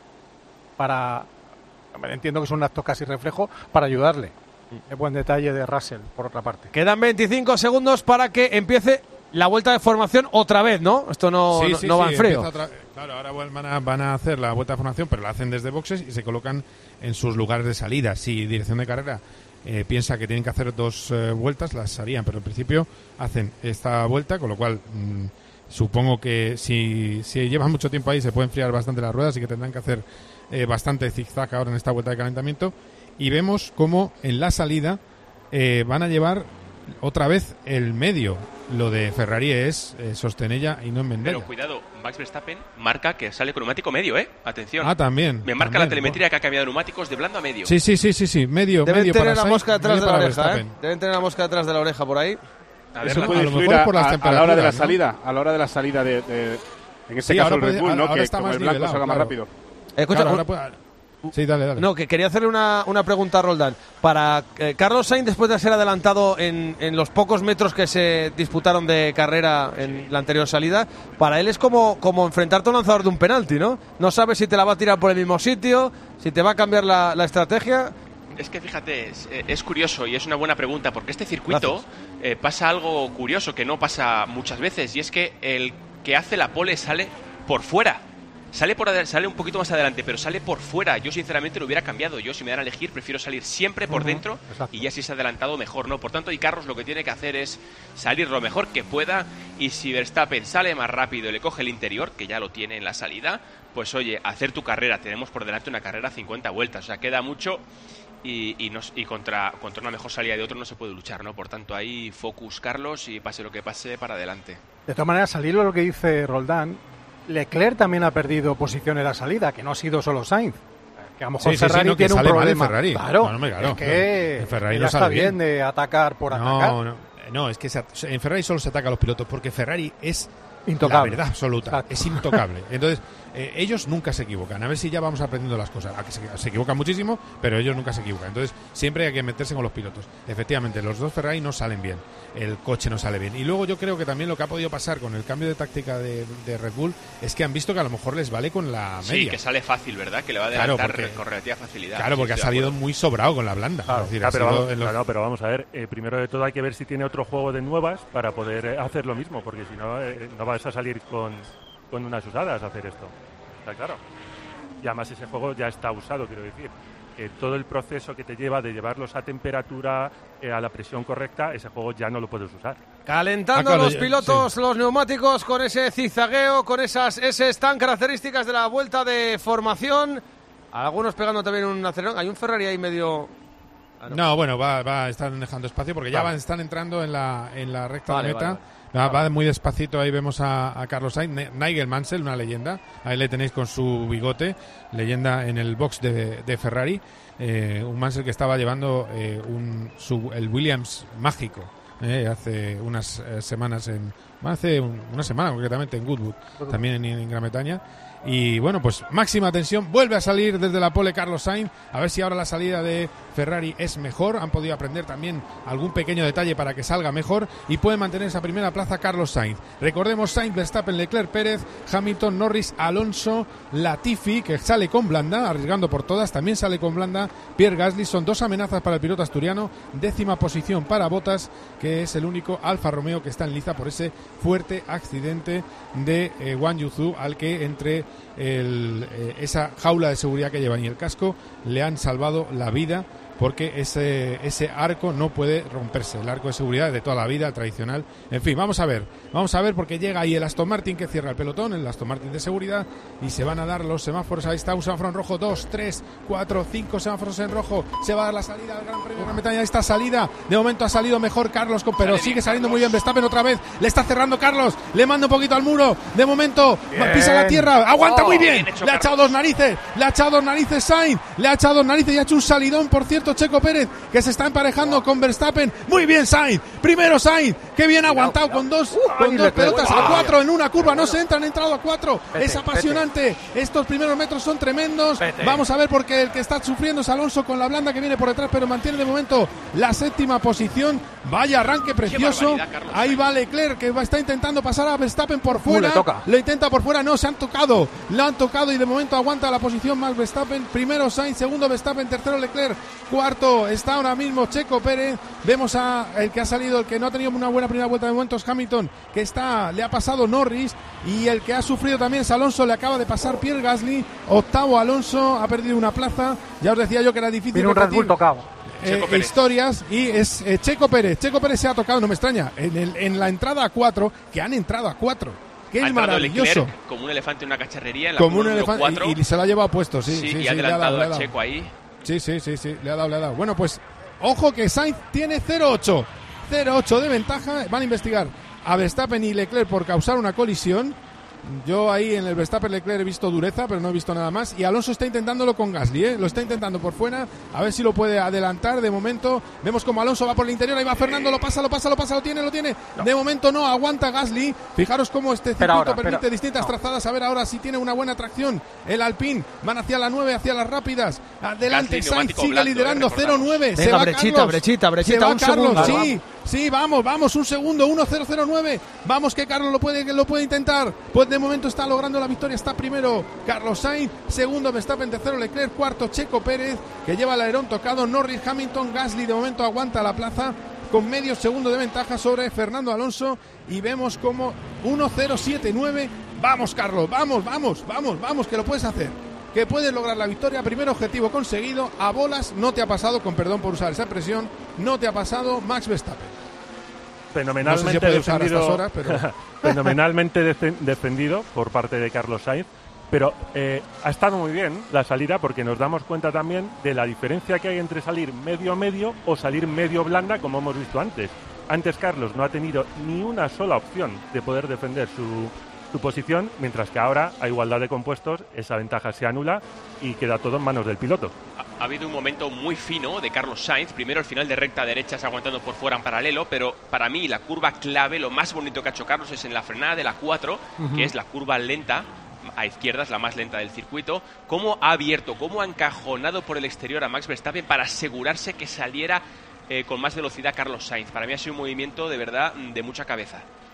para, entiendo que es un acto casi reflejo, para ayudarle. Es buen detalle de Russell, por otra parte. Quedan veinticinco segundos para que empiece la vuelta de formación otra vez, ¿no? Esto no, Sí, no, sí, no va sí, en frío. empieza otra- Claro, ahora van a, van a hacer la vuelta de formación, pero la hacen desde boxes y se colocan en sus lugares de salida. Si dirección de carrera eh, piensa que tienen que hacer dos eh, vueltas, las harían, pero en principio hacen esta vuelta, con lo cual mmm, supongo que si, si llevan mucho tiempo ahí se pueden enfriar bastante las ruedas y que tendrán que hacer eh, bastante zigzag ahora en esta vuelta de calentamiento. Y vemos cómo en la salida eh, van a llevar otra vez el medio. Lo de Ferrari es eh, sostenella y no en Vendella. Pero cuidado, Max Verstappen marca que sale con neumático medio, ¿eh? Atención. Ah, también. Me marca también. la telemetría que ha cambiado neumáticos de blando a medio. Sí, sí, sí, sí, sí, medio, Deben medio tener para la Sainz, mosca detrás medio de la para oreja, ¿eh? Verstappen. Deben tener la mosca detrás de la oreja por ahí. A ver, Eso la- puede a lo influir mejor a, por las a- a la hora de la temperaturas, ¿no? salida, a la hora de la salida de, de- en este Sí, caso ahora el Red puede- Bull, ¿no? ahora Que está como más el blanco nivelado, salga más claro. rápido. Escucha, Claro, un- ahora puede- Sí, dale, dale. No, que quería hacerle una, una pregunta a Roldán. Para eh, Carlos Sainz, después de ser adelantado en, en los pocos metros que se disputaron de carrera en la anterior salida, para él es como, como enfrentarte a un lanzador de un penalti, ¿no? No sabes si te la va a tirar por el mismo sitio, si te va a cambiar la, la estrategia. Es que fíjate, es, eh, es curioso y es una buena pregunta porque este circuito eh, pasa algo curioso que no pasa muchas veces y es que el que hace la pole sale por fuera. Sale por adel- sale un poquito más adelante, pero sale por fuera. Yo sinceramente lo hubiera cambiado. Yo si me dan a elegir prefiero salir siempre por Ujú, dentro exacto. y ya si se ha adelantado mejor, ¿no? Por tanto, y Carlos lo que tiene que hacer es salir lo mejor que pueda y si Verstappen sale más rápido y le coge el interior, que ya lo tiene en la salida, pues oye, hacer tu carrera. Tenemos por delante una carrera a cincuenta vueltas, o sea, queda mucho y, y, nos- y contra, contra una mejor salida de otro no se puede luchar, ¿no? Por tanto, ahí focus Carlos y pase lo que pase para adelante. De todas maneras, al hilo de lo que dice Roldán, Leclerc también ha perdido posición en la salida, que no ha sido solo Sainz. Que a lo mejor Sí, sí, sí, Ferrari no, que tiene un sale mal el problema. Ferrari. Claro, No, no, claro, es que claro. El Ferrari ya no está sale bien bien. de atacar por atacar. No, no, no, es que se- en Ferrari solo se ataca a los pilotos porque Ferrari es Intocable. la verdad absoluta, Exacto. es intocable. Entonces, eh, ellos nunca se equivocan. A ver si ya vamos aprendiendo las cosas. A que se, se equivocan muchísimo, pero ellos nunca se equivocan. Entonces, siempre hay que meterse con los pilotos. Efectivamente, los dos Ferrari no salen bien. El coche no sale bien. Y luego yo creo que también lo que ha podido pasar con el cambio de táctica de, de Red Bull es que han visto que a lo mejor les vale con la Sí, media. que sale fácil, ¿verdad? Que le va a Claro, adelantar porque- con relativa facilidad. Claro, Sí, porque ha estoy de salido acuerdo. muy sobrado con la blanda. Claro, Es decir, ah, ha pero, sido vamos, en los- no, no, pero vamos a ver, eh, primero de todo hay que ver si tiene otro juego de nuevas para poder eh, hacer lo mismo, porque si no, eh, no vas a salir con, con unas usadas a hacer esto. Está claro. Y además ese juego ya está usado, quiero decir. Que todo el proceso que te lleva de llevarlos a temperatura, eh, a la presión correcta, ese juego ya no lo puedes usar. Calentando Ah, claro, los ya- pilotos, los neumáticos con ese zigzagueo, con esas S tan características de la vuelta de formación. Algunos pegando también un acelerón. Hay un Ferrari ahí medio... Ah, No, bueno, va, va, están dejando espacio porque ya Vale. van, están entrando en la, en la recta Vale, de meta. vale, Va, va muy despacito, ahí vemos a, a Carlos Sainz, Ne- Nigel Mansell, una leyenda. Ahí le tenéis con su bigote, leyenda en el box de, de Ferrari. Eh, un Mansell que estaba llevando eh, un, su, el Williams mágico eh, hace unas eh, semanas, en hace un- una semana concretamente en Goodwood, también en, en Gran Bretaña. Y bueno, pues máxima tensión, vuelve a salir desde la pole Carlos Sainz, a ver si ahora la salida de Ferrari es mejor, han podido aprender también algún pequeño detalle para que salga mejor y puede mantener esa primera plaza Carlos Sainz. Recordemos Sainz, Verstappen, Leclerc, Pérez, Hamilton, Norris, Alonso, Latifi, que sale con blanda, arriesgando por todas, también sale con blanda Pierre Gasly, son dos amenazas para el piloto asturiano, décima posición para Bottas, que es el único Alfa Romeo que está en liza por ese fuerte accidente de eh, Wang Yuzhu, al que entre el, eh, esa jaula de seguridad que llevan y el casco le han salvado la vida porque ese, ese arco no puede romperse, el arco de seguridad de toda la vida, tradicional. En fin, vamos a ver, vamos a ver porque llega ahí el Aston Martin que cierra el pelotón, el Aston Martin de seguridad, y se van a dar los semáforos. Ahí está un semáforo en rojo, dos, tres, cuatro, cinco semáforos en rojo, se va a dar la salida al Gran Premio de Gran Bretaña. Ahí está salida, de momento ha salido mejor Carlos, pero sigue saliendo muy bien Verstappen otra vez, le está cerrando Carlos, le manda un poquito al muro, de momento bien. Pisa la tierra, aguanta oh, muy bien, bien le ha echado dos narices, le ha echado dos narices Sainz, le ha echado dos narices y ha hecho un salidón, por cierto, Checo Pérez, que se está emparejando oh. con Verstappen. Muy bien Sainz, primero Sainz, que bien aguantado no, no. con dos, uh, con dos pelotas a cuatro en una curva, no se entra, han entrado a cuatro, vete, es apasionante, vete. Estos primeros metros son tremendos, vete. Vamos a ver porque el que está sufriendo es Alonso con la blanda que viene por detrás, pero mantiene de momento la séptima posición. Vaya arranque precioso, ahí va Leclerc que va, está intentando pasar a Verstappen por fuera, uh, le toca. Lo intenta por fuera, no, se han tocado, lo han tocado y de momento aguanta la posición más Verstappen, primero Sainz, segundo Verstappen, tercero Leclerc, cuarto está ahora mismo Checo Pérez. Vemos a el que ha salido, el que no ha tenido una buena primera vuelta de momento es Hamilton, que está, le ha pasado Norris, y el que ha sufrido también es Alonso, le acaba de pasar Pierre Gasly, octavo Alonso, ha perdido una plaza, ya os decía yo que era difícil. Viene un Red Bull tocado. Eh, historias y es eh, Checo Pérez, Checo Pérez se ha tocado, no me extraña, en, el, en la entrada a cuatro, que han entrado a cuatro. Que es maravilloso. Leclerc, como un elefante en una cacharrería en la como un elefante y, y se lo ha llevado puesto, sí, sí, sí, y sí, ha adelantado le ha dado, a Checo ahí. Sí, sí, sí, sí, le ha dado, le ha dado. Bueno, pues ojo que Sainz tiene cero ocho de ventaja, van a investigar a Verstappen y Leclerc por causar una colisión. Yo ahí en el Verstappen Leclerc he visto dureza, pero no he visto nada más. Y Alonso está intentándolo con Gasly, ¿eh? Lo está intentando por fuera, a ver si lo puede adelantar. De momento vemos como Alonso va por el interior, ahí va Fernando, lo pasa, lo pasa, lo pasa, lo tiene, lo tiene. No. De momento no, aguanta Gasly. Fijaros cómo este circuito ahora, permite pero, distintas no. trazadas. A ver ahora si tiene una buena tracción el Alpine. Van hacia la nueve, hacia las rápidas. Adelante Sainz, sigue blando, liderando, eh, cero nueve. Se va brechita, Carlos. brechita, brechita, se va un Carlos, segundo. Sí, sí, vamos, vamos, un segundo, uno cero cero nueve. Vamos que Carlos lo puede, que lo puede intentar. Pues de momento está logrando la victoria, está primero Carlos Sainz, segundo Verstappen, tercero Leclerc, cuarto Checo Pérez, que lleva el alerón tocado, Norris, Hamilton, Gasly de momento aguanta la plaza con medio segundo de ventaja sobre Fernando Alonso, y vemos como uno cero siete nueve. Vamos Carlos, vamos, vamos, vamos, vamos, que lo puedes hacer, que puedes lograr la victoria, primer objetivo conseguido, a bolas no te ha pasado, con perdón por usar esa expresión, no te ha pasado Max Verstappen. Fenomenalmente no sé si defendido, horas, pero... fenomenalmente defendido por parte de Carlos Sainz, pero eh, ha estado muy bien la salida porque nos damos cuenta también de la diferencia que hay entre salir medio-medio o salir medio blanda, como hemos visto antes. Antes Carlos no ha tenido ni una sola opción de poder defender su, su posición, mientras que ahora, a igualdad de compuestos, esa ventaja se anula y queda todo en manos del piloto. Ha habido un momento muy fino de Carlos Sainz, primero el final de recta derecha aguantando por fuera en paralelo, pero para mí la curva clave, lo más bonito que ha hecho Carlos es en la frenada de la cuatro, uh-huh. que es la curva lenta, a izquierda es la más lenta del circuito, cómo ha abierto, cómo ha encajonado por el exterior a Max Verstappen para asegurarse que saliera eh, con más velocidad Carlos Sainz. Para mí ha sido un movimiento de verdad de mucha cabeza.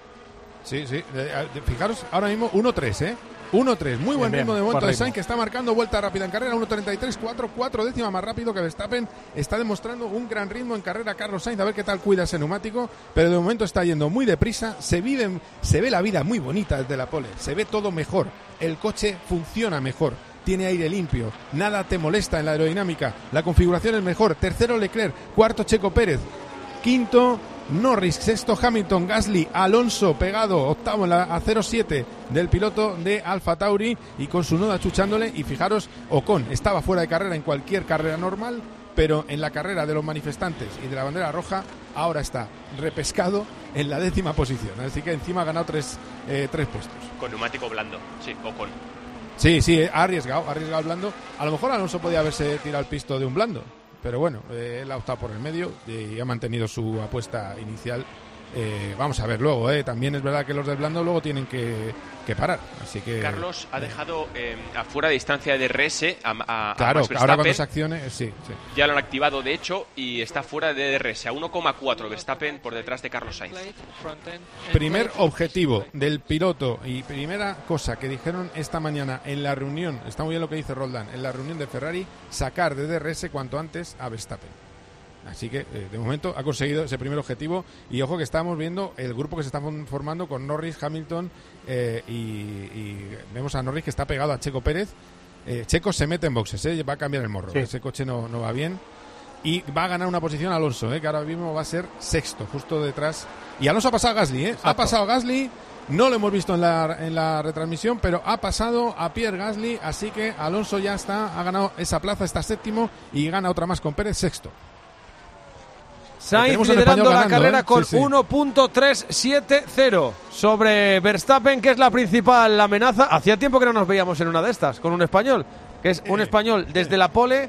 Sí, sí, de, de, fijaros, ahora mismo uno tres, ¿eh? uno tres, muy buen bien, ritmo de momento de Sainz, que está marcando vuelta rápida en carrera, uno treinta y tres cuatro, cuatro décimas más rápido que Verstappen. Está demostrando un gran ritmo en carrera Carlos Sainz, a ver qué tal cuida ese neumático, pero de momento está yendo muy deprisa, se vive, se ve la vida muy bonita desde la pole, se ve todo mejor, el coche funciona mejor, tiene aire limpio, nada te molesta en la aerodinámica, la configuración es mejor. Tercero Leclerc, cuarto Checo Pérez, quinto Norris, sexto Hamilton, Gasly, Alonso pegado, octavo en la a cero siete del piloto de Alfa Tauri y con su noda chuchándole. Y fijaros, Ocon estaba fuera de carrera en cualquier carrera normal, pero en la carrera de los manifestantes y de la bandera roja ahora está repescado en la décima posición, así que encima ha ganado tres, eh, tres puestos. Con neumático blando, sí, Ocon. Sí, sí, ha arriesgado, ha arriesgado el blando. A lo mejor Alonso podía haberse tirado el pisto de un blando, pero bueno, eh, él ha optado por el medio y ha mantenido su apuesta inicial. Eh, vamos a ver luego, eh. también es verdad que los del blando luego tienen que, que parar, así que Carlos ha dejado eh, afuera de distancia de D R S a, a, claro, a Max Verstappen. Ahora cuando se accione, sí, sí. Ya lo han activado de hecho y está fuera de D R S a uno coma cuatro Verstappen por detrás de Carlos Sainz. Primer objetivo del piloto y primera cosa que dijeron esta mañana en la reunión, está muy bien lo que dice Roldán, en la reunión de Ferrari, sacar de D R S cuanto antes a Verstappen. Así que, eh, de momento, ha conseguido ese primer objetivo. Y ojo que estamos viendo el grupo que se está formando con Norris, Hamilton eh, y, y vemos a Norris que está pegado a Checo Pérez. Eh, Checo se mete en boxes, eh, va a cambiar el morro. Sí. Ese coche no, no va bien. y va a ganar una posición Alonso, ¿eh? que ahora mismo va a ser sexto, justo detrás. Y Alonso ha pasado a Gasly, ¿eh? ha pasado a Gasly, no lo hemos visto en la, en la retransmisión, pero ha pasado a Pierre Gasly, así que Alonso ya está, ha ganado esa plaza, está séptimo y gana otra más con Pérez, sexto. Sainz liderando la ganando, carrera ¿eh? con sí, sí. uno punto trescientos setenta sobre Verstappen, que es la principal amenaza. Hacía tiempo que no nos veíamos en una de estas, con un español, que es un español desde la pole,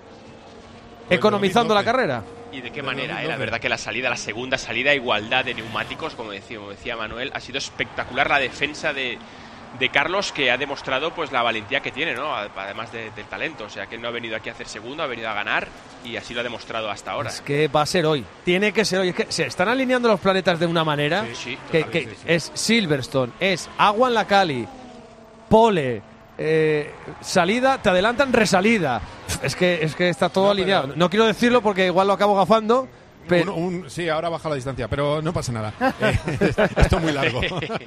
economizando la carrera. Y de qué manera, eh? La verdad que la salida, la segunda salida, igualdad de neumáticos, como decía, como decía Manuel, ha sido espectacular la defensa de, de Carlos, que ha demostrado pues la valentía que tiene, ¿no? Además de, del talento, o sea que no ha venido aquí a hacer segundo, ha venido a ganar y así lo ha demostrado hasta ahora. Es que va a ser hoy, tiene que ser hoy, es que se están alineando los planetas de una manera sí, sí, que, que sí, sí. es Silverstone, es agua en la Cali, pole, eh, salida, te adelantan, resalida. Es que, es que está todo no, alineado. Pero... No quiero decirlo porque igual lo acabo gafando. Pero... Un, un, sí, ahora baja la distancia, pero no pasa nada. Eh, esto es muy largo.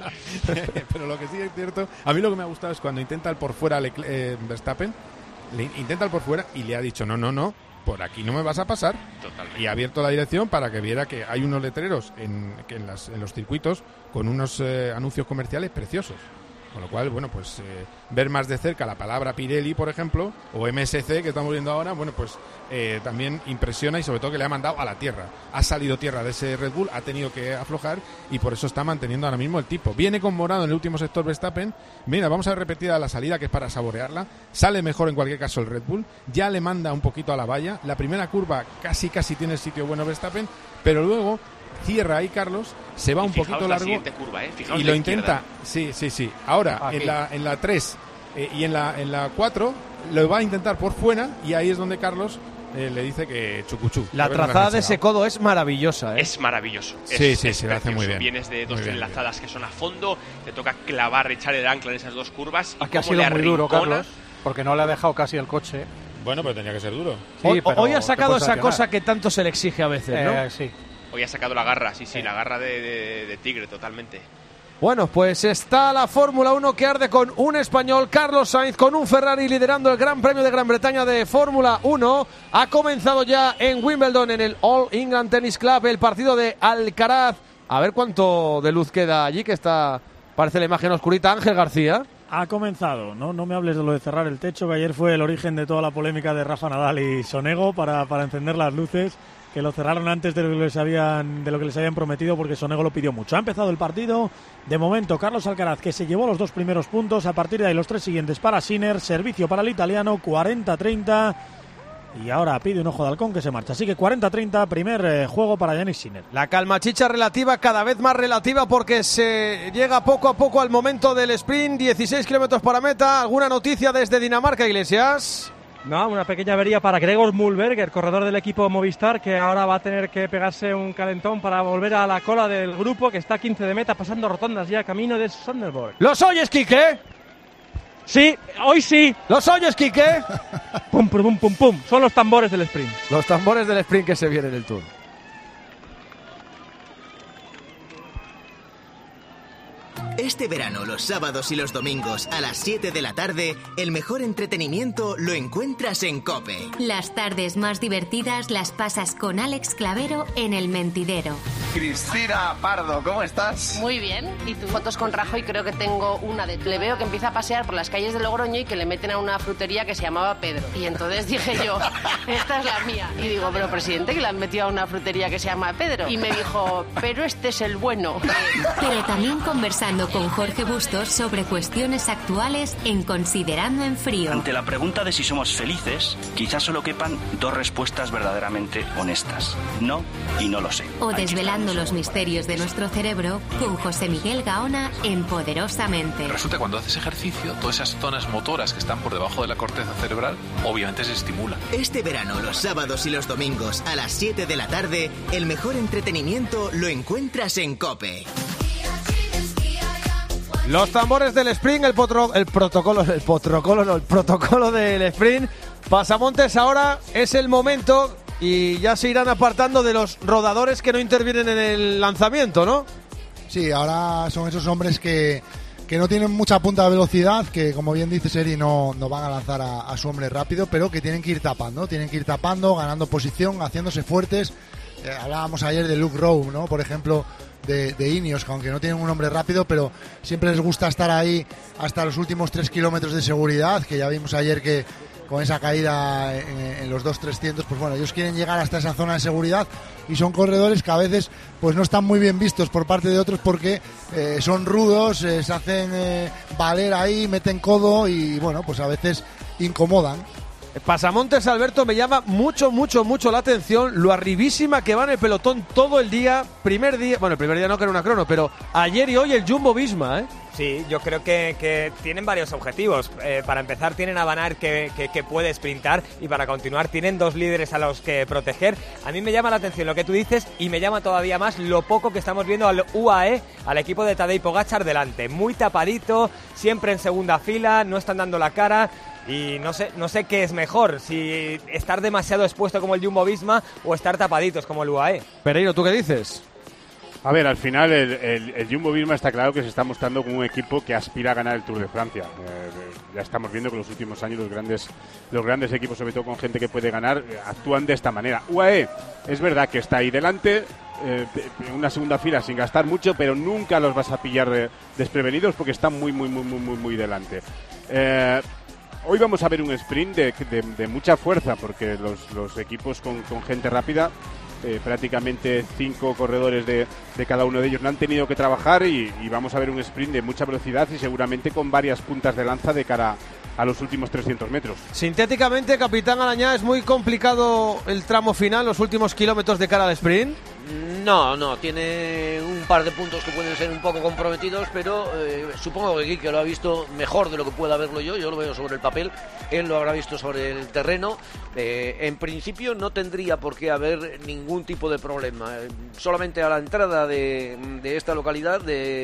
Pero lo que sí es cierto, a mí lo que me ha gustado es cuando intenta el por fuera Le, eh, Verstappen, le intenta el por fuera y le ha dicho no, no, no, por aquí no me vas a pasar. Totalmente. Y ha abierto la dirección para que viera que hay unos letreros en, que en, las, en los circuitos con unos eh, anuncios comerciales preciosos. Con lo cual, bueno, pues eh, ver más de cerca la palabra Pirelli, por ejemplo, o M S C que estamos viendo ahora, bueno, pues eh, también impresiona y sobre todo que le ha mandado a la tierra. Ha salido tierra de ese Red Bull, ha tenido que aflojar y por eso está manteniendo ahora mismo el tipo. Viene con morado en el último sector Verstappen. Mira, vamos a repetir la salida que es para saborearla. Sale mejor en cualquier caso el Red Bull. Ya le manda un poquito a la valla. La primera curva casi casi tiene el sitio bueno Verstappen, pero luego cierra ahí Carlos, se va y un poquito largo curva, ¿eh? y lo intenta. Sí, sí, sí. Ahora Aquí. en la en la tres eh, y en la en la cuatro lo va a intentar por fuera y ahí es donde Carlos eh, le dice que chucuchú. La trazada de ese codo es maravillosa, ¿eh? Es maravilloso. Sí, es, sí, es se lo hace muy bien. Vienes de dos bien, enlazadas bien. que son a fondo, te toca clavar, echar el ancla en esas dos curvas. Aquí ha sido muy duro, Carlos, porque no le ha dejado casi el coche. Bueno, pero tenía que ser duro. Sí, hoy, hoy ha sacado esa cosa que tanto se le exige a veces, ¿no? Eh, sí. Hoy ha sacado la garra, sí, sí, eh. la garra de, de, de tigre, totalmente. Bueno, pues está la Fórmula uno que arde con un español, Carlos Sainz, con un Ferrari liderando el Gran Premio de Gran Bretaña de Fórmula uno. Ha comenzado ya en Wimbledon, en el All England Tennis Club, el partido de Alcaraz. A ver cuánto de luz queda allí, que está, parece la imagen oscurita. Ángel García. Ha comenzado, ¿no? No me hables de lo de cerrar el techo, que ayer fue el origen de toda la polémica de Rafa Nadal y Sonego para, para encender las luces, que lo cerraron antes de lo que les habían de lo que les habían prometido porque Sonego lo pidió mucho. Ha empezado el partido. De momento, Carlos Alcaraz, que se llevó los dos primeros puntos. A partir de ahí, los tres siguientes para Sinner. Servicio para el italiano, cuarenta treinta. Y ahora pide un ojo de halcón que se marcha. Así que cuarenta treinta, primer eh, juego para Yannick Sinner. La calmachicha relativa, cada vez más relativa, porque se llega poco a poco al momento del sprint. dieciséis kilómetros para meta. ¿Alguna noticia desde Dinamarca, Iglesias? No, una pequeña avería para Gregor Mulberger, corredor del equipo Movistar, que ahora va a tener que pegarse un calentón para volver a la cola del grupo, que está a quince de meta, pasando rotondas ya, camino de Sonderborg. ¿Los oyes, Quique? Sí, hoy sí. ¿Los oyes, Quique? Pum, pum, pum, pum, pum. Son los tambores del sprint. Los tambores del sprint que se vienen en el Tour. Este verano, los sábados y los domingos a las siete de la tarde, el mejor entretenimiento lo encuentras en COPE. Las tardes más divertidas las pasas con Alex Clavero en El Mentidero. Cristina Pardo, ¿cómo estás? Muy bien. ¿Y tú? Fotos con Rajoy, creo que tengo una de... Le veo que empieza a pasear por las calles de Logroño y que le meten a una frutería que se llamaba Pedro. Y entonces dije yo, esta es la mía. Y digo, pero presidente, que le han metido a una frutería que se llama Pedro. Y me dijo, pero este es el bueno. Pero también conversando con Jorge Bustos sobre cuestiones actuales en Considerando en Frío. Ante la pregunta de si somos felices, quizás solo quepan dos respuestas verdaderamente honestas. No y no lo sé. O desvelando los misterios de nuestro cerebro con José Miguel Gaona en Poderosamente. Resulta que cuando haces ejercicio, todas esas zonas motoras que están por debajo de la corteza cerebral, obviamente se estimulan. Este verano, los sábados y los domingos a las siete de la tarde, el mejor entretenimiento lo encuentras en COPE. Los tambores del sprint, el, potro, el protocolo, el protocolo, no, el protocolo del sprint. Pasamontes, ahora es el momento y ya se irán apartando de los rodadores que no intervienen en el lanzamiento, ¿no? Sí, ahora son esos hombres que que no tienen mucha punta de velocidad, que como bien dice Seri no, no van a lanzar a, a su hombre rápido, pero que tienen que ir tapando, tienen que ir tapando, ganando posición, haciéndose fuertes. Eh, hablábamos ayer de Luke Rowe, ¿no? Por ejemplo, de, de Ineos, que aunque no tienen un hombre rápido, pero siempre les gusta estar ahí hasta los últimos tres kilómetros de seguridad, que ya vimos ayer que con esa caída en, en los dos trescientos, pues bueno, ellos quieren llegar hasta esa zona de seguridad y son corredores que a veces pues no están muy bien vistos por parte de otros porque eh, son rudos, eh, se hacen eh, valer ahí, meten codo y bueno, pues a veces incomodan. Pasamontes, Alberto, me llama mucho, mucho, mucho la atención lo arribísima que va en el pelotón todo el día, primer día, bueno, el primer día no que era una crono, pero ayer y hoy el Jumbo Visma, ¿eh? Sí, yo creo que, que tienen varios objetivos. Eh, para empezar tienen a Van Aert que, que, que puede sprintar y para continuar tienen dos líderes a los que proteger. A mí me llama la atención lo que tú dices y me llama todavía más lo poco que estamos viendo al U A E, al equipo de Tadej Pogačar delante. Muy tapadito, siempre en segunda fila, no están dando la cara. Y no sé, no sé qué es mejor, si estar demasiado expuesto como el Jumbo-Visma o estar tapaditos como el U A E. Pereiro, ¿tú qué dices? A ver, al final el, el, el Jumbo-Visma está claro que se está mostrando como un equipo que aspira a ganar el Tour de Francia. Eh, ya estamos viendo que en los últimos años los grandes, los grandes equipos, sobre todo con gente que puede ganar, eh, actúan de esta manera. U A E es verdad que está ahí delante, eh, en una segunda fila sin gastar mucho, pero nunca los vas a pillar de, desprevenidos porque están muy, muy, muy, muy, muy, muy delante. Eh, Hoy vamos a ver un sprint de, de, de mucha fuerza porque los, los equipos con, con gente rápida, eh, prácticamente cinco corredores de, de cada uno de ellos no han tenido que trabajar y, y vamos a ver un sprint de mucha velocidad y seguramente con varias puntas de lanza de cara a los últimos trescientos metros. Sintéticamente, Capitán Arañá, ¿es muy complicado el tramo final, los últimos kilómetros de cara al sprint? No, no, tiene un par de puntos que pueden ser un poco comprometidos, pero eh, supongo que Quique lo ha visto mejor de lo que pueda verlo yo, yo lo veo sobre el papel, él lo habrá visto sobre el terreno. Eh, en principio no tendría por qué haber ningún tipo de problema, eh, solamente a la entrada de, de esta localidad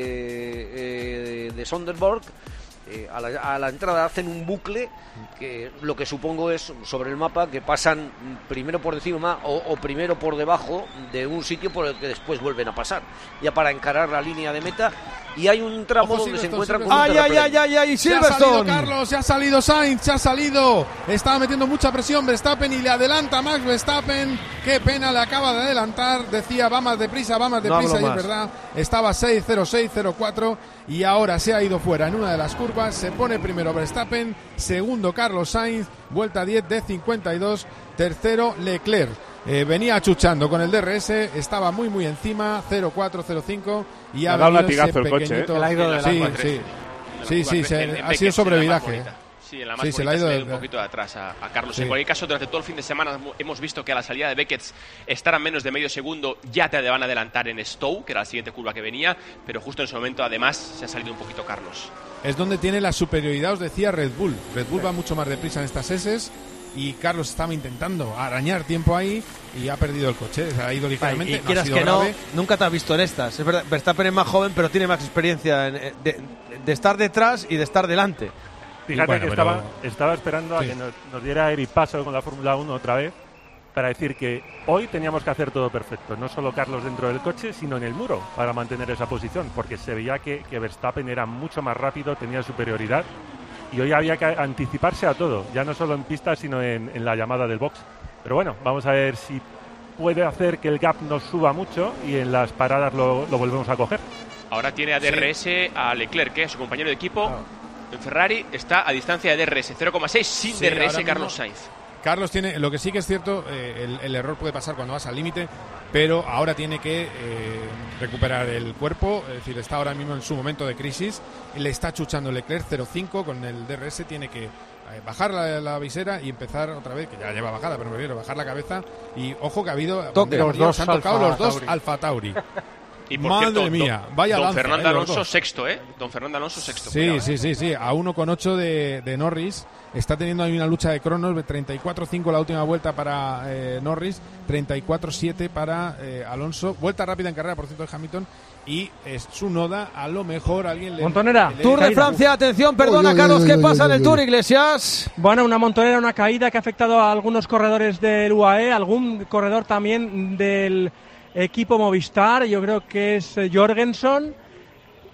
de, eh, de Sonderborg, Eh, a, la, a la entrada hacen un bucle que lo que supongo es sobre el mapa que pasan primero por encima o, o primero por debajo de un sitio por el que después vuelven a pasar ya para encarar la línea de meta y hay un tramo Ojo, donde se Silverstone, encuentran con un ay, ay, ay, ay, ay, se ha salido Silverstone. Carlos, se ha salido Sainz, se ha salido, estaba metiendo mucha presión Verstappen y le adelanta Max Verstappen, qué pena, le acaba de adelantar, decía va más deprisa, va más deprisa, no y es verdad, estaba seis cero seis cero cuatro y ahora se ha ido fuera en una de las curvas, se pone primero Verstappen, segundo Carlos Sainz, vuelta diez de cincuenta y dos, tercero Leclerc. Eh, venía achuchando con el D R S, estaba muy muy encima, cero cuatro cero cinco y ha dado un venido latigazo ese el coche, pequeñito, ¿eh? El ido de sí, la sí, sí, sí, se- En- en ha Beckett, sido sí, la más sobreviraje. bonita. Sí, en la más Sí, se bonita le ha ido se le de- un poquito de atrás a, a Carlos. Sí. En cualquier caso, durante todo el fin de semana hemos visto que a la salida de Beckett estar a menos de medio segundo ya te van a adelantar en Stowe, que era la siguiente curva que venía, pero justo en ese momento además se ha salido un poquito Carlos. Es donde tiene la superioridad, os decía, Red Bull. Red Bull va mucho más deprisa en estas S y Carlos estaba intentando arañar tiempo ahí y ha perdido el coche, se ha ido ligeramente. Y no ha quieras sido que no, grave. nunca te has visto en estas. Es verdad, Verstappen es más joven, pero tiene más experiencia en- de, de estar detrás y de estar delante. Fíjate Bueno, que pero- estaba, estaba esperando Sí. a que nos, nos diera Eric paso con la Fórmula uno otra vez para decir que hoy teníamos que hacer todo perfecto, no solo Carlos dentro del coche, sino en el muro para mantener esa posición, porque se veía que, que Verstappen era mucho más rápido, tenía superioridad y hoy había que anticiparse a todo, ya no solo en pista, sino en, en la llamada del box. Pero bueno, vamos a ver si puede hacer que el gap nos suba mucho y en las paradas lo, lo volvemos a coger. Ahora tiene a D R S a Leclerc, que es su compañero de equipo. En Ferrari está a distancia de D R S, cero coma seis sin Sí, D R S ahora Carlos mismo- Sainz. Carlos tiene, lo que sí que es cierto, eh, el, el error puede pasar cuando vas al límite, pero ahora tiene que eh, recuperar el cuerpo, es decir, está ahora mismo en su momento de crisis, le está chuchando Leclerc cero cinco con el D R S, tiene que eh, bajar la, la visera y empezar otra vez, que ya lleva bajada, pero prefiero bajar la cabeza y ojo que ha habido Toque. bandera Los amarilla, dos se han tocado Alfa los dos Tauri. Alfa Tauri. Y por Madre cierto, mía, don, vaya don lanza, Fernando eh, los Alonso dos. sexto, ¿eh? Don Fernando Alonso sexto. Sí, cuidado, sí, ¿eh? sí, sí, a uno con ocho de, de Norris. Está teniendo ahí una lucha de cronos, de treinta y cuatro cinco la última vuelta para eh, Norris, treinta y cuatro siete para eh, Alonso. Vuelta rápida en carrera, por cierto, de Hamilton. Y es su noda, a lo mejor alguien le... Montonera. le- Tour de Caída. Francia, atención, perdona, Uy, uy, Carlos, uy, ¿qué uy, pasa uy, en el uy. Tour, Iglesias? Bueno, una montonera, una caída que ha afectado a algunos corredores del U A E, algún corredor también del equipo Movistar, yo creo que es eh, Jorgensen.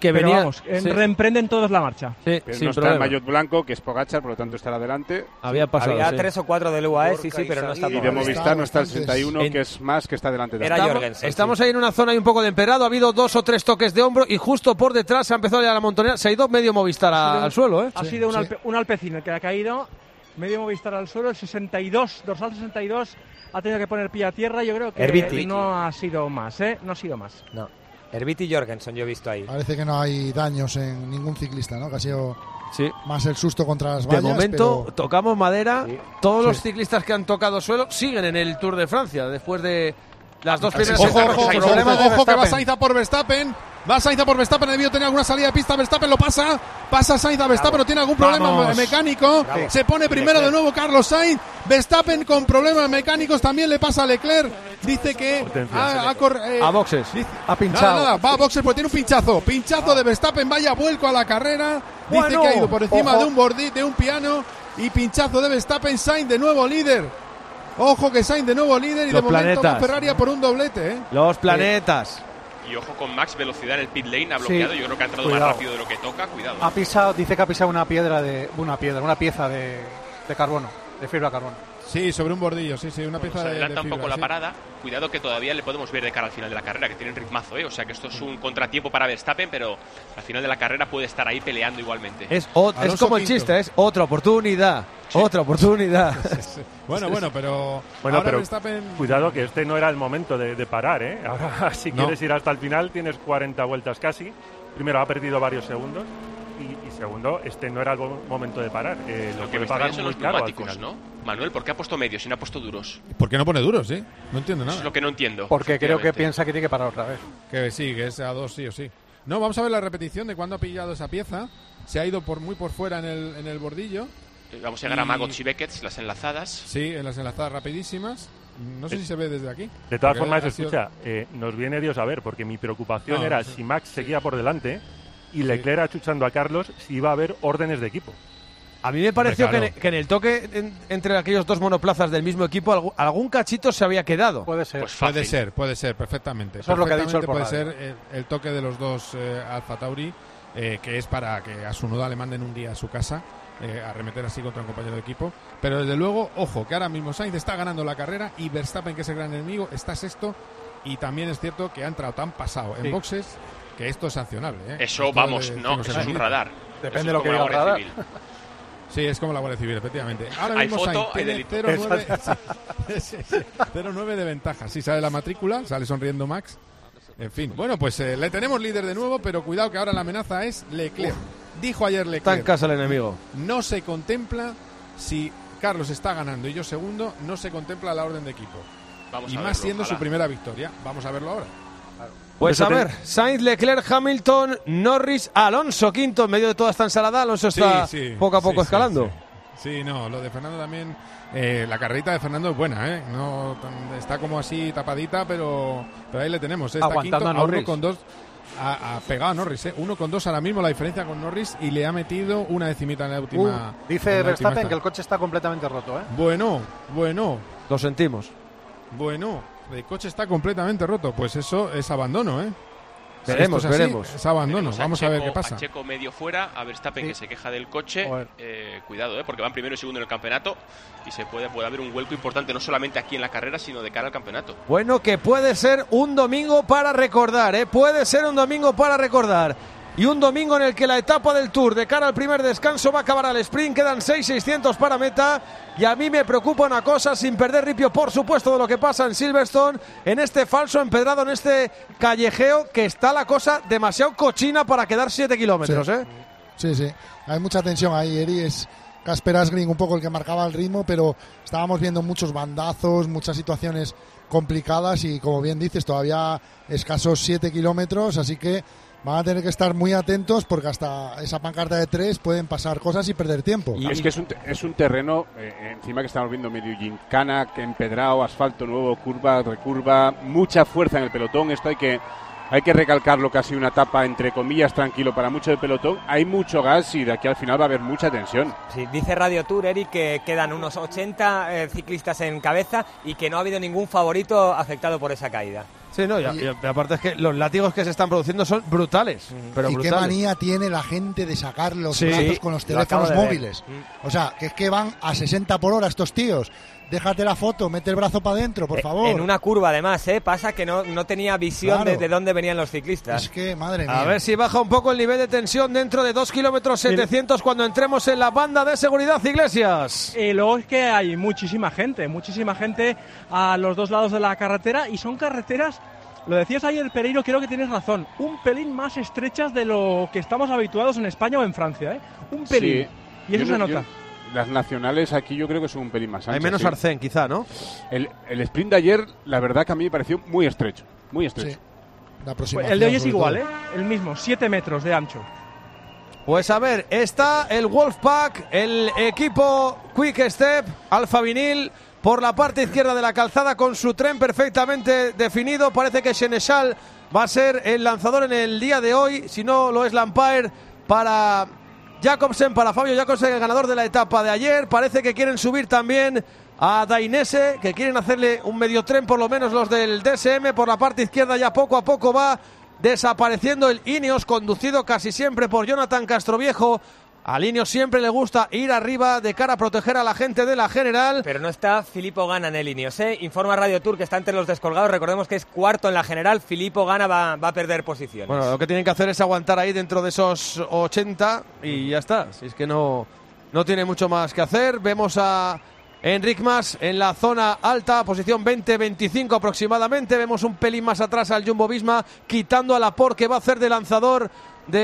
que Pero venía... vamos, en- sí. reemprenden todos la marcha. Sí, Pero sin no está problema. el maillot blanco, que es Pogačar, por lo tanto estará adelante. Había pasado, Había sí. tres o cuatro del U A E, sí, sí, pero no está Y de Pogačar. Movistar no está el sesenta y uno, En- que es más, que está delante de Era Astana. Jorgensen. Estamos ahí en una zona ahí un poco de empedrado, ha habido dos o tres toques de hombro y justo por detrás se ha empezado ya la montonera, se ha ido medio Movistar a- Ha sido- al suelo, ¿eh? Ha Sí, sido un, sí. alpe- un alpecín el que ha caído, medio Movistar al suelo, el sesenta y dos, dorsal sesenta y dos, ha tenido que poner pie a tierra. Yo creo que Herbiti. no ha sido más, ¿eh? No ha sido más. No. Herbiti y Jorgensen yo he visto ahí. Parece que no hay daños en ningún ciclista, ¿no? Que ha sido Sí. más el susto contra las De vallas. momento pero- tocamos madera, todos los Sí. ciclistas que han tocado suelo siguen en el Tour de Francia después de las dos primeras Ojo, etapas. ojo, Sainz. ojo, Problema de ojo, que va Verstappen. Sainz a por Verstappen. Va Sainz a por Verstappen, ha debido tener alguna salida de pista. Verstappen lo pasa. Pasa Sainz a Verstappen, no tiene algún problema Vamos. mecánico. Bravo. Se pone primero de nuevo Carlos Sainz. Verstappen con problemas mecánicos también le pasa a Leclerc. Dice que ha, ha cor- eh, A boxes. dice- Ha pinchado. Nada, nada, va a boxes porque tiene un pinchazo. Pinchazo de Verstappen, vaya vuelco a la carrera. Dice Bueno, que ha ido por encima ojo. de un bordit, de un piano. Y pinchazo de Verstappen, Sainz de nuevo líder. Ojo que Sainz de nuevo líder y Los de momento va planetas. Ferrari a por un doblete, ¿eh? Los planetas. Y ojo con Max, velocidad en el pit lane, ha Sí, bloqueado. Yo creo que ha entrado cuidado. más rápido de lo que toca. Cuidado. Ha pisado, dice que ha pisado una piedra de una piedra, una pieza de, de carbono, de fibra de carbono. Sí, sobre un bordillo, sí, sí, una pieza Se de, adelanta de un poco fibra, la sí. parada. Cuidado que todavía le podemos ver de cara al final de la carrera, que tienen ritmazo, ¿eh? O sea que esto es un contratiempo para Verstappen, pero al final de la carrera puede estar ahí peleando igualmente. Es, o- es Alonso como el quinto. chiste, es otra oportunidad. Otra oportunidad. Bueno, bueno, pero Bueno, ahora pero Verstappen... cuidado que este no era el momento de, de parar, ¿eh? Ahora, si No. quieres ir hasta el final, tienes cuarenta vueltas casi. Primero, ha perdido varios segundos. Y, y segundo, este no era el bo- momento de parar. Eh, lo Lo que puede me pagar extraña son muy los caro al neumáticos, final. ¿no? Manuel, ¿por qué ha puesto medios y no ha puesto duros? ¿Por qué no pone duros, sí? No entiendo Eso nada. es lo que no entiendo. Porque creo que efectivamente. piensa que tiene que parar otra vez. Que sí, que es a dos sí o sí. No, vamos a ver la repetición de cuándo ha pillado esa pieza. Se ha ido por muy por fuera en el, en el bordillo. Eh, Vamos a llegar a Y- Maggots y Beckett, las enlazadas. Sí, en las enlazadas rapidísimas. No sé si se ve desde aquí. De todas Porque formas, ha sido- escucha, eh, nos viene Dios a ver, porque mi preocupación No, era sí. si Max seguía por delante y Leclerc achuchando a Carlos, si iba a haber órdenes de equipo. A mí me pareció Hombre, que, claro. en, que en el toque en- entre aquellos dos monoplazas del mismo equipo algún, algún cachito se había quedado. Puede ser. Pues Puede fácil. ser, puede ser, perfectamente. Eso es lo que ha dicho el Perfectamente puede por ser el, el toque de los dos eh, Alfa Tauri, eh, que es para que a su noda le manden un día a su casa, eh, a remeter así contra un compañero de equipo. Pero desde luego, ojo, que ahora mismo Sainz está ganando la carrera y Verstappen, que es el gran enemigo, está sexto. Y también es cierto que ha entrado tan pasado en Sí. boxes que esto es sancionable. ¿eh? Eso, Esto vamos, de- no, decimos eso en es un el radar. Depende Eso de es lo que como diga la el Guardia radar. Civil. Sí, es como la Guardia Civil, efectivamente. Ahora Hay mismo foto, Sainz hay tiene delito. cero nueve sí, sí, sí, cero nueve de ventaja. Sí, sale la matrícula, sale sonriendo Max. En fin, bueno, pues eh, le tenemos líder de nuevo, pero cuidado que ahora la amenaza es Leclerc. Dijo ayer Está en Leclerc, casa el enemigo. no se contempla si Carlos está ganando y yo segundo, no se contempla la orden de equipo. Vamos y a más verlo, siendo ojalá. su primera victoria. Vamos a verlo ahora. Pues Eso a te- ver, Sainz, Leclerc, Hamilton, Norris, Alonso quinto en medio de toda esta ensalada. Alonso está Sí, sí, poco a poco sí, sí, escalando. Sí, Sí, no, lo de Fernando también. eh, la carrerita de Fernando es buena, ¿eh? No, tan- está como así tapadita, pero, pero ahí le tenemos. ¿eh? Está Aguantando quinto, a a uno Norris. con dos. Ha, ha pegado a Norris, ¿eh? Uno con dos ahora mismo la diferencia con Norris y le ha metido una decimita en la última. Uh, en la dice última Verstappen esta. que el coche está completamente roto, ¿eh? Bueno, bueno, Lo sentimos. bueno. El coche está completamente roto. Pues eso es abandono, ¿eh? Si Veremos, esto es así, veremos. Es abandono. Tenemos Vamos a ver Checo- qué pasa. A Checo medio fuera, a Verstappen Sí. que se queja del coche. Joder. Eh, cuidado, eh, porque van primero y segundo en el campeonato y se puede, puede haber un vuelco importante no solamente aquí en la carrera, sino de cara al campeonato. Bueno, que puede ser un domingo para recordar, ¿eh? Puede ser un domingo para recordar. Y un domingo en el que la etapa del Tour de cara al primer descanso va a acabar al sprint. Quedan seis mil seiscientos para meta. Y a mí me preocupa una cosa, sin perder ripio, por supuesto, de lo que pasa en Silverstone, en este falso empedrado, en este callejeo, que está la cosa demasiado cochina para quedar siete kilómetros, Sí. ¿eh? Sí, sí. Hay mucha tensión ahí, Eri. Es Casper Asgreen un poco el que marcaba el ritmo, pero estábamos viendo muchos bandazos, muchas situaciones complicadas y, como bien dices, todavía escasos siete kilómetros, así que van a tener que estar muy atentos porque hasta esa pancarta de tres pueden pasar cosas y perder tiempo. Y es que es un, te- es un terreno, eh, encima que estamos viendo medio gincana, que empedrado, asfalto nuevo, curva, recurva, mucha fuerza en el pelotón. Esto hay que hay que recalcarlo, casi una etapa entre comillas tranquilo para mucho del pelotón. Hay mucho gas y de aquí al final va a haber mucha tensión. Sí, dice Radio Tour, Eric, que quedan unos ochenta eh, ciclistas en cabeza y que no ha habido ningún favorito afectado por esa caída. Sí, no, y, y, y aparte es que los látigos que se están produciendo son brutales. Pero y brutales. qué manía tiene la gente de sacar los Sí, brazos con los lo acabo teléfonos de ver. móviles. O sea, que es que van a sesenta por hora estos tíos. Déjate la foto, mete el brazo para adentro, por favor. En una curva, además, ¿eh? Pasa que no, no tenía visión Claro. de, de dónde venían los ciclistas. Es que, madre mía. A ver si baja un poco el nivel de tensión dentro de dos kilómetros setecientos cuando entremos en la banda de seguridad, Iglesias. Y luego es que hay muchísima gente, muchísima gente a los dos lados de la carretera y son carreteras, lo decías ayer, Pereiro, creo que tienes razón, un pelín más estrechas de lo que estamos habituados en España o en Francia, ¿eh? Un pelín. Sí. Y eso Yo se no- nota. yo- las nacionales aquí yo creo que son un pelín más anchas. Hay menos sí. arcén, quizá, ¿no? El, el sprint de ayer, la verdad que a mí me pareció muy estrecho. Muy estrecho. La Pues el de hoy es igual, ¿eh? El mismo, siete metros de ancho. Pues a ver, está el Wolfpack, el equipo Quick Step, Alfa Vinil, por la parte izquierda de la calzada con su tren perfectamente definido. Parece que Senechal va a ser el lanzador en el día de hoy, si no lo es Lampaert para Jacobsen, para Fabio Jacobsen, el ganador de la etapa de ayer. Parece que quieren subir también a Dainese, que quieren hacerle un medio tren por lo menos los del D S M. Por la parte izquierda ya poco a poco va desapareciendo el Ineos, conducido casi siempre por Jonathan Castroviejo. Al Ineos siempre le gusta ir arriba de cara a proteger a la gente de la general. Pero no está Filippo Ganna en el Ineos, ¿eh? Informa Radio Tour que está entre los descolgados. Recordemos que es cuarto en la general. Filippo Ganna va, va a perder posiciones. Bueno, lo que tienen que hacer es aguantar ahí dentro de esos ochenta y ya está. Si es que no, no tiene mucho más que hacer. Vemos a Enric Mas en la zona alta, posición veinte veinticinco aproximadamente. Vemos un pelín más atrás al Jumbo-Visma, quitando a Laporte, que va a hacer de lanzador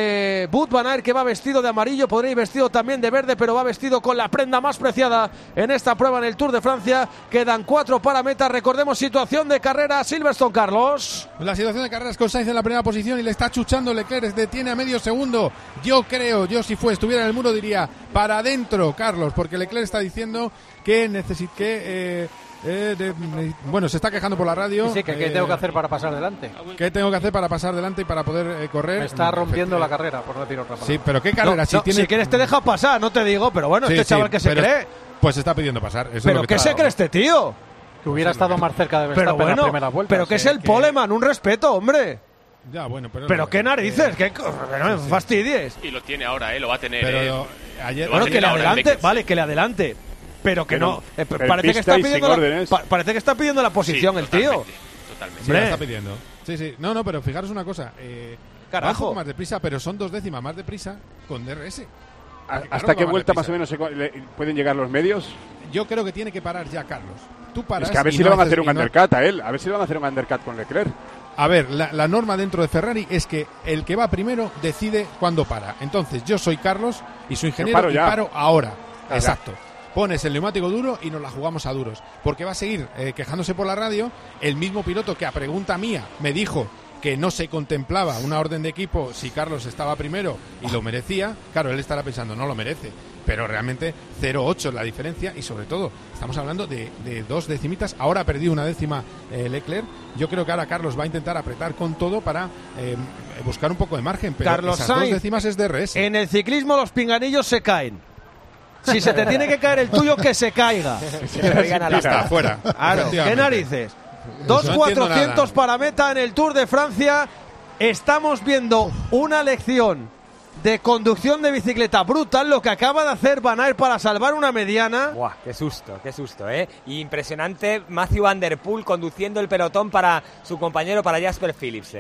de Wout van Aert, que va vestido de amarillo, podría ir vestido también de verde, pero va vestido con la prenda más preciada en esta prueba en el Tour de Francia. Quedan cuatro para meta. Recordemos situación de carrera, Silverstone, Carlos. La situación de carreras con Sainz en la primera posición y le está chuchando Leclerc, detiene a medio segundo. Yo creo, yo si fue, estuviera en el muro diría para adentro, Carlos, porque Leclerc está diciendo que necesita que eh, eh, de- de- bueno, se está quejando por la radio. Sí, sí, que qué eh, tengo que hacer para pasar delante. ¿Qué tengo que hacer para pasar delante y para poder eh, correr? Me está rompiendo la carrera, por no decir otra palabra. Sí, pero qué carrera, No, si no, tiene... si quieres te deja pasar, no te digo, pero bueno, Sí, este sí, chaval que se pero- cree. Pues está pidiendo pasar. eso es ¿Pero lo que qué te- se cree este tío? Que hubiera estado más cerca de Pero Verstappen en bueno, la primera vuelta. pero que es el Poleman, un respeto, hombre. Ya, bueno, pero... Pero qué narices, qué co- no me fastidies. Y lo tiene ahora, ¿eh? Lo va a tener. Pero eh. ayer... Lo va a Bueno, que tener le ahora en adelante, Beckett. vale, que le adelante. Pero que Pero- no. eh, pero parece que pista está y sin pidiendo la, órdenes. pa- parece que está pidiendo la posición Sí, el tío. totalmente, totalmente. Sí, la Hombre. está pidiendo. Sí, sí. No, no, pero fijaros una cosa. Eh, Carajo. va un poco más deprisa, pero son dos décimas más deprisa con D R S. ¿A- Claro, ¿Hasta va qué más vuelta deprisa. más o menos se co- le- pueden llegar los medios? Yo creo que tiene que parar ya Carlos. Tú paras Es que a ver y si no le van a haces- hacer un y no- undercut a él. A ver si le van a hacer un undercut con Leclerc. A ver, la, la norma dentro de Ferrari es que el que va primero decide cuándo para. Entonces, yo soy Carlos y su ingeniero paro y ya. paro ahora. Ahora. Exacto. Pones el neumático duro y nos la jugamos a duros. Porque va a seguir eh, quejándose por la radio. El mismo piloto que a pregunta mía me dijo que no se contemplaba una orden de equipo si Carlos estaba primero y lo merecía. Claro, él estará pensando, no lo merece. Pero realmente cero coma ocho es la diferencia y sobre todo estamos hablando de, de dos decimitas. Ahora ha perdido una décima eh, Leclerc. Yo creo que ahora Carlos va a intentar apretar con todo para eh, buscar un poco de margen. Pero Carlos esas Sainz, dos décimas es D R S. En el ciclismo los pinganillos se caen. Si se te tiene que caer el tuyo, que se caiga. Se traigan a la Está fuera. Claro, ¿qué Efectivamente. narices? No dos entiendo cuatrocientos nada. para meta en el Tour de Francia. Estamos viendo una lección de conducción de bicicleta brutal, lo que acaba de hacer Van Aert para salvar una mediana. Buah, qué susto, qué susto, ¿eh? Y impresionante Matthew Van Der Poel conduciendo el pelotón para su compañero, para Jasper Philipsen.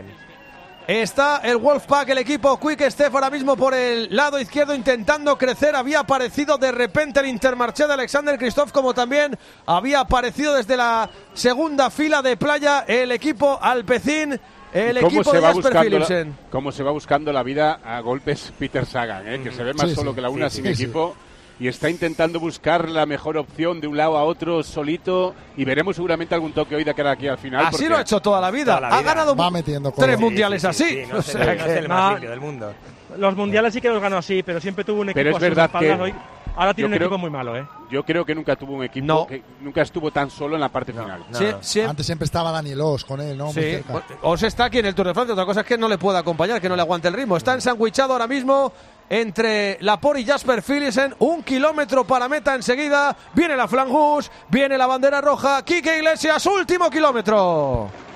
Está el Wolfpack, el equipo Quick Step ahora mismo por el lado izquierdo intentando crecer. Había aparecido de repente el Intermarché de Alexander Kristoff, como también había aparecido desde la segunda fila de playa el equipo Alpecin, el ¿Y cómo equipo se de va Jasper buscando Philipsen. la, cómo se va buscando la vida a golpes Peter Sagan, ¿eh? Que se ve más Sí, solo sí. que la una Sí, sin sí, sí. equipo y está intentando buscar la mejor opción de un lado a otro solito y veremos seguramente algún toque hoy de cara aquí al final. Así porque- lo ha hecho toda la vida. Toda la Ha vida. ganado Va metiendo tres codo. mundiales Sí, sí, así. sí, no, O sé, sea no es que- el más no. limpio del mundo. Los mundiales sí que los ganó así, pero siempre tuvo un equipo Pero es a sus verdad espaldas que hoy. Ahora tiene yo un creo- equipo muy malo, ¿eh? Yo creo que nunca tuvo un equipo, No. que nunca estuvo tan solo en la parte final. Sí, sí. Antes siempre estaba Daniel Oss con él, ¿no? Muy Sí, cerca. Os está aquí en el Tour de Francia. Otra cosa es que no le pueda acompañar, que no le aguante el ritmo. Está ensandwichado ahora mismo entre Laporte y Jasper Philipsen. Un kilómetro para meta enseguida. Viene la Flangus, viene la bandera roja. Quique Iglesias, último kilómetro.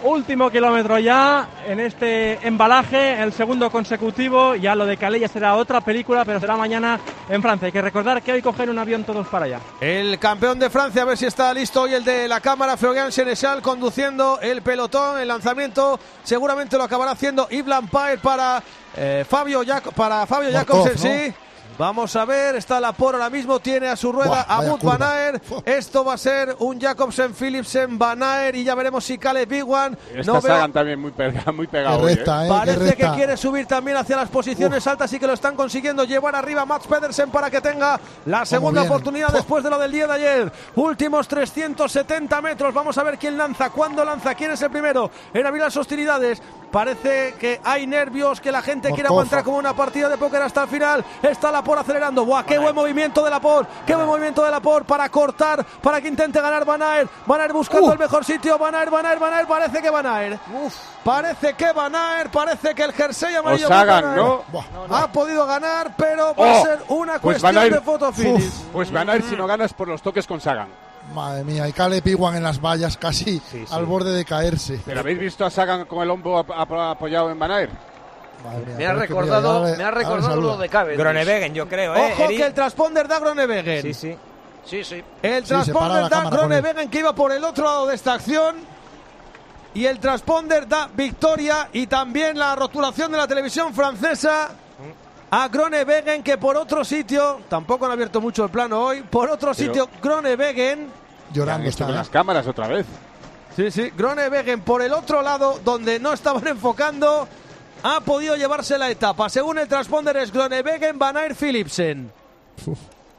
Último kilómetro ya en este embalaje, el segundo consecutivo. Ya lo de Calais ya será otra película, pero será mañana en Francia. Hay que recordar que hoy cogen un avión todos para allá. El campeón de Francia, a ver si está listo hoy el de la cámara, Florian Sénéchal, conduciendo el pelotón. El lanzamiento seguramente lo acabará haciendo Yves Lampaert para eh, Fabio Jac- para Fabio Jacobsen, sí. Vamos a ver, está Laporte ahora mismo, tiene a su rueda Buah, a Wout curva. van Aert. Esto va a ser un Jacobsen, Philipsen, van Aert y ya veremos si Caleb Biguan. Esta No veo- Sagan también muy, pega, muy pegado. Qué hoy, recta, ¿eh? eh, Parece qué que recta. quiere subir también hacia las posiciones altas y que lo están consiguiendo llevar arriba a Mats Pedersen para que tenga la segunda viene. oportunidad después de lo del día de ayer. Últimos trescientos setenta metros. Vamos a ver quién lanza, cuándo lanza, quién es el primero en abrir las hostilidades. Parece que hay nervios, que la gente quiere Morkov. aguantar como una partida de póker hasta el final. Está Laporte acelerando. ¡Buah, qué buen movimiento de Laporte! ¡Qué buen movimiento de Laporte para cortar, para que intente ganar Van Aert! Van Aert buscando Uh. el mejor sitio. Van Aert, Van Aert, Van Aert. Parece que Van Aert. Parece que Van Aert, parece que el jersey amarillo O de Sagan, Van ¿no? Aert ha podido ganar, pero va a Oh, ser una pues cuestión Van Aert- de foto finish. Uf, pues Van Aert si no ganas por los toques con Sagan. Madre mía, y Caleb Biguan en las vallas casi Sí, sí. al borde de caerse. ¿Pero habéis visto a Sagan con el hombro ap- ap- apoyado en Van Aert? Madre mía, Me ha pero es que recordado, mira, ya le- me ha ya le recordado saluda. lo de Cavendish. Groenewegen, yo creo, ¿eh? Ojo Eri? que el transponder da Groenewegen. Sí, sí. Sí, sí. El Sí, se para transponder la da cámara con él. Groenewegen, que iba por el otro lado de esta acción. Y el transponder da victoria y también la rotulación de la televisión francesa a Groenewegen, que por otro sitio, tampoco han abierto mucho el plano hoy, por otro Pero- sitio Groenewegen, Llorando Han hecho está. con ¿eh? las cámaras otra vez. sí, sí, Groenewegen por el otro lado, donde no estaban enfocando, ha podido llevarse la etapa. Según el transponder es Groenewegen, Van Aert, Philipsen. Uf.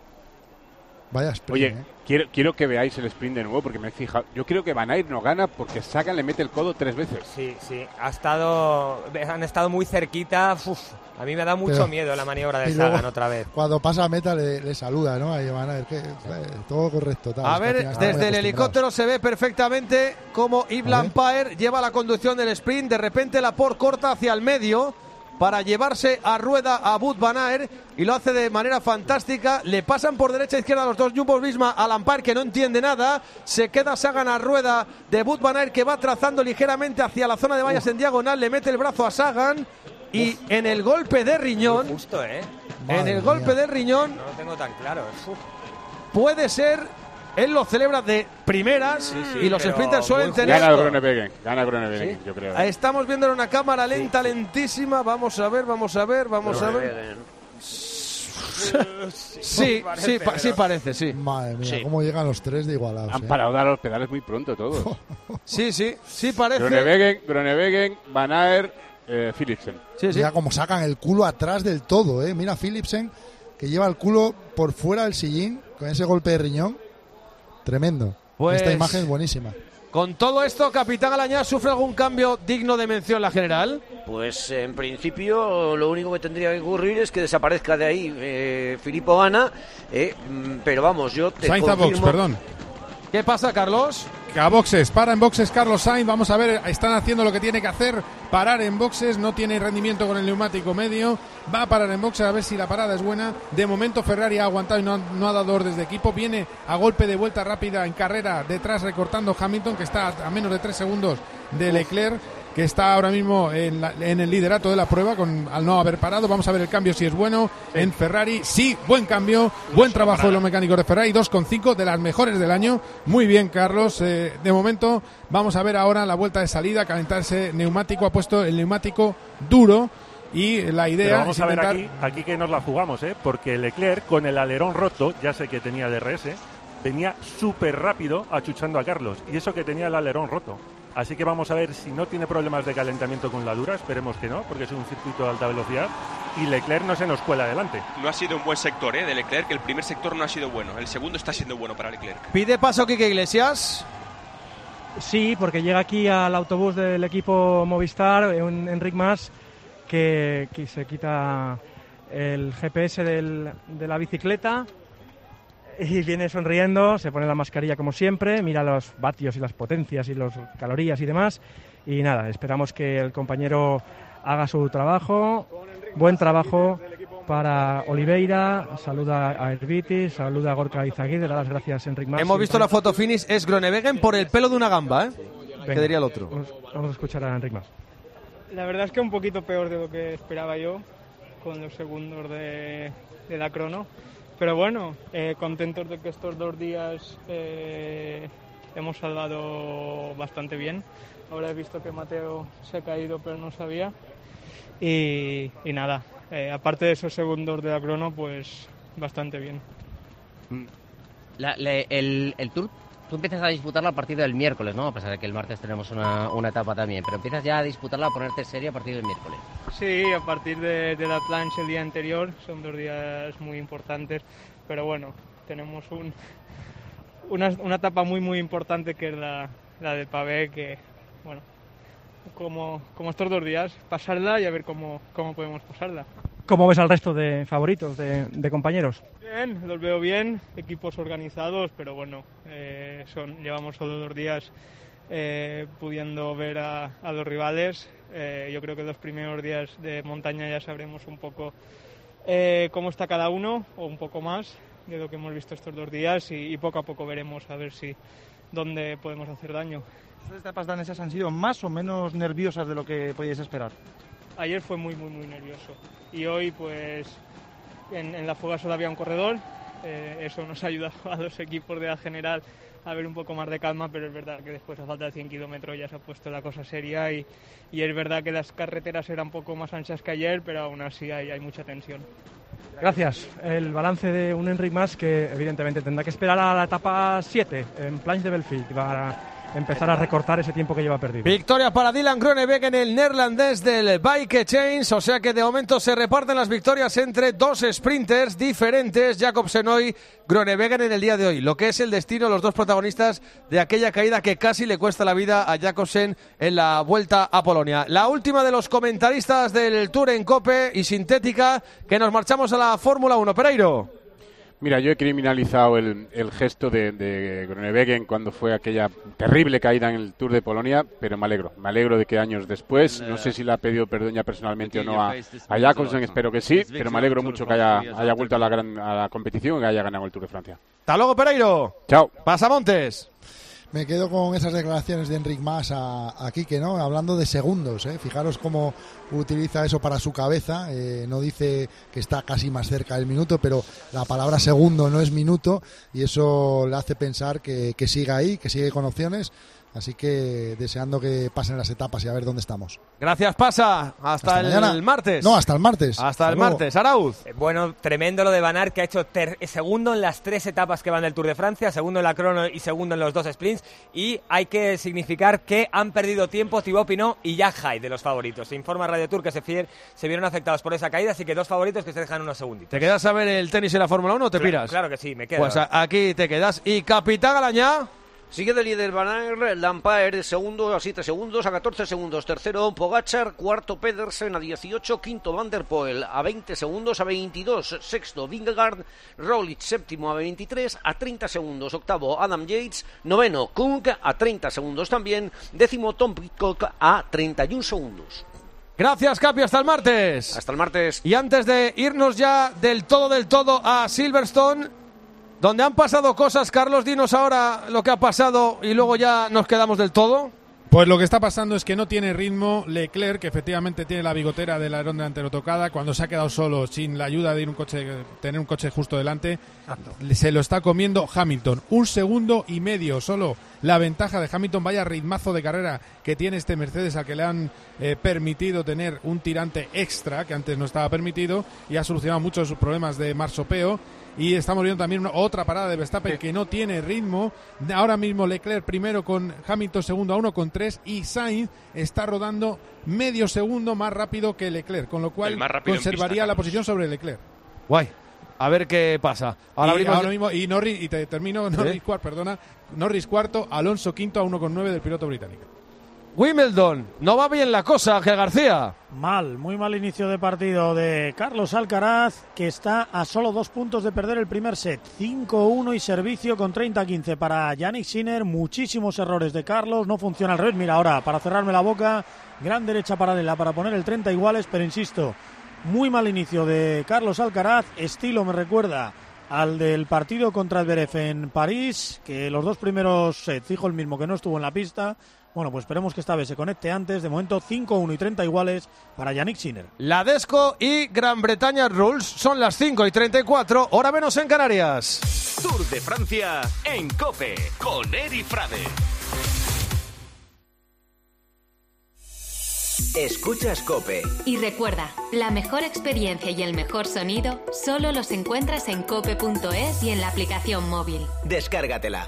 Vaya sprint, Oye, ¿eh? quiero, quiero que veáis el sprint de nuevo porque me he fijado. Yo creo que Van Aert no gana porque Sagan le mete el codo tres veces. Sí, sí. Ha estado, han estado muy cerquita. Uf, a mí me da mucho Pero- miedo la maniobra de y luego, Sagan otra vez. Cuando pasa a meta le, le saluda, ¿no? Ahí van a ver que eh, todo correcto. Tal, A es que al ver, final están muy desde el acostumbrados. helicóptero se ve perfectamente cómo Yves A ver. Lampaert lleva la conducción del sprint. De repente Laporte corta hacia el medio para llevarse a rueda a Wout van Aert y lo hace de manera fantástica. Le pasan por derecha e izquierda los dos Jumbo Visma a Lampaert, que no entiende nada. Se queda Sagan a rueda de Wout van Aert, que va trazando ligeramente hacia la zona de vallas en diagonal. Le mete el brazo a Sagan y en el golpe de riñón, Justo, ¿eh? en Madre el golpe mía. de riñón, No lo tengo tan claro. Uf. puede ser. Él lo celebra de primeras sí, y los pero sprinters suelen muy tener. Gana Groenewegen, gana Groenewegen, ¿Sí? yo creo. Ahí estamos viendo en una cámara lenta, lentísima. Vamos a ver, vamos a ver, vamos a ver. Groenewegen. Sí, sí, pa- sí parece, sí. Madre mía, Sí. cómo llegan los tres de igualados. Han ¿eh? parado de dar los pedales muy pronto todos. Sí, sí, sí parece. Groenewegen, Groenewegen, Van Aert, eh, Philipsen. Sí, sí. Mira cómo sacan el culo atrás del todo, ¿eh? Mira Philipsen, que lleva el culo por fuera del sillín con ese golpe de riñón. Tremendo. Pues- Esta imagen es buenísima. Con todo esto, Capitán Alañá, ¿sufre algún cambio digno de mención la general? Pues en principio lo único que tendría que ocurrir es que desaparezca de ahí eh, Filippo Ganna, eh, mm, pero vamos, yo te Sainz a box, confirmo... perdón. ¿Qué pasa, Carlos? A boxes, para en boxes Carlos Sainz, vamos a ver, están haciendo lo que tiene que hacer, parar en boxes, no tiene rendimiento con el neumático medio, va a parar en boxes a ver si la parada es buena. De momento Ferrari ha aguantado y no ha, no ha dado órdenes de equipo, viene a golpe de vuelta rápida en carrera, detrás recortando Hamilton, que está a menos de tres segundos de Leclerc, que está ahora mismo en, la- en el liderato de la prueba con, al no haber parado. Vamos a ver el cambio si es bueno en Ferrari. Sí, buen cambio, buen trabajo de los mecánicos de Ferrari, dos coma cinco de las mejores del año. Muy bien, Carlos. Eh, de momento vamos a ver ahora la vuelta de salida, calentarse neumático, ha puesto el neumático duro y la idea Pero vamos es a ver intentar... aquí, aquí que nos la jugamos, ¿eh? Porque Leclerc con el alerón roto, ya sé que tenía D R S, venía súper rápido achuchando a Carlos, y eso que tenía el alerón roto. Así que vamos a ver si no tiene problemas de calentamiento con la dura, esperemos que no, porque es un circuito de alta velocidad, y Leclerc no se nos cuela adelante. No ha sido un buen sector, ¿eh? De Leclerc, el primer sector no ha sido bueno, el segundo está siendo bueno para Leclerc. Pide paso Quique Iglesias. Sí, porque llega aquí al autobús del equipo Movistar, un Enric Mas, que, que se quita el G P S del- de la bicicleta y viene sonriendo, se pone la mascarilla como siempre, mira los vatios y las potencias y las calorías y demás. Y nada, esperamos que el compañero haga su trabajo. Buen trabajo para Oliveira, saluda a Herbitis, saluda a Gorka Izaguirre, le da las gracias a Enric Mas. Hemos visto la foto finish, es Groenewegen por el pelo de una gamba, ¿eh? ¿Qué diría el otro? Vamos, vamos a escuchar a Enric Mas. La verdad es que un poquito peor de lo que esperaba yo con los segundos de, de la crono. Pero bueno, eh, contentos de que estos dos días eh, hemos salvado bastante bien. Ahora he visto que Mateo se ha caído, pero no sabía. Y, y nada, eh, aparte de esos segundos de la crono, pues bastante bien. La, la, el, el Tour, tú empiezas a disputarlo a partir del miércoles, ¿no? A pesar de que el martes tenemos una, una etapa también, pero empiezas ya a disputarla, a ponerte serio a partir del miércoles. Sí, a partir de, de la plancha el día anterior, son dos días muy importantes, pero bueno, tenemos un, una, una etapa muy muy importante que es la, la del pavé, que bueno, como, como estos dos días, pasarla y a ver cómo, cómo podemos pasarla. ¿Cómo ves al resto de favoritos, de, de compañeros? Bien, los veo bien, equipos organizados, pero bueno, eh, son, llevamos solo dos días eh, pudiendo ver a, a los rivales. Eh, yo creo que los primeros días de montaña ya sabremos un poco eh, cómo está cada uno, o un poco más de lo que hemos visto estos dos días, y, y poco a poco veremos a ver si dónde podemos hacer daño. ¿Estas etapas danesas han sido más o menos nerviosas de lo que podíais esperar? Ayer fue muy, muy, muy nervioso. Y hoy, pues, en, en la fuga solo había un corredor. Eh, eso nos ha ayudado a los equipos de la general a ver un poco más de calma, pero es verdad que después, a falta de cien kilómetros, ya se ha puesto la cosa seria. Y, y es verdad que las carreteras eran un poco más anchas que ayer, pero aún así hay, hay mucha tensión. Gracias. El balance de un Enric Mas que, evidentemente, tendrá que esperar a la etapa siete en Planche de Belfield para empezar a recortar ese tiempo que lleva perdido. Victoria para Dylan Groenewegen, el neerlandés del Bike Chains, o sea que de momento se reparten las victorias entre dos sprinters diferentes, Jacobsen hoy, Groenewegen en el día de hoy, lo que es el destino, los dos protagonistas de aquella caída que casi le cuesta la vida a Jacobsen en la Vuelta a Polonia. La última de los comentaristas del Tour en COPE y Sintética, que nos marchamos a la Fórmula uno. Pereiro. Mira, yo he criminalizado el, el gesto de, de Groenewegen cuando fue aquella terrible caída en el Tour de Polonia, pero me alegro. Me alegro de que años después, no sé si le ha pedido perdón ya personalmente o no a, a Jacobsen, espero que sí, pero me alegro mucho que haya, haya vuelto a la, gran, a la competición y que haya ganado el Tour de Francia. Hasta luego, Pereiro. Chao. Pasamontes. Me quedo con esas declaraciones de Enric Mas a, a Quique, ¿no? Hablando de segundos, ¿eh? Fijaros cómo utiliza eso para su cabeza. Eh, no dice que está casi más cerca del minuto, pero la palabra segundo no es minuto y eso le hace pensar que, que siga ahí, que sigue con opciones. Así que deseando que pasen las etapas y a ver dónde estamos. Gracias, Pasa. Hasta, hasta el mañana. martes. No, hasta el martes. Hasta, hasta el luego. martes. Arauz. Eh, bueno, tremendo lo de Van Aert, que ha hecho ter- segundo en las tres etapas que van del Tour de Francia, segundo en la crono y segundo en los dos sprints. Y hay que significar que han perdido tiempo Thibaut Pinot y Jack Hyde, de los favoritos. Se informa Radio Tour que se, fier- se vieron afectados por esa caída, así que dos favoritos que se dejan unos segunditos. ¿Te quedas a ver el tenis en la Fórmula uno o te claro, piras? Claro que sí, me quedo. Pues a- aquí te quedas. Y Capitán Arañá. Sigue de líder Van Aert, Lampaert segundo a siete segundos, a catorce segundos tercero Pogačar, cuarto Pedersen a dieciocho, quinto Van der Poel a veinte segundos, a veintidós sexto Vingegaard, Roglic séptimo a veintitrés, a treinta segundos octavo Adam Yates, noveno Kung a treinta segundos también, décimo Tom Pidcock a treinta y un segundos. Gracias, Capi, hasta el martes. Hasta el martes. Y antes de irnos ya del todo del todo a Silverstone, donde han pasado cosas, Carlos, dinos ahora lo que ha pasado y luego ya nos quedamos del todo. Pues lo que está pasando es que no tiene ritmo Leclerc, que efectivamente tiene la bigotera del alerón delantero tocada, cuando se ha quedado solo sin la ayuda de ir un coche, tener un coche justo delante. Exacto. Se lo está comiendo Hamilton. Un segundo y medio solo la ventaja de Hamilton. Vaya ritmazo de carrera que tiene este Mercedes, al que le han eh, permitido tener un tirante extra que antes no estaba permitido y ha solucionado muchos sus problemas de marsopeo. Y estamos viendo también una, otra parada de Verstappen que no tiene ritmo. Ahora mismo Leclerc primero con Hamilton segundo a uno con tres y Sainz está rodando medio segundo más rápido que Leclerc, con lo cual conservaría pista, la posición sobre Leclerc. Guay. A ver qué pasa. Ahora, y, ahora mismo y Norris, y te termino, Norris, ¿Eh? cuarto, perdona, Norris cuarto, Alonso quinto a uno con nueve del piloto británico. Wimbledon, no va bien la cosa, Ángel García. Mal, muy mal inicio de partido de Carlos Alcaraz, que está a solo dos puntos de perder el primer set. cinco uno y servicio con treinta a quince para Yannick Sinner. Muchísimos errores de Carlos, no funciona el revés. Mira ahora, para cerrarme la boca, gran derecha paralela para poner el treinta iguales, pero insisto, muy mal inicio de Carlos Alcaraz. Estilo me recuerda al del partido contra Zverev en París, que los dos primeros sets dijo el mismo que no estuvo en la pista. Bueno, pues esperemos que esta vez se conecte antes. De momento cinco uno y treinta iguales para Yannick Sinner. La Desco y Gran Bretaña Rules son las cinco y treinta y cuatro, hora menos en Canarias. Tour de Francia en COPE con Eri Frade. Escuchas COPE. Y recuerda, la mejor experiencia y el mejor sonido solo los encuentras en cope punto es y en la aplicación móvil. Descárgatela.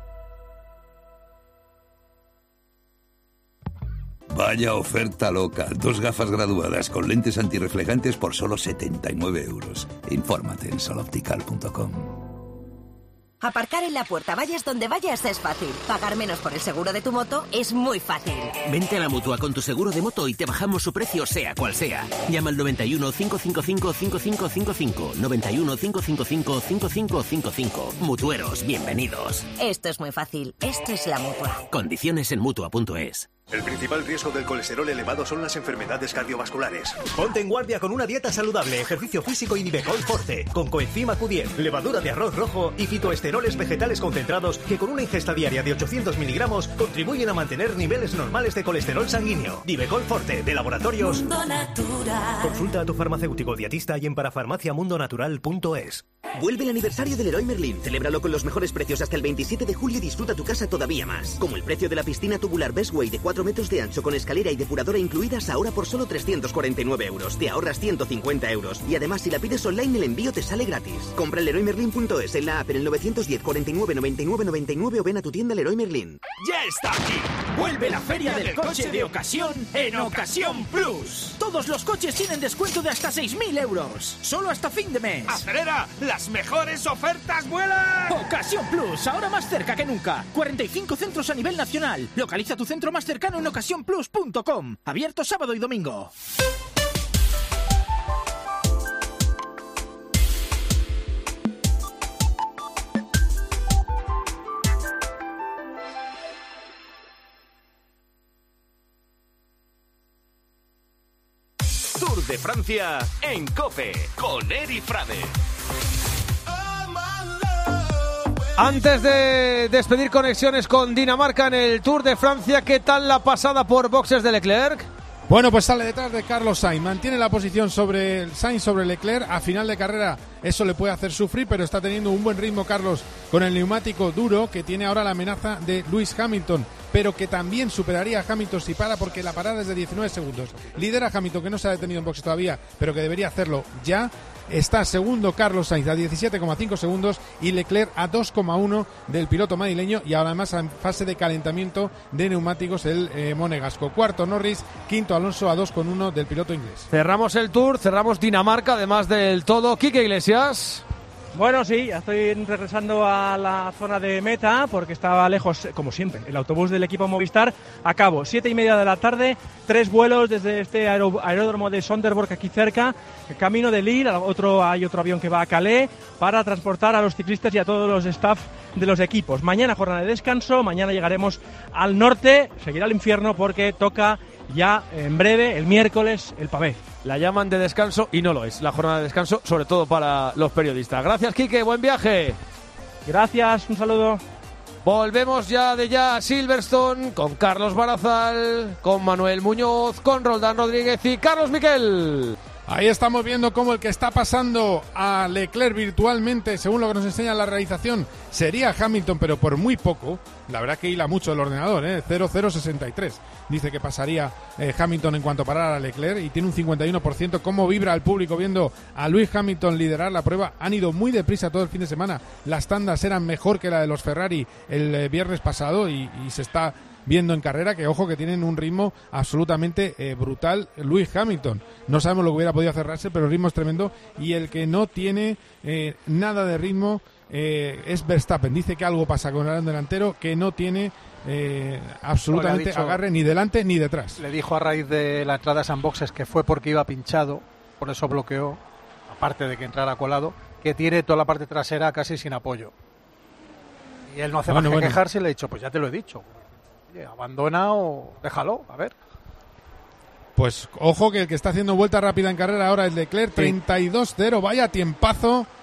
Vaya oferta loca. Dos gafas graduadas con lentes antirreflejantes por solo setenta y nueve euros. Infórmate en sol optical punto com. Aparcar en la puerta, vayas donde vayas, es fácil. Pagar menos por el seguro de tu moto es muy fácil. Vente a la Mutua con tu seguro de moto y te bajamos su precio sea cual sea. Llama al noventa y uno, cinco cinco cinco, cinco cinco cinco cinco. noventa y uno, cinco cinco cinco, cinco cinco cinco cinco. Mutueros, bienvenidos. Esto es muy fácil. Esto es la Mutua. Condiciones en Mutua punto es. El principal riesgo del colesterol elevado son las enfermedades cardiovasculares. Ponte en guardia con una dieta saludable, ejercicio físico y Nivecol Forte, con coenzima Q diez, levadura de arroz rojo y fitoesteroles vegetales concentrados que con una ingesta diaria de ochocientos miligramos contribuyen a mantener niveles normales de colesterol sanguíneo. Nivecol Forte, de Laboratorios Mundo Natural. Consulta a tu farmacéutico dietista y en parafarmacia mundo natural punto es. Vuelve el aniversario del Leroy Merlin. Celébralo con los mejores precios hasta el veintisiete de julio y disfruta tu casa todavía más. Como el precio de la piscina tubular Bestway de cuatro metros de ancho con escalera y depuradora incluidas ahora por solo trescientos cuarenta y nueve euros. Te ahorras ciento cincuenta euros. Y además, si la pides online, el envío te sale gratis. Compra en leroy merlin punto es, en la app, en el novecientos diez, cuarenta y nueve, noventa y nueve, noventa y nueve o ven a tu tienda Leroy Merlin. ¡Ya está aquí! Vuelve la feria del coche de ocasión en Ocasión Plus. Todos los coches tienen descuento de hasta seis mil euros. Solo hasta fin de mes. ¡Acelera! ¡Las mejores ofertas vuelan! Ocasión Plus, ahora más cerca que nunca. cuarenta y cinco centros a nivel nacional. Localiza tu centro más cercano en ocasión plus punto com. Abierto sábado y domingo. Tour de Francia en COPE con Eri Frade. Antes de despedir conexiones con Dinamarca en el Tour de Francia, ¿qué tal la pasada por boxes de Leclerc? Bueno, pues sale detrás de Carlos Sainz, mantiene la posición sobre Sainz sobre Leclerc. A final de carrera eso le puede hacer sufrir, pero está teniendo un buen ritmo Carlos con el neumático duro, que tiene ahora la amenaza de Lewis Hamilton, pero que también superaría a Hamilton si para, porque la parada es de diecinueve segundos. Lidera Hamilton, que no se ha detenido en boxes todavía, pero que debería hacerlo ya. Está segundo Carlos Sainz a diecisiete coma cinco segundos y Leclerc a dos coma uno del piloto madrileño, y ahora además en fase de calentamiento de neumáticos el eh, monegasco. Cuarto Norris, quinto Alonso a dos coma uno del piloto inglés. Cerramos el Tour, cerramos Dinamarca, además del todo. Quique Iglesias. Bueno, sí, ya estoy regresando a la zona de meta porque estaba lejos, como siempre, el autobús del equipo Movistar. Acabo, siete y media de la tarde, tres vuelos desde este aeró- aeródromo de Sonderborg aquí cerca, camino de Lille, otro, hay otro avión que va a Calais para transportar a los ciclistas y a todos los staff de los equipos. Mañana jornada de descanso, mañana llegaremos al norte, seguirá el infierno porque toca ya en breve, el miércoles, el pavé. La llaman de descanso y no lo es, la jornada de descanso, sobre todo para los periodistas. Gracias, Quique, buen viaje. Gracias, un saludo. Volvemos ya de ya a Silverstone con Carlos Barazal, con Manuel Muñoz, con Roldán Rodríguez y Carlos Miquel. Ahí estamos viendo cómo el que está pasando a Leclerc virtualmente, según lo que nos enseña la realización, sería Hamilton, pero por muy poco. La verdad que hila mucho el ordenador, ¿eh? cero cero sesenta y tres. Dice que pasaría eh, Hamilton en cuanto parara a Leclerc y tiene un cincuenta y uno por ciento. Cómo vibra el público viendo a Lewis Hamilton liderar la prueba. Han ido muy deprisa todo el fin de semana. Las tandas eran mejor que la de los Ferrari el eh, viernes pasado y, y se está viendo en carrera que, ojo, que tienen un ritmo absolutamente eh, brutal. Lewis Hamilton, no sabemos lo que hubiera podido cerrarse, pero el ritmo es tremendo, y el que no tiene eh, nada de ritmo eh, es Verstappen. Dice que algo pasa con el delantero, que no tiene eh, absolutamente dicho, agarre ni delante ni detrás. Le dijo a raíz de la entrada a San Boxes que fue porque iba pinchado, por eso bloqueó, aparte de que entrara colado, que tiene toda la parte trasera casi sin apoyo. Y él no hace bueno, más que bueno. quejarse y le he dicho, pues ya te lo he dicho. Oye, abandona o déjalo, a ver. Pues ojo que el que está haciendo vuelta rápida en carrera ahora es Leclerc, Sí. treinta y dos cero, vaya tiempazo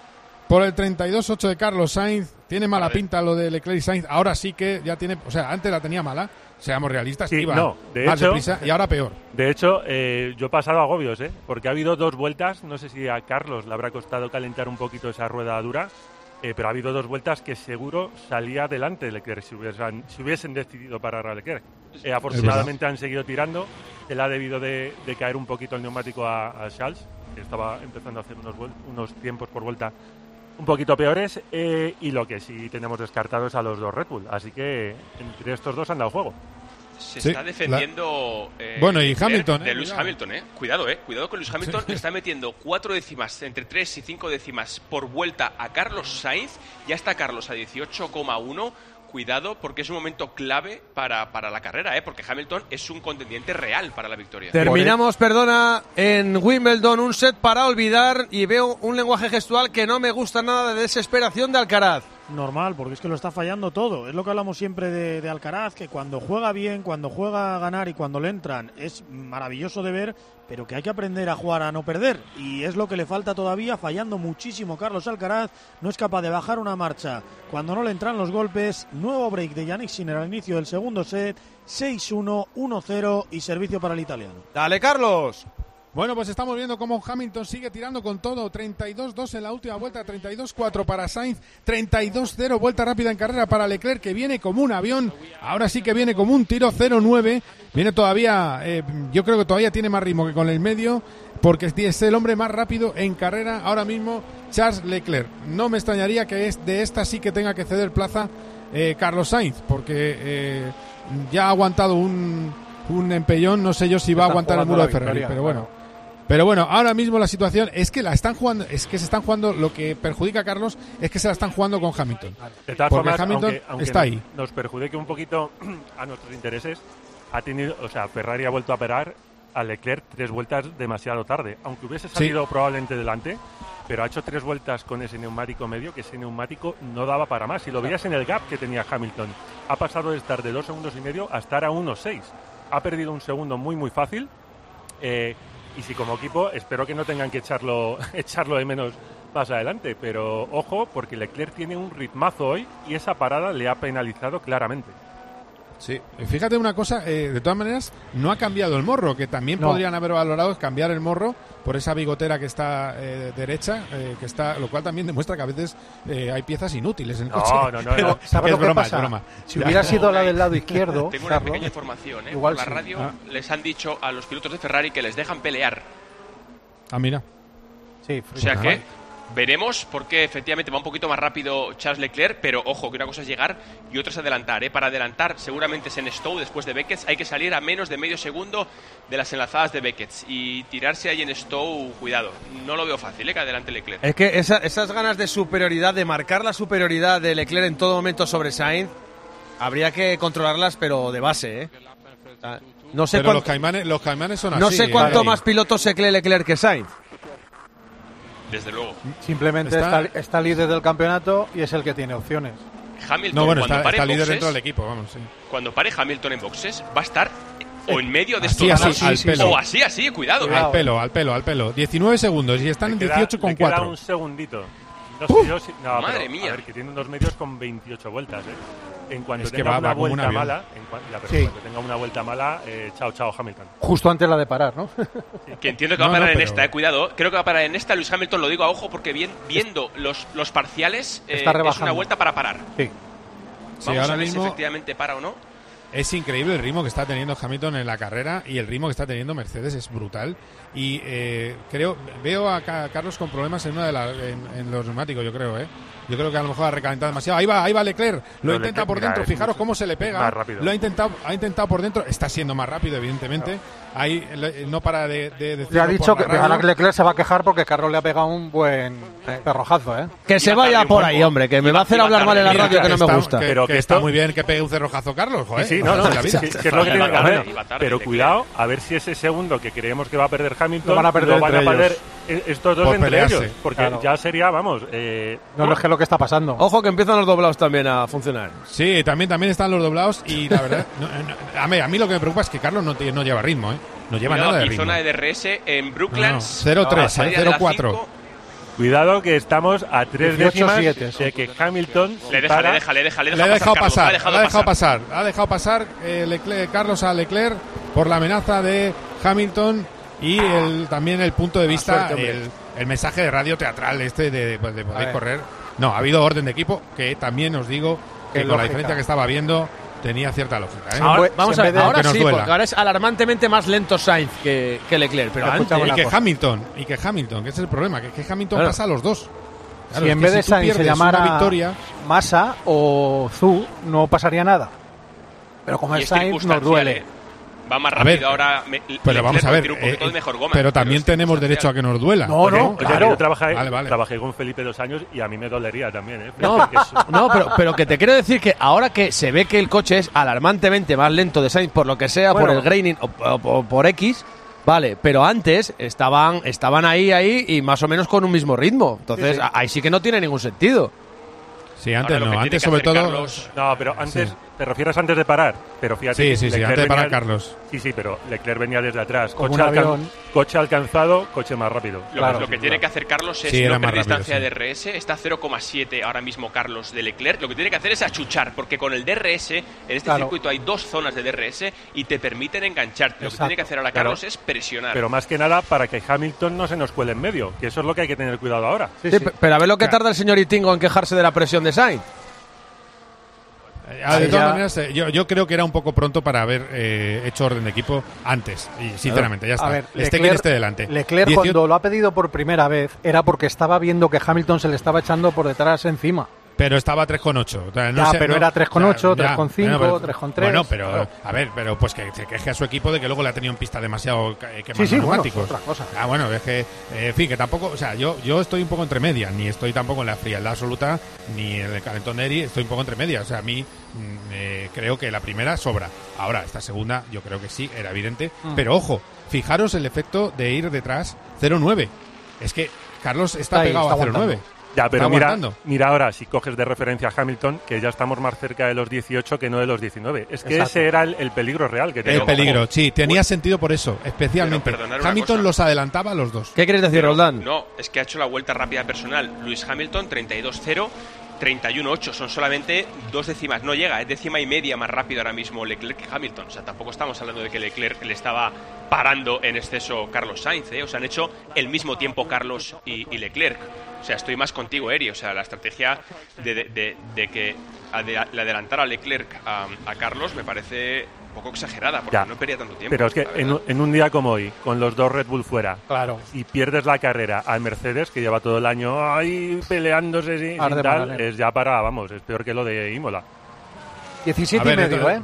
por el treinta y dos ocho de Carlos Sainz. Tiene mala pinta lo de Leclerc y Sainz. Ahora sí que ya tiene... O sea, antes la tenía mala. Seamos realistas, sí, iba no, de más hecho, deprisa y ahora peor. De hecho, eh, yo he pasado agobios, ¿eh? Porque ha habido dos vueltas. No sé si a Carlos le habrá costado calentar un poquito esa rueda dura. Eh, pero ha habido dos vueltas que seguro salía adelante de Leclerc si hubiesen, si hubiesen decidido parar a Leclerc. Eh, afortunadamente han seguido tirando. Él ha debido de, de caer un poquito el neumático a, a Charles, que estaba empezando a hacer unos, unos tiempos por vuelta un poquito peores. Eh, y lo que sí tenemos descartado es a los dos Red Bull. Así que entre estos dos han dado juego. Se sí, está defendiendo la... eh, bueno, y Hamilton, de eh, Lewis cuidado. Hamilton, eh. Cuidado, eh. Cuidado con Lewis Hamilton. Sí. Está metiendo cuatro décimas, entre tres y cinco décimas por vuelta a Carlos Sainz. Ya está Carlos a dieciocho coma uno. Cuidado, porque es un momento clave para, para la carrera, ¿eh? Porque Hamilton es un contendiente real para la victoria. Terminamos, perdona, en Wimbledon, un set para olvidar, y veo un lenguaje gestual que no me gusta nada, de desesperación de Alcaraz. Normal, porque es que lo está fallando todo. Es lo que hablamos siempre de, de Alcaraz, que cuando juega bien, cuando juega a ganar y cuando le entran, es maravilloso de ver, pero que hay que aprender a jugar a no perder. Y es lo que le falta todavía, fallando muchísimo Carlos Alcaraz. No es capaz de bajar una marcha cuando no le entran los golpes. Nuevo break de Yannick Sinner al inicio del segundo set. seis uno, uno cero y servicio para el italiano. ¡Dale, Carlos! Bueno, pues estamos viendo cómo Hamilton sigue tirando con todo. treinta y dos dos en la última vuelta, treinta y dos cuatro para Sainz, treinta y dos cero, vuelta rápida en carrera para Leclerc, que viene como un avión. Ahora sí que viene como un tiro, cero nueve. Viene todavía, eh, yo creo que todavía tiene más ritmo que con el medio, porque es el hombre más rápido en carrera ahora mismo, Charles Leclerc. No me extrañaría que es de esta sí que tenga que ceder plaza eh, Carlos Sainz, porque eh, ya ha aguantado un, un empellón. No sé yo si va a aguantar el muro de Ferrari, victoria, pero bueno. Claro. Pero bueno, ahora mismo la situación es que la están jugando, es que se están jugando, lo que perjudica a Carlos es que se la están jugando con Hamilton. De todas porque formas, Hamilton aunque, aunque está ahí. Nos perjudique un poquito a nuestros intereses, ha tenido, o sea, Ferrari ha vuelto a parar a Leclerc tres vueltas demasiado tarde, aunque hubiese salido sí. probablemente delante, pero ha hecho tres vueltas con ese neumático medio, que ese neumático no daba para más. Si lo veías en el gap que tenía Hamilton, ha pasado de estar de dos segundos y medio a estar a uno seis. Ha perdido un segundo muy muy fácil. Eh, Y si como equipo, espero que no tengan que echarlo, echarlo de menos más adelante. Pero ojo, porque Leclerc tiene un ritmazo hoy y esa parada le ha penalizado claramente. Sí, fíjate una cosa, eh, de todas maneras, no ha cambiado el morro, que también no. podrían haber valorado cambiar el morro por esa bigotera que está eh, derecha, eh, que está, lo cual también demuestra que a veces eh, hay piezas inútiles en el no, coche. No, no, no. ¿Sabes lo que broma, pasa? Si ya. hubiera sido la del lado izquierdo, tengo Carlos, una pequeña información, ¿eh? Igual por la sí. radio ah. les han dicho a los pilotos de Ferrari que les dejan pelear. Ah, mira. Sí, o sea que veremos, porque efectivamente va un poquito más rápido Charles Leclerc, pero ojo, que una cosa es llegar y otra es adelantar, ¿eh? Para adelantar seguramente es en Stowe después de Beckett, hay que salir a menos de medio segundo de las enlazadas de Beckett y tirarse ahí en Stowe, cuidado, no lo veo fácil, ¿eh? Que adelante Leclerc. Es que esa, esas ganas de superioridad, de marcar la superioridad de Leclerc en todo momento sobre Sainz, habría que controlarlas, pero de base, ¿eh? No sé pero cuánto, los caimanes, los caimanes son no así. sé cuánto eh, más pilotos se cree Leclerc que Sainz. Desde luego. Simplemente está, está, está líder del campeonato y es el que tiene opciones. Hamilton, no, bueno, cuando está, pare está líder boxes, dentro del equipo, vamos, sí. Cuando pare Hamilton en boxes, va a estar o en medio de así, estos así, dos, al pelo. o así, así, cuidado. Al pelo, al pelo, al pelo. diecinueve segundos y están le en dieciocho coma cuatro. Queda un segundito. No sé yo si, no, Madre pero, mía. A ver, que tiene unos medios con veintiocho vueltas, ¿eh? En cuanto es que tenga va, una va como vuelta un mala, en cuanto, ya, pero sí. cuando tenga una vuelta mala, eh, chao, chao, Hamilton. Justo antes la de parar, ¿no? Que entiendo que no, va a parar no, en pero... esta, eh, cuidado. Creo que va a parar en esta. Lewis Hamilton, lo digo a ojo, porque bien, viendo los, los parciales, eh, Está es una vuelta para parar. Sí. Vamos sí, ahora a ver mismo... si efectivamente para o no. Es increíble el ritmo que está teniendo Hamilton en la carrera y el ritmo que está teniendo Mercedes es brutal. Y eh, creo, veo a Carlos con problemas en una de las, en, en los neumáticos, yo creo, ¿eh? Yo creo que a lo mejor ha recalentado demasiado. Ahí va, ahí va Leclerc. Lo Pero intenta Leclerc, por dentro. mira, Fijaros mucho, cómo se le pega. Lo ha intentado, ha intentado por dentro. Está siendo más rápido, evidentemente. No. Ahí no para de, de decirlo. Le ha dicho que ahora Leclerc se va a quejar porque Carlos le ha pegado un buen perrojazo, ¿eh? Que se vaya por ahí, hombre, que me va a hacer hablar mal en la radio que no me gusta. Pero que está muy bien que pegue un cerrojazo Carlos, joder. Sí, no, no, que es lo que tiene que hacer. Pero cuidado, a ver si ese segundo que creemos que va a perder Hamilton lo van a perder, lo van a perder estos dos entre pelearse. ellos, porque claro. ya sería, vamos... Eh, no, no es que lo que está pasando. Ojo que empiezan los doblados también a funcionar. Sí, también también están los doblados y la verdad... no, no, a, mí, a mí lo que me preocupa es que Carlos no, no lleva ritmo, ¿eh? No lleva Cuidado, nada de y ritmo. zona de D R S en Brooklands. No, no. cero tres, no, eh, cero cuatro. Cuidado Cuidado que estamos a tres décimas siete, sí. de que Hamilton... Le deja, le deja, le deja, le Le ha dejado pasar, le ha dejado le ha dejado pasar. Ha dejado pasar eh, Leclerc, Carlos a Leclerc por la amenaza de Hamilton y el, también el punto de vista, suerte, el, el mensaje de radio teatral este de, de, de poder ver. correr. No, ha habido orden de equipo que también os digo que Qué con la lógica. diferencia que estaba viendo tenía cierta lógica. ¿eh? Ahora, Si vamos en a vez ver, de- ahora que nos sí, duela. porque ahora es alarmantemente más lento Sainz que, que Leclerc, pero Pero antes... escuchamos Y una que cosa. Hamilton, y que Hamilton, que ese es el problema, que, que Hamilton Claro. pasa a los dos. Claro, si es en que vez de tú Sainz se pierdes una llamara victoria, Massa o Zhu, no pasaría nada. Pero como Y es es Sainz, nos circunstancial, duele. ¿eh? Va más A rápido ver, ahora. Me, pero Leclerc vamos a porque ver, tiene un poquito eh, de mejor goma. pero también es tenemos circunstancial. derecho a que nos duela. No, no, Oye, claro. yo trabajé, Vale, vale. trabajé con Felipe dos años y a mí me dolería también, ¿eh? No, Porque es- no, pero, pero que te quiero decir que ahora que se ve que el coche es alarmantemente más lento de Sainz por lo que sea, por Bueno. el graining o, o- o por X, vale, pero antes estaban, estaban ahí, ahí y más o menos con un mismo ritmo. Entonces, Sí, sí. ahí sí que no tiene ningún sentido. Sí, antes Ahora lo que no, tiene antes que sobre hacer todo... Carlos- No, pero antes, Sí. te refieres antes de parar, pero fíjate Sí, que sí, sí, Leclerc antes de parar venía- Carlos. Sí, sí, pero Leclerc venía desde atrás. Como Coche, un alcan- avión. coche alcanzado, coche más rápido. Lo, Claro, lo que sí, tiene claro. que hacer Carlos es Sí, era no más perder rápido, distancia sí. de D R S. Está cero coma siete ahora mismo Carlos de Leclerc. Lo que tiene que hacer es achuchar, porque con el D R S, en este Claro. circuito hay dos zonas de D R S y te permiten engancharte. Lo que Exacto. tiene que hacer ahora Claro. Carlos es presionar. Pero más que nada para que Hamilton no se nos cuele en medio, que eso es lo que hay que tener cuidado ahora. Sí, Sí, sí. pe- Pero a ver lo que Claro. tarda el señor Itingo en quejarse de la presión de Sainz. Ah, de Ahí todas ya- maneras, eh, yo, yo creo que era un poco pronto para haber eh, hecho orden de equipo antes. Y sinceramente, ya está. A ver, esté quien esté delante. Leclerc dieciocho cuando lo ha pedido por primera vez era porque estaba viendo que Hamilton se le estaba echando por detrás encima. Pero estaba tres coma ocho. O sea, no Ya, sé, pero no- era tres coma ocho, o sea, ya, tres coma cinco, bueno, pero- tres coma tres. Bueno, pero Claro. a ver, pero pues que se queje a su equipo de que luego le ha tenido en pista demasiado ca- eh, quemando Sí, sí, bueno, neumáticos. es otra cosa. Ah, bueno, es que, eh, en fin, que tampoco, o sea, yo yo estoy un poco entre medias, ni estoy tampoco en la frialdad absoluta, ni en el calentón de Eri, estoy un poco entre medias. O sea, a mí mm, eh, creo que la primera sobra. Ahora, esta segunda, yo creo que sí, era evidente. Mm. Pero ojo, fijaros el efecto de ir detrás cero nueve. Es que Carlos está, Está ahí, pegado está a cero nueve. aguantando. Ya, pero Está mira, aguantando. mira ahora, si coges de referencia a Hamilton, que ya estamos más cerca de los dieciocho que no de los diecinueve. Es que Exacto. ese era el, el peligro real que El tenía. peligro, sí, tenía sentido por eso, especialmente. Pero perdonad una Hamilton cosa. los adelantaba a los dos. ¿Qué quieres decir, Pero Roldán? No, es que ha hecho la vuelta rápida personal. Luis Hamilton, treinta y dos cero, treinta y uno ocho. Son solamente dos décimas. No llega, es décima y media más rápido ahora mismo Leclerc que Hamilton. O sea, tampoco estamos hablando de que Leclerc le estaba parando en exceso Carlos Sainz. ¿eh? O sea, han hecho el mismo tiempo Carlos y, y Leclerc. O sea, estoy más contigo, Eri. O sea, la estrategia de, de- de- de que ade- le adelantara a Leclerc a, a Carlos me parece un poco exagerada, porque Ya. no perdía tanto tiempo. Pero es que la en, verdad. un- en un día como hoy, con los dos Red Bull fuera, Claro. y pierdes la carrera al Mercedes, que lleva todo el año ahí peleándose sin, sin Arde tal, Magdalena. es ya para, vamos, es peor que lo de Imola. diecisiete A ver, y de medio, to- ¿eh?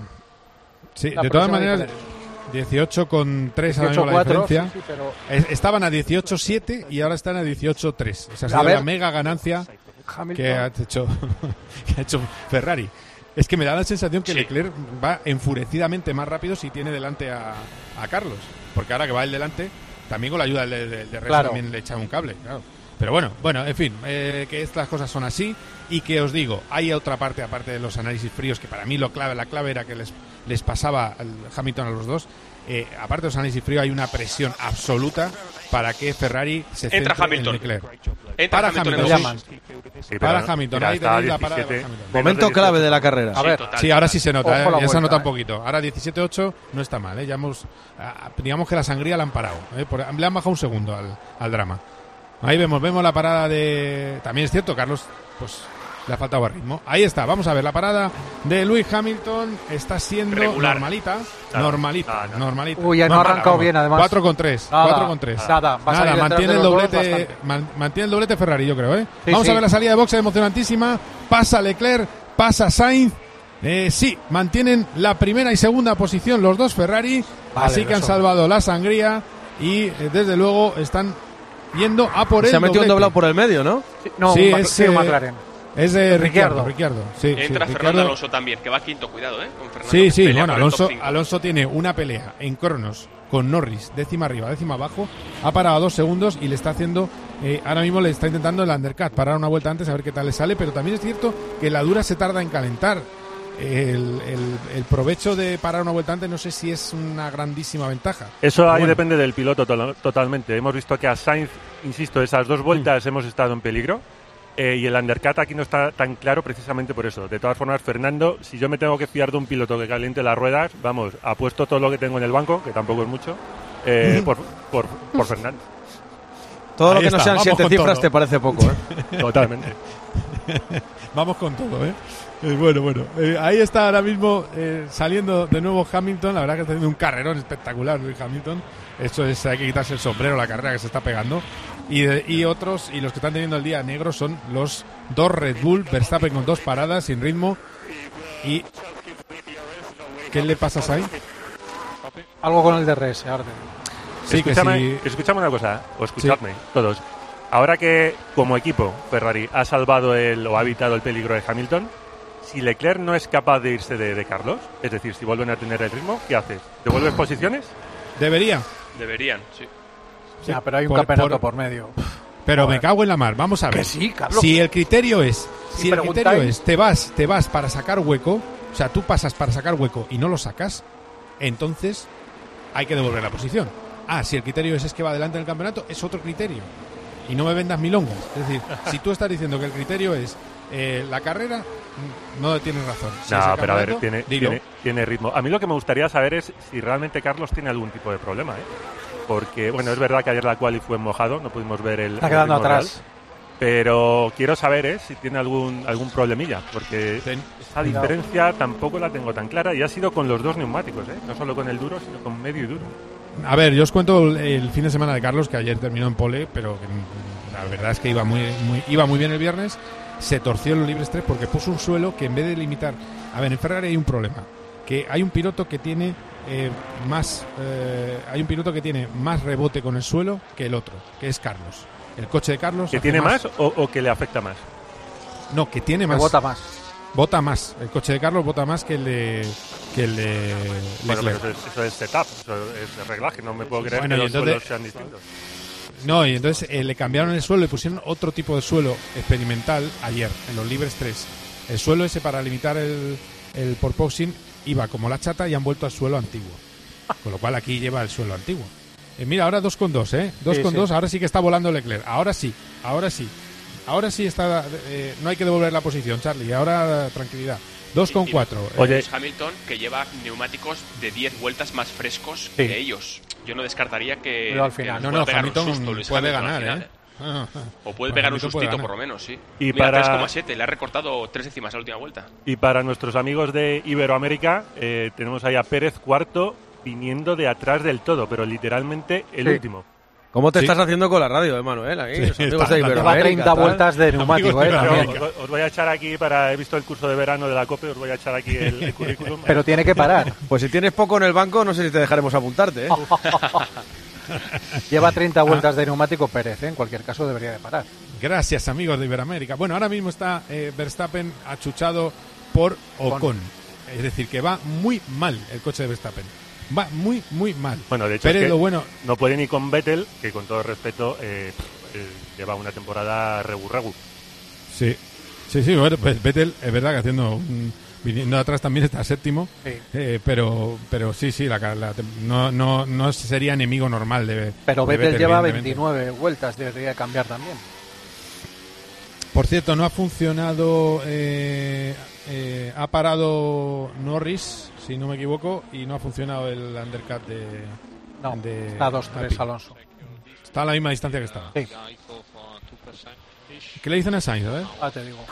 Sí, La de todas próxima maneras, diferencia. dieciocho con tres ahora mismo la dieciocho cuatro, diferencia. sí, sí, pero- Es- Estaban a dieciocho siete y ahora están a dieciocho tres. Esa ha A sido ver. la mega ganancia Hamilton. que ha hecho, que ha hecho Ferrari. Es que me da la sensación que Sí. Leclerc va enfurecidamente más rápido si tiene delante a, a Carlos. Porque ahora que va el delante, también con la ayuda de, de, de Rest Claro. también le echa un cable. Claro. Pero bueno, bueno, en fin, eh, que estas cosas son así y que os digo, hay otra parte aparte de los análisis fríos que para mí lo clave, la clave era que les, les pasaba al Hamilton a los dos. Eh, aparte de los análisis fríos hay una presión absoluta para que Ferrari se Entra centre Hamilton. en Leclerc. Entra Para Hamilton en Hamilton, boxes. sí. Sí, Para pero, Hamilton, mira, ahí está a tenéis la parada de diecisiete, Hamilton. Momento menos de clave dieciocho. de la carrera. A ver, total. Sí, ahora sí se nota, Ojo ¿eh? la Ya se vuelta, nota un ¿eh? poquito. Ahora diecisiete ocho no está mal, ¿eh? Ya hemos, ah, digamos que la sangría la han parado, ¿eh? Por- le han bajado un segundo al, al drama. Ahí vemos, vemos la parada de... También es cierto, Carlos, pues le ha faltado ritmo. Ahí está, vamos a ver, la parada de Lewis Hamilton está siendo Regular. normalita, Nada, normalita, nada, nada. normalita. Uy, ya no ha arrancado bien, además. cuatro con tres, Nada, cuatro con tres. nada, va a salir detrás mantiene de el los dos doblete, bastante. man- mantiene el doblete Ferrari, yo creo, ¿eh? Sí, Vamos sí. a ver la salida de boxe emocionantísima. Pasa Leclerc, pasa Sainz. Eh, sí, mantienen la primera y segunda posición los dos Ferrari, Vale, así que han eso. salvado la sangría y eh, desde luego están yendo a por el Se ha metido un doblete. doblado por el medio, ¿no? Sí, no, Sí, un es, sí, un eh, McLaren. Es de Ricciardo. Ricciardo, Ricciardo. Sí, sí, Entra Fernando Ricciardo. Alonso también, que va quinto, cuidado, ¿eh? Con Fernando, Sí, que sí, pelea bueno, por el top Alonso, cinco. Alonso tiene una pelea en cronos con Norris, décima arriba, décima abajo, ha parado a dos segundos y le está haciendo, eh, ahora mismo le está intentando el undercut, parar una vuelta antes a ver qué tal le sale, pero también es cierto que la dura se tarda en calentar. el, el, el provecho de parar una vuelta antes no sé si es una grandísima ventaja. Eso ahí bueno. depende del piloto to- totalmente. Hemos visto que a Sainz, insisto, esas dos vueltas mm. hemos estado en peligro. Eh, y el undercut aquí no está tan claro precisamente por eso. De todas formas, Fernando, si yo me tengo que fiar de un piloto que caliente las ruedas, vamos, apuesto todo lo que tengo en el banco, que tampoco es mucho, eh, por, por, por Fernando. Todo Ahí lo que está, no sean siete cifras todo. te parece poco, ¿eh? Totalmente. Vamos con todo, ¿eh? Eh, bueno, bueno. Eh, ahí está ahora mismo eh, saliendo de nuevo Hamilton. La verdad que está haciendo un carrerón espectacular Luis Hamilton. Eso es, hay que quitarse el sombrero, la carrera que se está pegando. Y, de, y otros, y los que están teniendo el día negro son los dos Red Bull, Verstappen con dos paradas sin ritmo. Y ¿qué le pasa a Sainz? Algo con el D R S, Arden. Sí, escúchame, que sí. escúchame una cosa, o escuchadme, Sí. todos. Ahora que, como equipo, Ferrari ha salvado el o ha evitado el peligro de Hamilton, si Leclerc no es capaz de irse de, de Carlos, es decir, si vuelven a tener el ritmo, ¿qué haces? ¿Devuelves posiciones? Debería. Deberían, sí. Sí, ya, pero hay un por, campeonato por, por medio. Pero Joder. me cago en la mar. Vamos a ver. Que sí, Carlos. Si el criterio es, Si si el preguntáis- criterio es, te vas, te vas para sacar hueco, o sea, tú pasas para sacar hueco y no lo sacas, entonces hay que devolver la posición. Ah, si el criterio es, es que va adelante en el campeonato, es otro criterio. Y no me vendas milongas. Es decir, si tú estás diciendo que el criterio es eh, la carrera, no tienes razón. Si es No, el pero a ver, campeonato, tiene, dilo. tiene, tiene ritmo. A mí lo que me gustaría saber es si realmente Carlos tiene algún tipo de problema, ¿eh? Porque, bueno, es verdad que ayer la quali fue mojado, no pudimos ver el, Está el quedando ritmo atrás. real, pero quiero saber ¿eh? si tiene algún algún problemilla, porque Ten- esa diferencia tampoco la tengo tan clara y ha sido con los dos neumáticos, ¿eh? No solo con el duro, sino con medio y duro. A ver, yo os cuento el, el fin de semana de Carlos, que ayer terminó en pole, pero que, mm, la verdad es que iba muy, muy, iba muy bien el viernes. Se torció en los libres tres porque puso un suelo que en vez de limitar... A ver, en Ferrari hay un problema, que hay un piloto que tiene eh, más eh, hay un piloto que tiene más rebote con el suelo que el otro, que es Carlos. El coche de Carlos... ¿Que hace tiene más, o, o que le afecta más? No, que tiene Que más. bota más. Bota más. El coche de Carlos bota más que el de... Que el de Bueno, pero Leclerc. eso es, eso es setup, eso es de reglaje, no me puedo creer Bueno, que y los entonces- suelos sean distintos. No, y entonces eh, le cambiaron el suelo, le pusieron otro tipo de suelo experimental ayer, en los libres tres. El suelo ese para limitar el, el porpoising iba como la chata y han vuelto al suelo antiguo. Con lo cual aquí lleva el suelo antiguo. Eh, mira, ahora dos con dos, ¿eh? dos Sí, con sí. dos, ahora sí que está volando Leclerc. Ahora sí, ahora sí. Ahora sí está... eh, no hay que devolver la posición, Charlie. Ahora tranquilidad. dos con cuatro. Oye. Lewis Hamilton, que lleva neumáticos de diez vueltas más frescos Sí. que ellos. Yo no descartaría que, Pero al que final- nos No, pueda no, pegar un Hamilton susto Lewis puede Hamilton al ganar, final, ¿eh? Ah, ah. O puede Pues pegar un Hamilton puede sustito ganar. por lo menos, sí. Y Mira, para- tres coma siete, le ha recortado tres décimas a la última vuelta. Y para nuestros amigos de Iberoamérica, eh, tenemos ahí a Pérez cuarto, viniendo de atrás del todo, pero literalmente el Sí. último. ¿Cómo te Sí. estás haciendo con la radio, Emanuel? Aquí, Sí, los amigos está- de está- Lleva Iberoamérica, treinta tal. vueltas de neumático, eh, Amigos de también. Os, os voy a echar aquí, para he visto el curso de verano de la COPE, os voy a echar aquí el, el currículum. Pero tiene que parar. Pues si tienes poco en el banco, no sé si te dejaremos apuntarte, ¿eh? Lleva treinta vueltas de neumático Pérez, ¿eh? En cualquier caso debería de parar. Gracias, amigos de Iberoamérica. Bueno, ahora mismo está eh, Verstappen achuchado por Ocon. Es decir, que va muy mal el coche de Verstappen. Va muy, muy mal. Bueno, de hecho, Pérez, es que lo bueno... no puede ni con Vettel, que con todo respeto eh, eh, lleva una temporada regu-regu. Sí, sí, sí. Bueno, pues Vettel es verdad que haciendo... un- viniendo atrás también está séptimo. Sí. Eh, pero pero sí, sí, la, la- no, no, no sería enemigo normal de Pero de Vettel lleva evidentemente. veintinueve vueltas, debería cambiar también. Por cierto, no ha funcionado... eh, eh, ha parado Norris, si no me equivoco, y no ha funcionado el undercut de... No, de está dos tres Alpine. Alonso. Está a la misma distancia que estaba. Sí. ¿Qué le dicen a Sainz? A ver. Ah, te digo.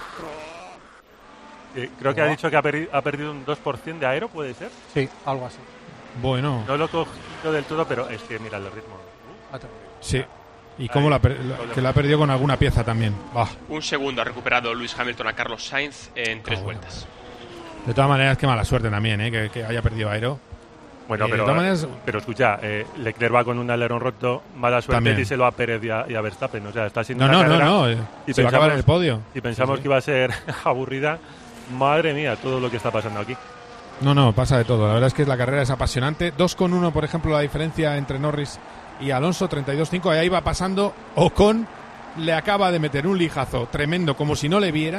Eh, creo que ha dicho que ha, perdi- ha perdido un dos por ciento de aero, ¿puede ser? Sí, algo así. Bueno, No lo he cogido del todo, pero es que mira el ritmo. Ah, te digo. sí. Y cómo la, per- la- que la ha perdido con alguna pieza también. Bah. Un segundo ha recuperado Lewis Hamilton a Carlos Sainz en tres Ah, bueno. vueltas. De todas maneras, qué mala suerte también, ¿eh? que, que haya perdido aero. Bueno, Eh, pero, de todas maneras- pero escucha, eh, Leclerc va con un alerón roto, mala suerte, También. díselo a Pérez y a, y a Verstappen. O sea, está siendo No, una no, no, carrera- no. eh, y se va a acabar en el pensamos- podio. Y pensamos Sí, sí. que iba a ser aburrida. Madre mía, todo lo que está pasando aquí. No, no, pasa de todo. La verdad es que la carrera es apasionante. dos con uno, por ejemplo, la diferencia entre Norris y Alonso, treinta y dos cinco. Ahí va pasando. Ocon le acaba de meter un lijazo tremendo, como si no le viera.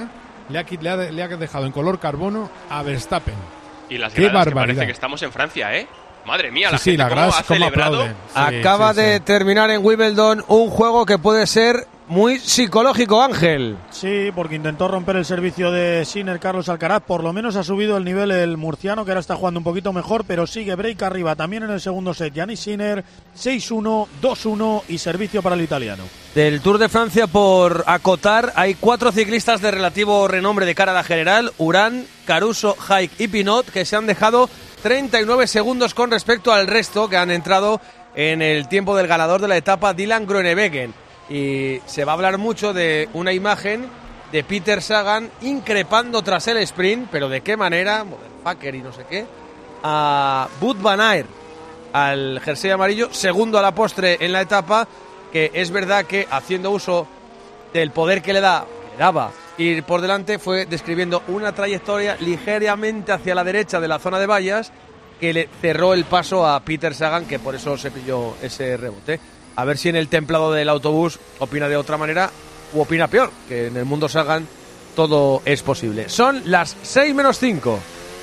le ha, le, ha, le ha dejado en color carbono a Verstappen. Y las ¡Qué gradas, que barbaridad! parece que estamos en Francia, ¿eh? Madre mía, Sí, la sí, gente las cómo gradas ha cómo celebrado. aplauden. Sí, Acaba sí, de sí. terminar en Wimbledon un juego que puede ser muy psicológico, Ángel. Sí, porque intentó romper el servicio de Sinner Carlos Alcaraz. Por lo menos ha subido el nivel el murciano, que ahora está jugando un poquito mejor, pero sigue break arriba también en el segundo set. Yannick Sinner, seis uno, dos uno y servicio para el italiano. Del Tour de Francia, por acotar, hay cuatro ciclistas de relativo renombre de cara a la general: Urán, Caruso, Haik y Pinot, que se han dejado treinta y nueve segundos con respecto al resto que han entrado en el tiempo del ganador de la etapa, Dylan Groenewegen. Y se va a hablar mucho de una imagen de Peter Sagan increpando tras el sprint, pero de qué manera, motherfucker y no sé qué, a Wout van Aert, al jersey amarillo, segundo a la postre en la etapa, que es verdad que haciendo uso del poder que le da, que le daba ir por delante, fue describiendo una trayectoria ligeramente hacia la derecha de la zona de vallas que le cerró el paso a Peter Sagan, que por eso se pilló ese rebote. A ver si en el templado del autobús opina de otra manera u opina peor, que en el mundo Sagan todo es posible. Son las seis menos cinco.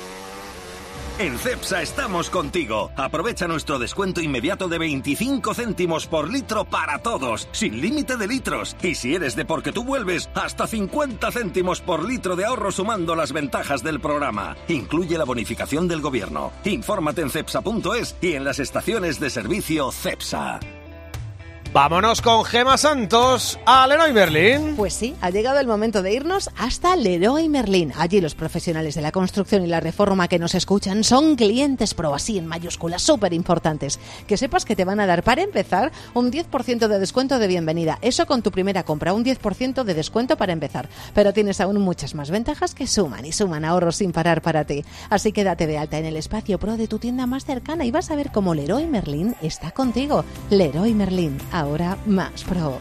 En Cepsa estamos contigo. Aprovecha nuestro descuento inmediato de veinticinco céntimos por litro para todos, sin límite de litros. Y si eres de Porque Tú Vuelves, hasta cincuenta céntimos por litro de ahorro sumando las ventajas del programa. Incluye la bonificación del gobierno. Infórmate en cepsa punto es y en las estaciones de servicio Cepsa. Vámonos con Gema Santos a Leroy Merlin. Pues sí, ha llegado el momento de irnos hasta Leroy Merlin. Allí los profesionales de la construcción y la reforma que nos escuchan son clientes pro, así en mayúsculas, súper importantes. Que sepas que te van a dar, para empezar, un diez por ciento de descuento de bienvenida. Eso con tu primera compra, un diez por ciento de descuento para empezar. Pero tienes aún muchas más ventajas que suman y suman ahorros sin parar para ti. Así que date de alta en el espacio pro de tu tienda más cercana y vas a ver cómo Leroy Merlin está contigo. Leroy Merlin, ahora más pro.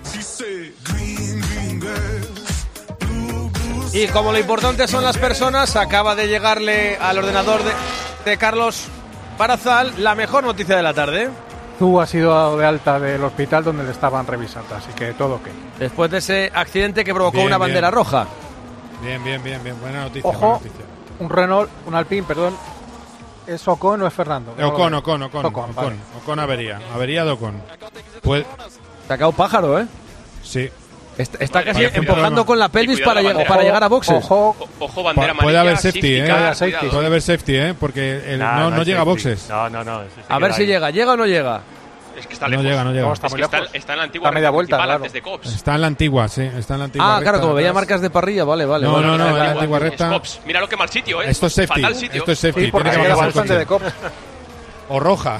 Y como lo importante son las personas, acaba de llegarle al ordenador de, de Carlos Barazal la mejor noticia de la tarde. Tú has ido dado de alta del hospital donde le estaban revisando, así que todo ok. Después de ese accidente que provocó Bien, una bandera bien. roja. Bien, bien, bien, bien. Buena noticia. Ojo, buena noticia. un Renault, un Alpine, perdón. ¿Es Ocon o es Fernando? Eh, Ocon, Ocon, Ocon, Ocon, Ocon, vale. Ocon avería, avería de Ocon. Pues, Sacado pájaro, ¿eh? sí. Está, está casi Parece empujando un con la pelvis cuidado para, la lleg- bandera. para llegar a boxes. Ojo, O- Ojo, bandera Pu- puede amarilla, haber safety, ¿eh? car, safety. cuidado. Puede haber safety, ¿eh? Porque el- Nah, no, no hay llega a safety. boxes. No, no, no. ese se A ver queda si ahí. llega. ¿Llega o no llega? Es que está No lejos. llega, no llega. No, está Es muy que está, lejos. está en la antigua Está media recta vuelta, principal claro. antes de Cops. Está en la antigua, sí. Está en la antigua Ah, recta claro, como veía atrás. marcas de parrilla, vale, vale. No, vale. no, no, Vale, en la vale. antigua Es recta. Cops. Mira lo que mal sitio, ¿eh? Esto es safety. Fatal sitio. Esto es safety. sí, porque Tiene que era pasar el bastante coche. de Cops. O roja.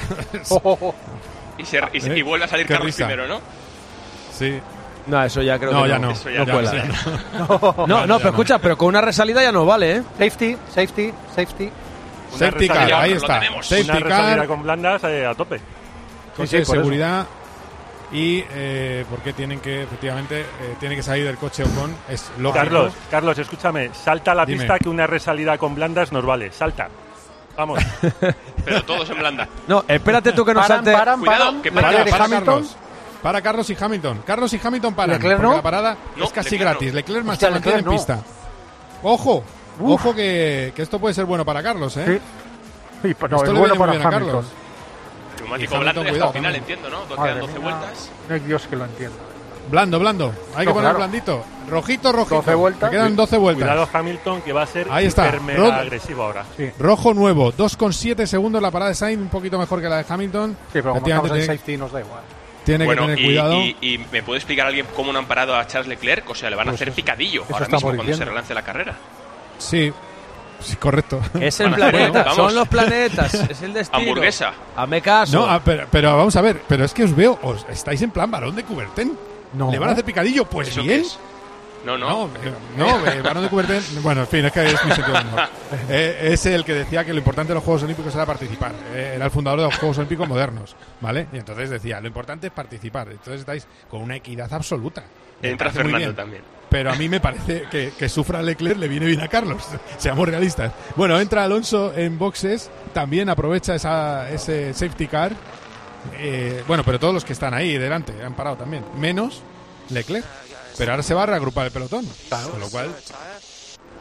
Y, se- y, se- y ¿Eh? vuelve a salir Qué Carlos risa. primero, ¿no? Sí. No, eso ya creo No, que ya no. no. Eso ya no no, cuela. eso ya No, no, ya pero escucha, pero con una resalida ya no vale, ¿eh? Safety, safety, safety. Una Safety car, resalida, ahí lo está. tenemos. Safety Una resalida car, con blandas eh, a tope. coche sí, de por eso. seguridad. Y eh, porque tienen que, efectivamente, eh, tiene que salir del coche Ocon. Es lógico. Carlos, Carlos, escúchame. Salta a la Dime. pista que una resalida con blandas nos vale. Salta. Vamos. Pero todos en blanda. No, espérate tú que nos Paran, salte. paran, Cuidado, paran. que Para, Leclerc y para Hamilton. Carlos. Para Carlos y Hamilton. Carlos y Hamilton paran. ¿Leclerc porque no? la parada No, es casi Leclerc gratis. no. Leclerc más Hostia, se mantiene en Leclerc pista. Ojo. Ojo que, que esto puede ser bueno para Carlos, ¿eh? Sí. Sí, pero Esto es le bueno viene muy para bien a Hamilton. Carlos. Neumático Y blando Hamilton, y hasta cuidado el final, también. entiendo, ¿no? Madre Quedan doce mía. vueltas. No hay Dios que lo entienda. Blando, blando. Hay que No, poner claro. blandito. Rojito, rojito. doce vueltas. Te quedan doce vueltas. Cuidado Hamilton, que va a ser Ahí está. hiper mega Rod- agresivo ahora. Sí, Rojo nuevo. dos coma siete segundos la parada de Sainz. Un poquito mejor que la de Hamilton. sí, pero como Efectivamente, estamos en tiene, safety nos da igual. tiene Bueno, que tener y, cuidado. y- y me puede explicar alguien cómo no han parado a Charles Leclerc. O sea, le van a Pues hacer eso- picadillo eso ahora estamos mismo cuando se diciendo. relance la carrera. Sí. Sí, correcto. Es el Bueno, planeta, vamos. son los planetas, es el destino. Hamburguesa. Hazme caso. No, ah, pero, pero vamos a ver. Pero es que os veo. Os, estáis en plan varón de Coubertin. No. ¿Le van a hacer picadillo? Pues ¿Eso qué bien. es? No, no. No, eh, no, eh, varón de Coubertin. Bueno, en fin, es que es mi sentido del humor. Eh, es el que decía que lo importante de los Juegos Olímpicos era participar. Eh, era el fundador de los Juegos Olímpicos modernos, ¿vale? Y entonces decía, lo importante es participar. Entonces estáis con una equidad absoluta. Me Entra parece muy Fernando bien. también. Pero a mí me parece que, que sufra Leclerc le viene bien a Carlos. Seamos realistas. Bueno, entra Alonso en boxes. También aprovecha esa, ese safety car. Eh, bueno, pero todos los que están ahí delante han parado también. Menos Leclerc. Pero ahora se va a reagrupar el pelotón. Con lo cual,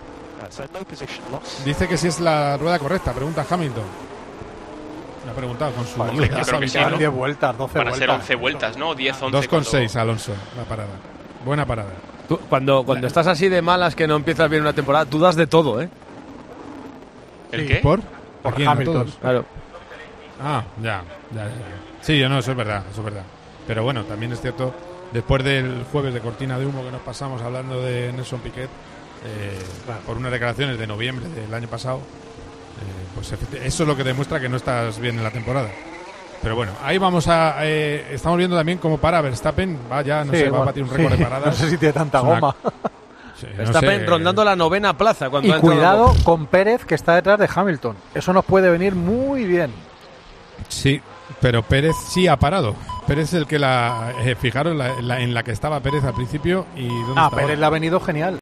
Dice que si es la rueda correcta, pregunta Hamilton. Me ha preguntado con su... Hombre, yo creo que sí, ¿no? diez vueltas, doce Van a vueltas. ser once vueltas, ¿no? diez, once. dos con seis, cuando... Alonso, la parada. Buena parada. Tú, cuando cuando estás así de malas que no empiezas bien una temporada, tú das de todo, ¿eh? ¿El qué? ¿Por? Por ¿A quién? ¿A Hamilton. todos? Claro. Ah, ya, ya, ya. Sí, yo no, eso es verdad, eso es verdad. Pero bueno, también es cierto, después del jueves de cortina de humo que nos pasamos hablando de Nelson Piquet, eh, claro. por unas declaraciones de noviembre del año pasado, eh, pues eso es lo que demuestra que no estás bien en la temporada. Pero bueno, ahí vamos a... Eh, estamos viendo también cómo para Verstappen, va ya, no Sí, sé, bueno, va a batir un récord sí. de paradas. No sé si tiene tanta Es una- goma. Sí, no Verstappen sé, rondando la novena plaza. Cuando Y ha entrado cuidado Bob. con Pérez, que está detrás de Hamilton. Eso nos puede venir muy bien. Sí, pero Pérez sí ha parado. Pérez es el que la... Eh, fijaros la, la- en la que estaba Pérez al principio y dónde Ah, está Pérez ahora. le ha venido genial.